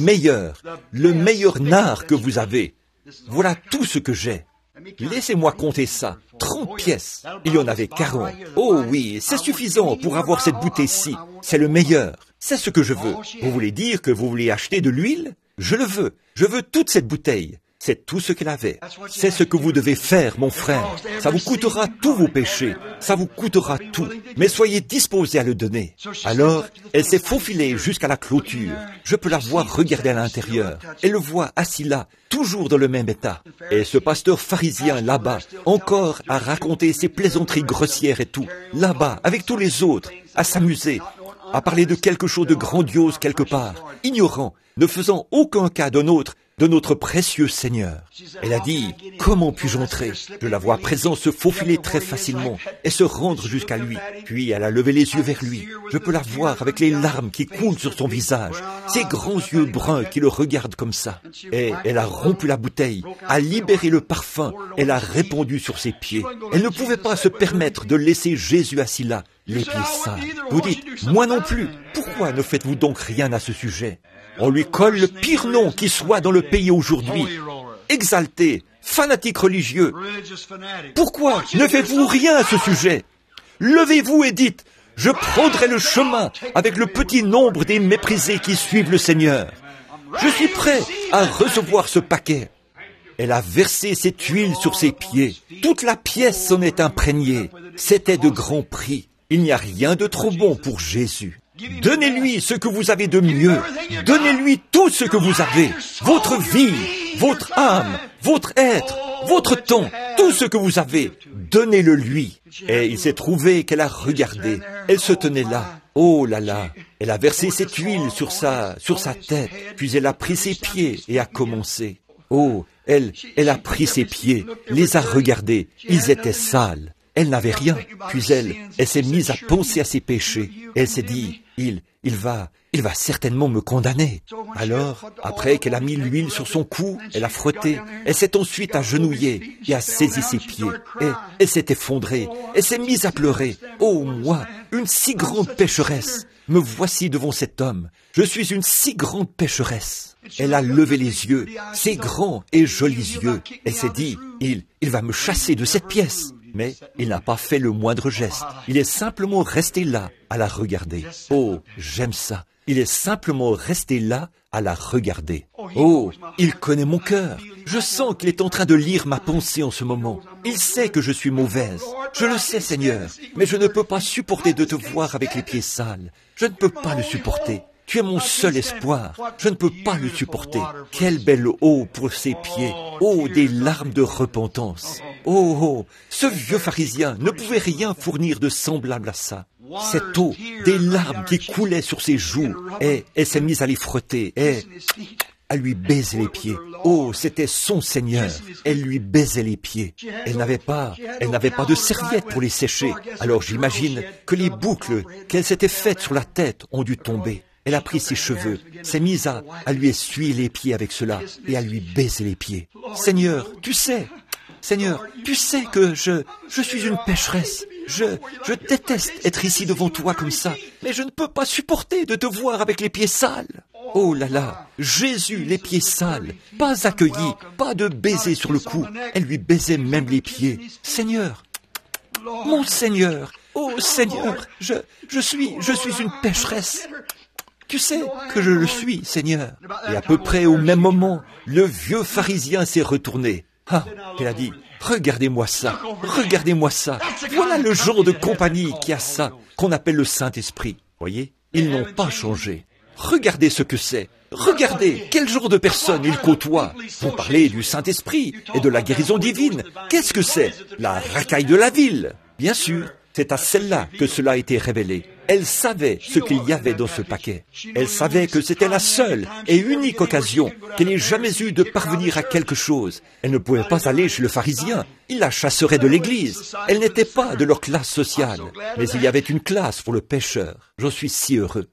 meilleur nard que vous avez. Voilà tout ce que j'ai. Laissez-moi compter ça. 30 pièces. Il y en avait 40. Oh oui, c'est suffisant pour avoir cette bouteille-ci. C'est le meilleur. C'est ce que je veux. Vous voulez dire que vous voulez acheter de l'huile? Je le veux. Je veux toute cette bouteille. C'est tout ce qu'elle avait. C'est ce que vous devez faire, mon frère. Ça vous coûtera tous vos péchés. Ça vous coûtera tout. Mais soyez disposés à le donner. Alors, elle s'est faufilée jusqu'à la clôture. Je peux la voir regarder à l'intérieur. Elle le voit assis là, toujours dans le même état. Et ce pasteur pharisien là-bas, encore à raconter ses plaisanteries grossières et tout. Là-bas, avec tous les autres, à s'amuser, à parler de quelque chose de grandiose quelque part, ignorant, ne faisant aucun cas de notre précieux Seigneur. Elle a dit, comment puis-je entrer? Je la vois à présent se faufiler très facilement et se rendre jusqu'à lui. Puis elle a levé les yeux vers lui. Je peux la voir avec les larmes qui coulent sur son visage, ses grands yeux bruns qui le regardent comme ça. Et elle a rompu la bouteille, a libéré le parfum, elle a répandu sur ses pieds. Elle ne pouvait pas se permettre de laisser Jésus assis là, les pieds sales. Vous dites, moi non plus. Pourquoi ne faites-vous donc rien à ce sujet? On lui colle le pire nom qui soit dans le pays aujourd'hui. Exalté, fanatique religieux. Pourquoi ne faites-vous rien à ce sujet? Levez-vous et dites, je prendrai le chemin avec le petit nombre des méprisés qui suivent le Seigneur. Je suis prêt à recevoir ce paquet. Elle a versé cette huile sur ses pieds. Toute la pièce s'en est imprégnée. C'était de grand prix. Il n'y a rien de trop bon pour Jésus. Donnez-lui ce que vous avez de mieux. Donnez-lui tout ce que vous avez. Votre vie, votre âme, votre être, votre temps, tout ce que vous avez. Donnez-le lui. Et il s'est trouvé qu'elle a regardé. Elle se tenait là. Oh là là. Elle a versé cette huile sur sa tête. Puis elle a pris ses pieds et a commencé. Oh, elle a pris ses pieds, les a regardés. Ils étaient sales. Elle n'avait rien. Puis elle s'est mise à penser à ses péchés. Elle s'est dit, il va certainement me condamner. Alors, après qu'elle a mis l'huile sur son cou, elle a frotté. Elle s'est ensuite agenouillée et a saisi ses pieds. Et elle s'est effondrée. Elle s'est mise à pleurer. Oh, moi, une si grande pécheresse. Me voici devant cet homme. Je suis une si grande pécheresse. Elle a levé les yeux, ses grands et jolis yeux. Elle s'est dit, il va me chasser de cette pièce. Mais il n'a pas fait le moindre geste. Il est simplement resté là, à la regarder. Oh, j'aime ça. Il est simplement resté là, à la regarder. Oh, il connaît mon cœur. Je sens qu'il est en train de lire ma pensée en ce moment. Il sait que je suis mauvaise. Je le sais, Seigneur. Mais je ne peux pas supporter de te voir avec les pieds sales. Je ne peux pas le supporter. Tu es mon seul espoir. Je ne peux pas le supporter. Quelle belle eau pour ses pieds. Oh, des larmes de repentance. Oh, ce vieux pharisien ne pouvait rien fournir de semblable à ça. Cette eau, des larmes qui coulaient sur ses joues, et elle s'est mise à les frotter, et à lui baiser les pieds. Oh, c'était son Seigneur. Elle lui baisait les pieds. Elle n'avait pas de serviette pour les sécher. Alors j'imagine que les boucles qu'elle s'était faites sur la tête ont dû tomber. Elle a pris ses cheveux, s'est mise à lui essuyer les pieds avec cela et à lui baiser les pieds. Seigneur, tu sais que je suis une pécheresse. Je déteste être ici devant toi comme ça, mais je ne peux pas supporter de te voir avec les pieds sales. Oh là là, Jésus, les pieds sales, pas accueilli, pas de baiser sur le cou. Elle lui baisait même les pieds. Seigneur, mon Seigneur, oh Seigneur, je suis une pécheresse. Tu sais que je le suis, Seigneur. Et à peu près au même moment, le vieux pharisien s'est retourné. Ah, elle a dit, regardez-moi ça. Voilà le genre de compagnie qui a ça, qu'on appelle le Saint-Esprit. Voyez, ils n'ont pas changé. Regardez ce que c'est. Regardez, quel genre de personne il côtoie. Vous parlez du Saint-Esprit et de la guérison divine. Qu'est-ce que c'est? La racaille de la ville. Bien sûr, c'est à celle-là que cela a été révélé. Elle savait ce qu'il y avait dans ce paquet. Elle savait que c'était la seule et unique occasion qu'elle ait jamais eue de parvenir à quelque chose. Elle ne pouvait pas aller chez le pharisien. Il la chasserait de l'église. Elle n'était pas de leur classe sociale. Mais il y avait une classe pour le pécheur. J'en suis si heureux.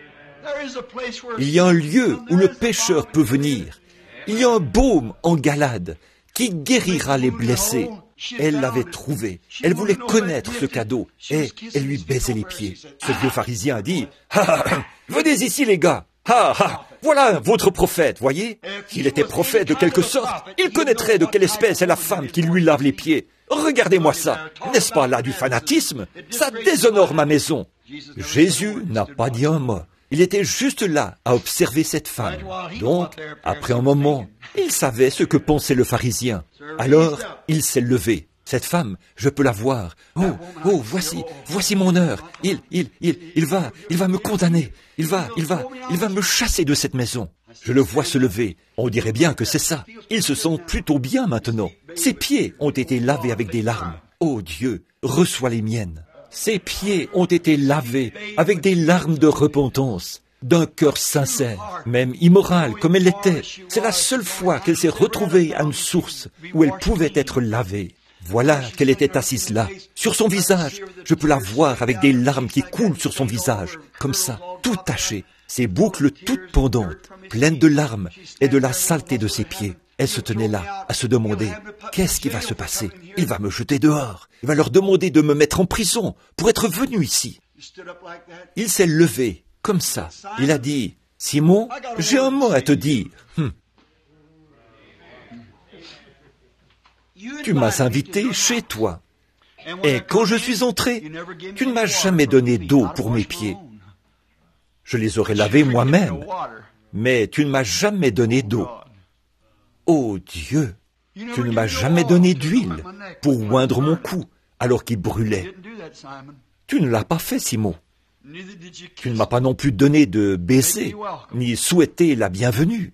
Il y a un lieu où le pécheur peut venir. Il y a un baume en Galade qui guérira les blessés. Elle l'avait trouvé. Elle voulait connaître ce cadeau et elle lui baisait les pieds. Ce vieux pharisien a dit, « Ah, venez ici les gars. Voilà votre prophète, voyez. S'il était prophète de quelque sorte, il connaîtrait de quelle espèce est la femme qui lui lave les pieds. Regardez-moi ça. N'est-ce pas là du fanatisme? Ça déshonore ma maison. » Jésus n'a pas dit un mot. Il était juste là à observer cette femme. Donc, après un moment, il savait ce que pensait le pharisien. Alors, il s'est levé. Cette femme, je peux la voir. Oh, voici mon heure. Il va me condamner. Il va me chasser de cette maison. Je le vois se lever. On dirait bien que c'est ça. Il se sent plutôt bien maintenant. Ses pieds ont été lavés avec des larmes. Oh Dieu, reçois les miennes. Ses pieds ont été lavés avec des larmes de repentance, d'un cœur sincère, même immoral comme elle l'était. C'est la seule fois qu'elle s'est retrouvée à une source où elle pouvait être lavée. Voilà qu'elle était assise là. Sur son visage, je peux la voir avec des larmes qui coulent sur son visage, comme ça, tout taché, ses boucles toutes pendantes, pleines de larmes et de la saleté de ses pieds. Elle se tenait là, à se demander, qu'est-ce qui va se passer? Il va me jeter dehors. Il va leur demander de me mettre en prison pour être venu ici. Il s'est levé, comme ça. Il a dit, Simon, j'ai un mot à te dire. Tu m'as invité chez toi. Et quand je suis entré, tu ne m'as jamais donné d'eau pour mes pieds. Je les aurais lavés moi-même, mais tu ne m'as jamais donné d'eau. Oh Dieu, tu ne m'as jamais donné d'huile pour oindre mon cou alors qu'il brûlait. Tu ne l'as pas fait, Simon. Tu ne m'as pas non plus donné de baiser, ni souhaité la bienvenue.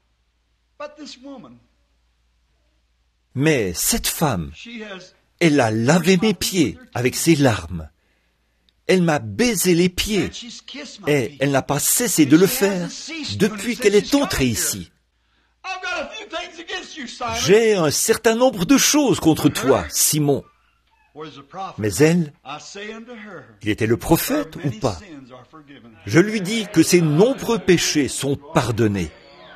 Mais cette femme, elle a lavé mes pieds avec ses larmes. Elle m'a baisé les pieds et elle n'a pas cessé de le faire depuis qu'elle est entrée ici. J'ai un certain nombre de choses contre toi, Simon. Mais elle, il était le prophète ou pas? Je lui dis que ses nombreux péchés sont pardonnés.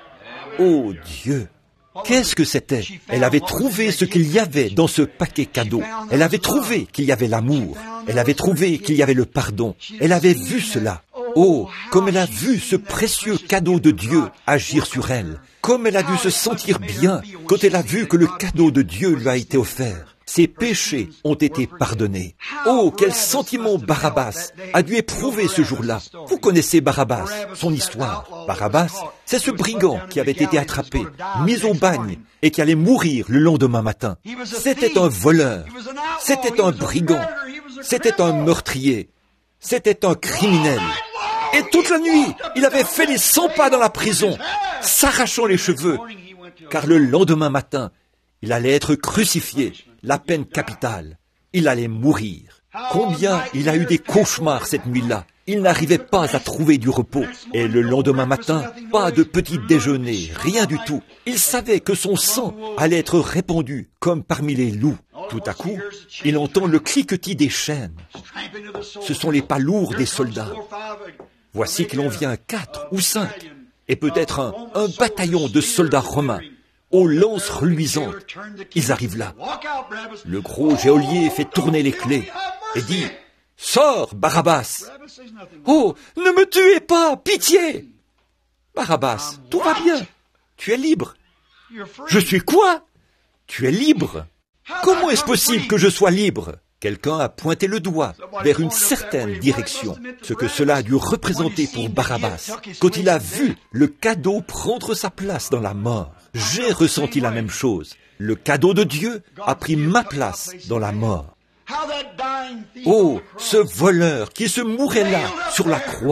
Oh Dieu! Qu'est-ce que c'était? Elle avait trouvé ce qu'il y avait dans ce paquet cadeau. Elle avait trouvé qu'il y avait l'amour. Elle avait trouvé qu'il y avait le pardon. Elle avait vu cela. Oh, comme elle a vu ce précieux cadeau de Dieu agir sur elle. Comme elle a dû se sentir bien quand elle a vu que le cadeau de Dieu lui a été offert. Ses péchés ont été pardonnés. Oh, quel sentiment Barabbas a dû éprouver ce jour-là. Vous connaissez Barabbas, son histoire. Barabbas, c'est ce brigand qui avait été attrapé, mis au bagne et qui allait mourir le lendemain matin. C'était un voleur, c'était un brigand, c'était un meurtrier, c'était un criminel. Et toute la nuit, il avait fait les 100 pas dans la prison, s'arrachant les cheveux, car le lendemain matin, il allait être crucifié, la peine capitale. Il allait mourir. Combien il a eu des cauchemars cette nuit-là. Il n'arrivait pas à trouver du repos. Et le lendemain matin, pas de petit déjeuner, rien du tout. Il savait que son sang allait être répandu comme parmi les loups. Tout à coup, il entend le cliquetis des chaînes. Ce sont les pas lourds des soldats. Voici qu'il en vient 4 ou 5, et peut-être un bataillon de soldats romains, aux lances reluisantes. Ils arrivent là. Le gros geôlier fait tourner les clés et dit « Sors, Barabbas !»« Oh, ne me tuez pas, pitié !»« Barabbas, tout va bien. Tu es libre. »« Je suis quoi ? Tu es libre. Comment est-ce possible que je sois libre ?» Quelqu'un a pointé le doigt vers une certaine direction, ce que cela a dû représenter pour Barabbas, quand il a vu le cadeau prendre sa place dans la mort. J'ai ressenti la même chose. Le cadeau de Dieu a pris ma place dans la mort. Oh, ce voleur qui se mourait là, sur la croix,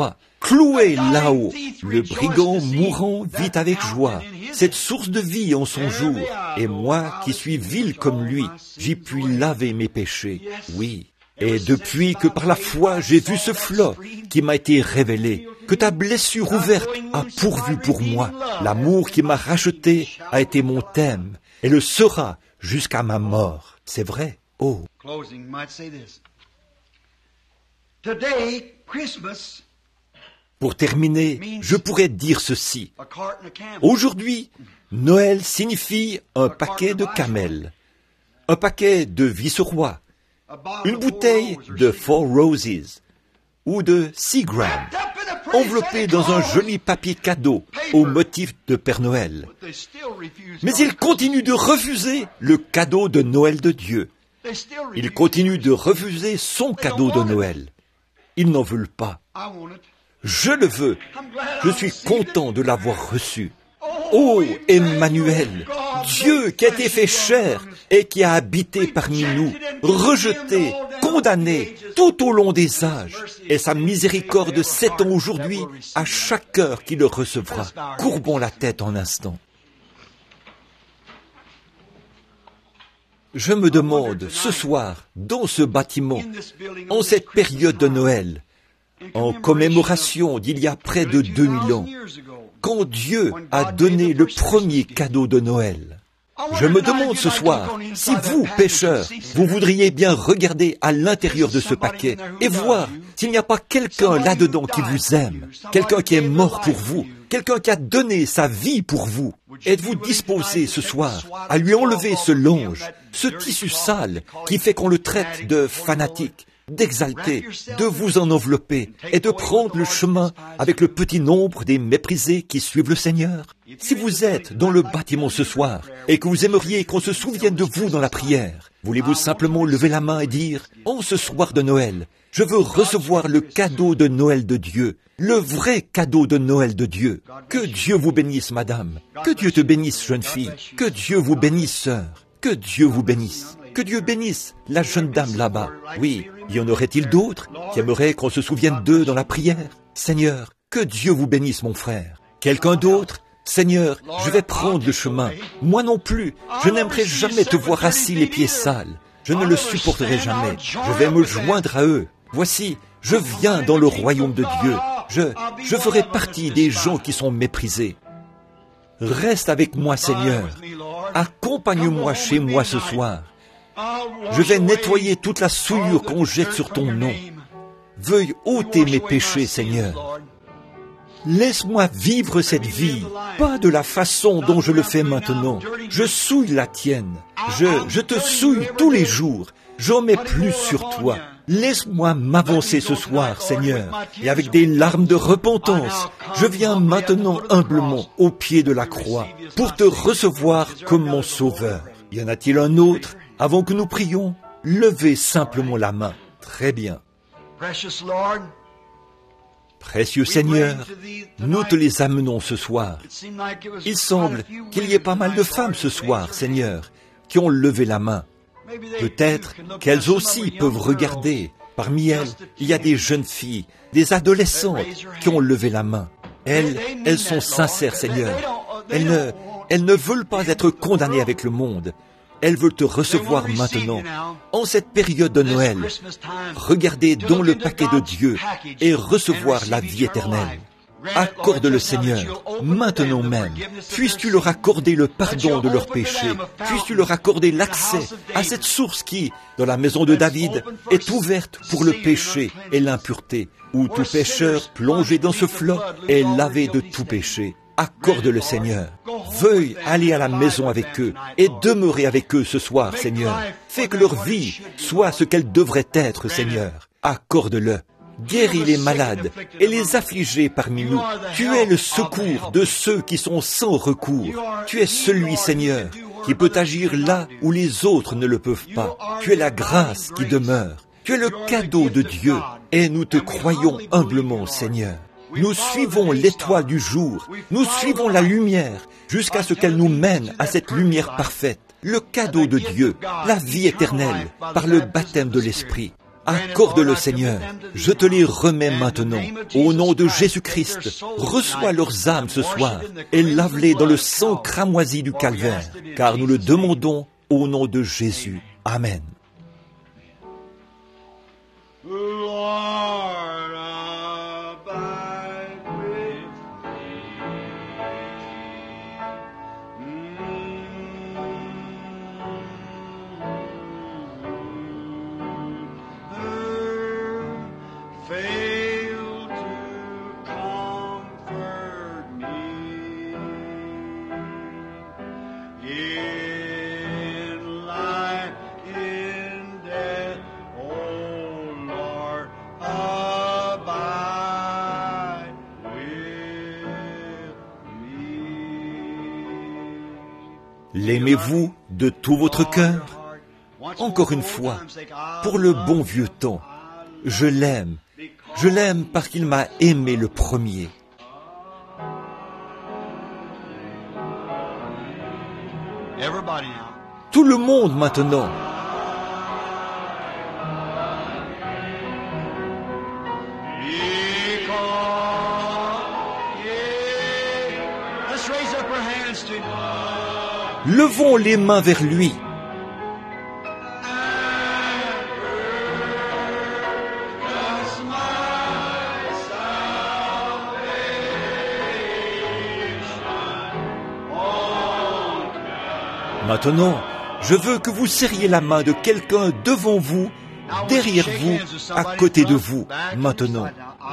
cloué là-haut. Le brigand mourant vit avec joie cette source de vie en son jour. Et moi, qui suis vil comme lui, j'y puis laver mes péchés. Oui. Et depuis que par la foi j'ai vu ce flot qui m'a été révélé, que ta blessure ouverte a pourvu pour moi, l'amour qui m'a racheté a été mon thème et le sera jusqu'à ma mort. C'est vrai. Oh. Pour terminer, je pourrais dire ceci. Aujourd'hui, Noël signifie un paquet de camels, un paquet de vice-rois, une bouteille de Four Roses ou de Seagram, enveloppée dans un joli papier cadeau au motif de Père Noël. Mais ils continuent de refuser le cadeau de Noël de Dieu. Ils continuent de refuser son cadeau de Noël. Ils n'en veulent pas. Je le veux. Je suis content de l'avoir reçu. Oh, Emmanuel, Dieu qui a été fait chair et qui a habité parmi nous, rejeté, condamné tout au long des âges, et sa miséricorde s'étend aujourd'hui à chaque cœur qui le recevra. Courbons la tête un instant. Je me demande ce soir, dans ce bâtiment, en cette période de Noël, en commémoration d'il y a près de 2000 ans, quand Dieu a donné le premier cadeau de Noël. Je me demande ce soir, si vous, pécheurs, vous voudriez bien regarder à l'intérieur de ce paquet et voir s'il n'y a pas quelqu'un là-dedans qui vous aime, quelqu'un qui est mort pour vous, quelqu'un qui a donné sa vie pour vous. Êtes-vous disposé ce soir à lui enlever ce linge, ce tissu sale qui fait qu'on le traite de fanatique, d'exalter, de vous en envelopper et de prendre le chemin avec le petit nombre des méprisés qui suivent le Seigneur? Si vous êtes dans le bâtiment ce soir et que vous aimeriez qu'on se souvienne de vous dans la prière, voulez-vous simplement lever la main et dire « En ce soir de Noël, je veux recevoir le cadeau de Noël de Dieu, le vrai cadeau de Noël de Dieu. Que Dieu vous bénisse, madame. Que Dieu te bénisse, jeune fille. Que Dieu vous bénisse, sœur. Que Dieu vous bénisse. Que Dieu bénisse la jeune dame là-bas. Oui, y en aurait-il d'autres qui aimeraient qu'on se souvienne d'eux dans la prière? Seigneur, que Dieu vous bénisse, mon frère. Quelqu'un d'autre? Seigneur, je vais prendre le chemin. Moi non plus, je n'aimerais jamais te voir assis les pieds sales. Je ne le supporterai jamais. Je vais me joindre à eux. Voici, je viens dans le royaume de Dieu. Je ferai partie des gens qui sont méprisés. Reste avec moi, Seigneur. Accompagne-moi chez moi ce soir. Je vais nettoyer toute la souillure qu'on jette sur ton nom. Veuille ôter mes péchés, Seigneur. Laisse-moi vivre cette vie, pas de la façon dont je le fais maintenant. Je souille la tienne. Je te souille tous les jours. J'en mets plus sur toi. Laisse-moi m'avancer ce soir, Seigneur, et avec des larmes de repentance, je viens maintenant humblement au pied de la croix pour te recevoir comme mon sauveur. Y en a-t-il un autre? Avant que nous prions, levez simplement la main. Très bien. Précieux Seigneur, nous te les amenons ce soir. Il semble qu'il y ait pas mal de femmes ce soir, Seigneur, qui ont levé la main. Peut-être qu'elles aussi peuvent regarder. Parmi elles, il y a des jeunes filles, des adolescentes qui ont levé la main. Elles sont sincères, Seigneur. Elles ne veulent pas être condamnées avec le monde. Elles veulent te recevoir maintenant, en cette période de Noël. Regardez dans le paquet de Dieu et recevoir la vie éternelle. Accorde-le, Seigneur, maintenant même. Puisses-tu leur accorder le pardon de leurs péchés. Puisses-tu leur accorder l'accès à cette source qui, dans la maison de David, est ouverte pour le péché et l'impureté, où tout pécheur plongé dans ce flot est lavé de tout péché. Accorde-le, Seigneur. Veuille aller à la maison avec eux et demeurer avec eux ce soir, Seigneur. Fais que leur vie soit ce qu'elle devrait être, Seigneur. Accorde-le. Guéris les malades et les affligés parmi nous. Tu es le secours de ceux qui sont sans recours. Tu es celui, Seigneur, qui peut agir là où les autres ne le peuvent pas. Tu es la grâce qui demeure. Tu es le cadeau de Dieu et nous te croyons humblement, Seigneur. Nous suivons l'étoile du jour, nous suivons la lumière jusqu'à ce qu'elle nous mène à cette lumière parfaite, le cadeau de Dieu, la vie éternelle par le baptême de l'Esprit. Accorde-le, Seigneur. Je te les remets maintenant. Au nom de Jésus-Christ, reçois leurs âmes ce soir et lave-les dans le sang cramoisi du calvaire, car nous le demandons au nom de Jésus. Amen. L'aimez-vous de tout votre cœur? Encore une fois, pour le bon vieux temps, je l'aime parce qu'il m'a aimé le premier. Tout le monde maintenant. Levons les mains vers lui. Maintenant, je veux que vous serriez la main de quelqu'un devant vous, derrière vous, à côté de vous, maintenant.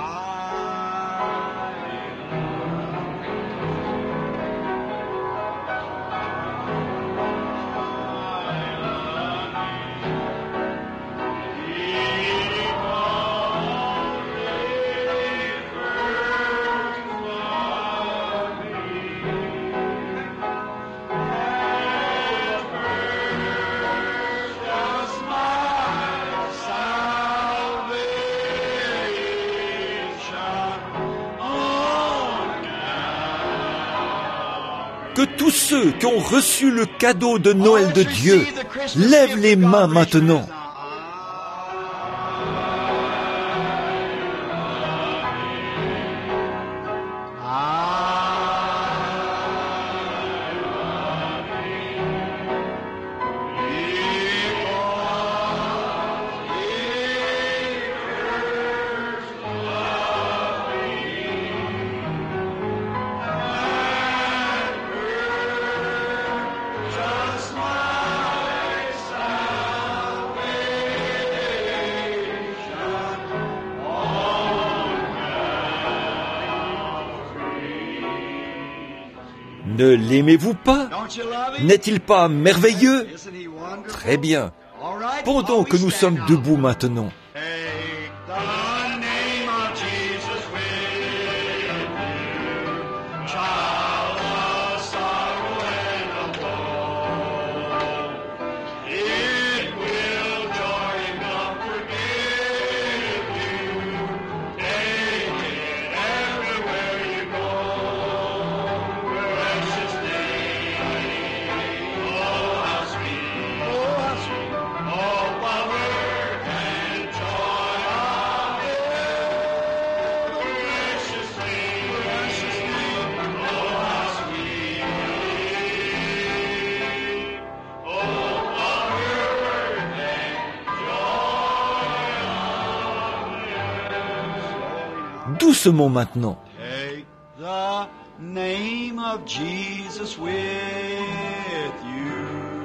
Que tous ceux qui ont reçu le cadeau de Noël de Dieu lèvent les mains maintenant. Ne l'aimez-vous pas? N'est-il pas merveilleux? Très bien. Pendant que nous sommes debout maintenant, doucement maintenant. Take the name of Jesus with you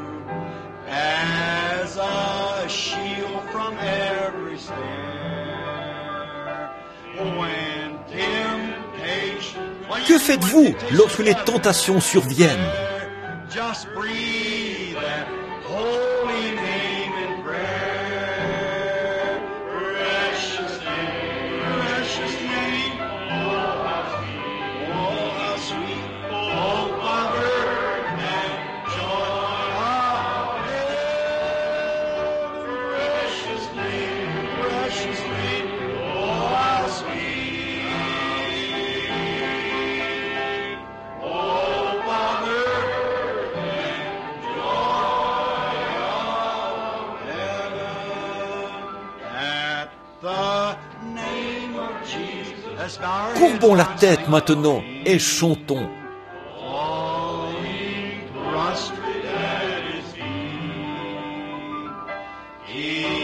as a shield from every snare. When temptation, Que faites-vous lorsque les tentations surviennent? just breathe that holy name in prayer. Precious name, precious name. Oh, how sweet, oh, Father, and joy of heaven. Precious name, oh, how sweet. Oh, Father, and Let's bow our heads Courbons la now and tête sing. maintenant et chantons. Falling prostrate at his feet. He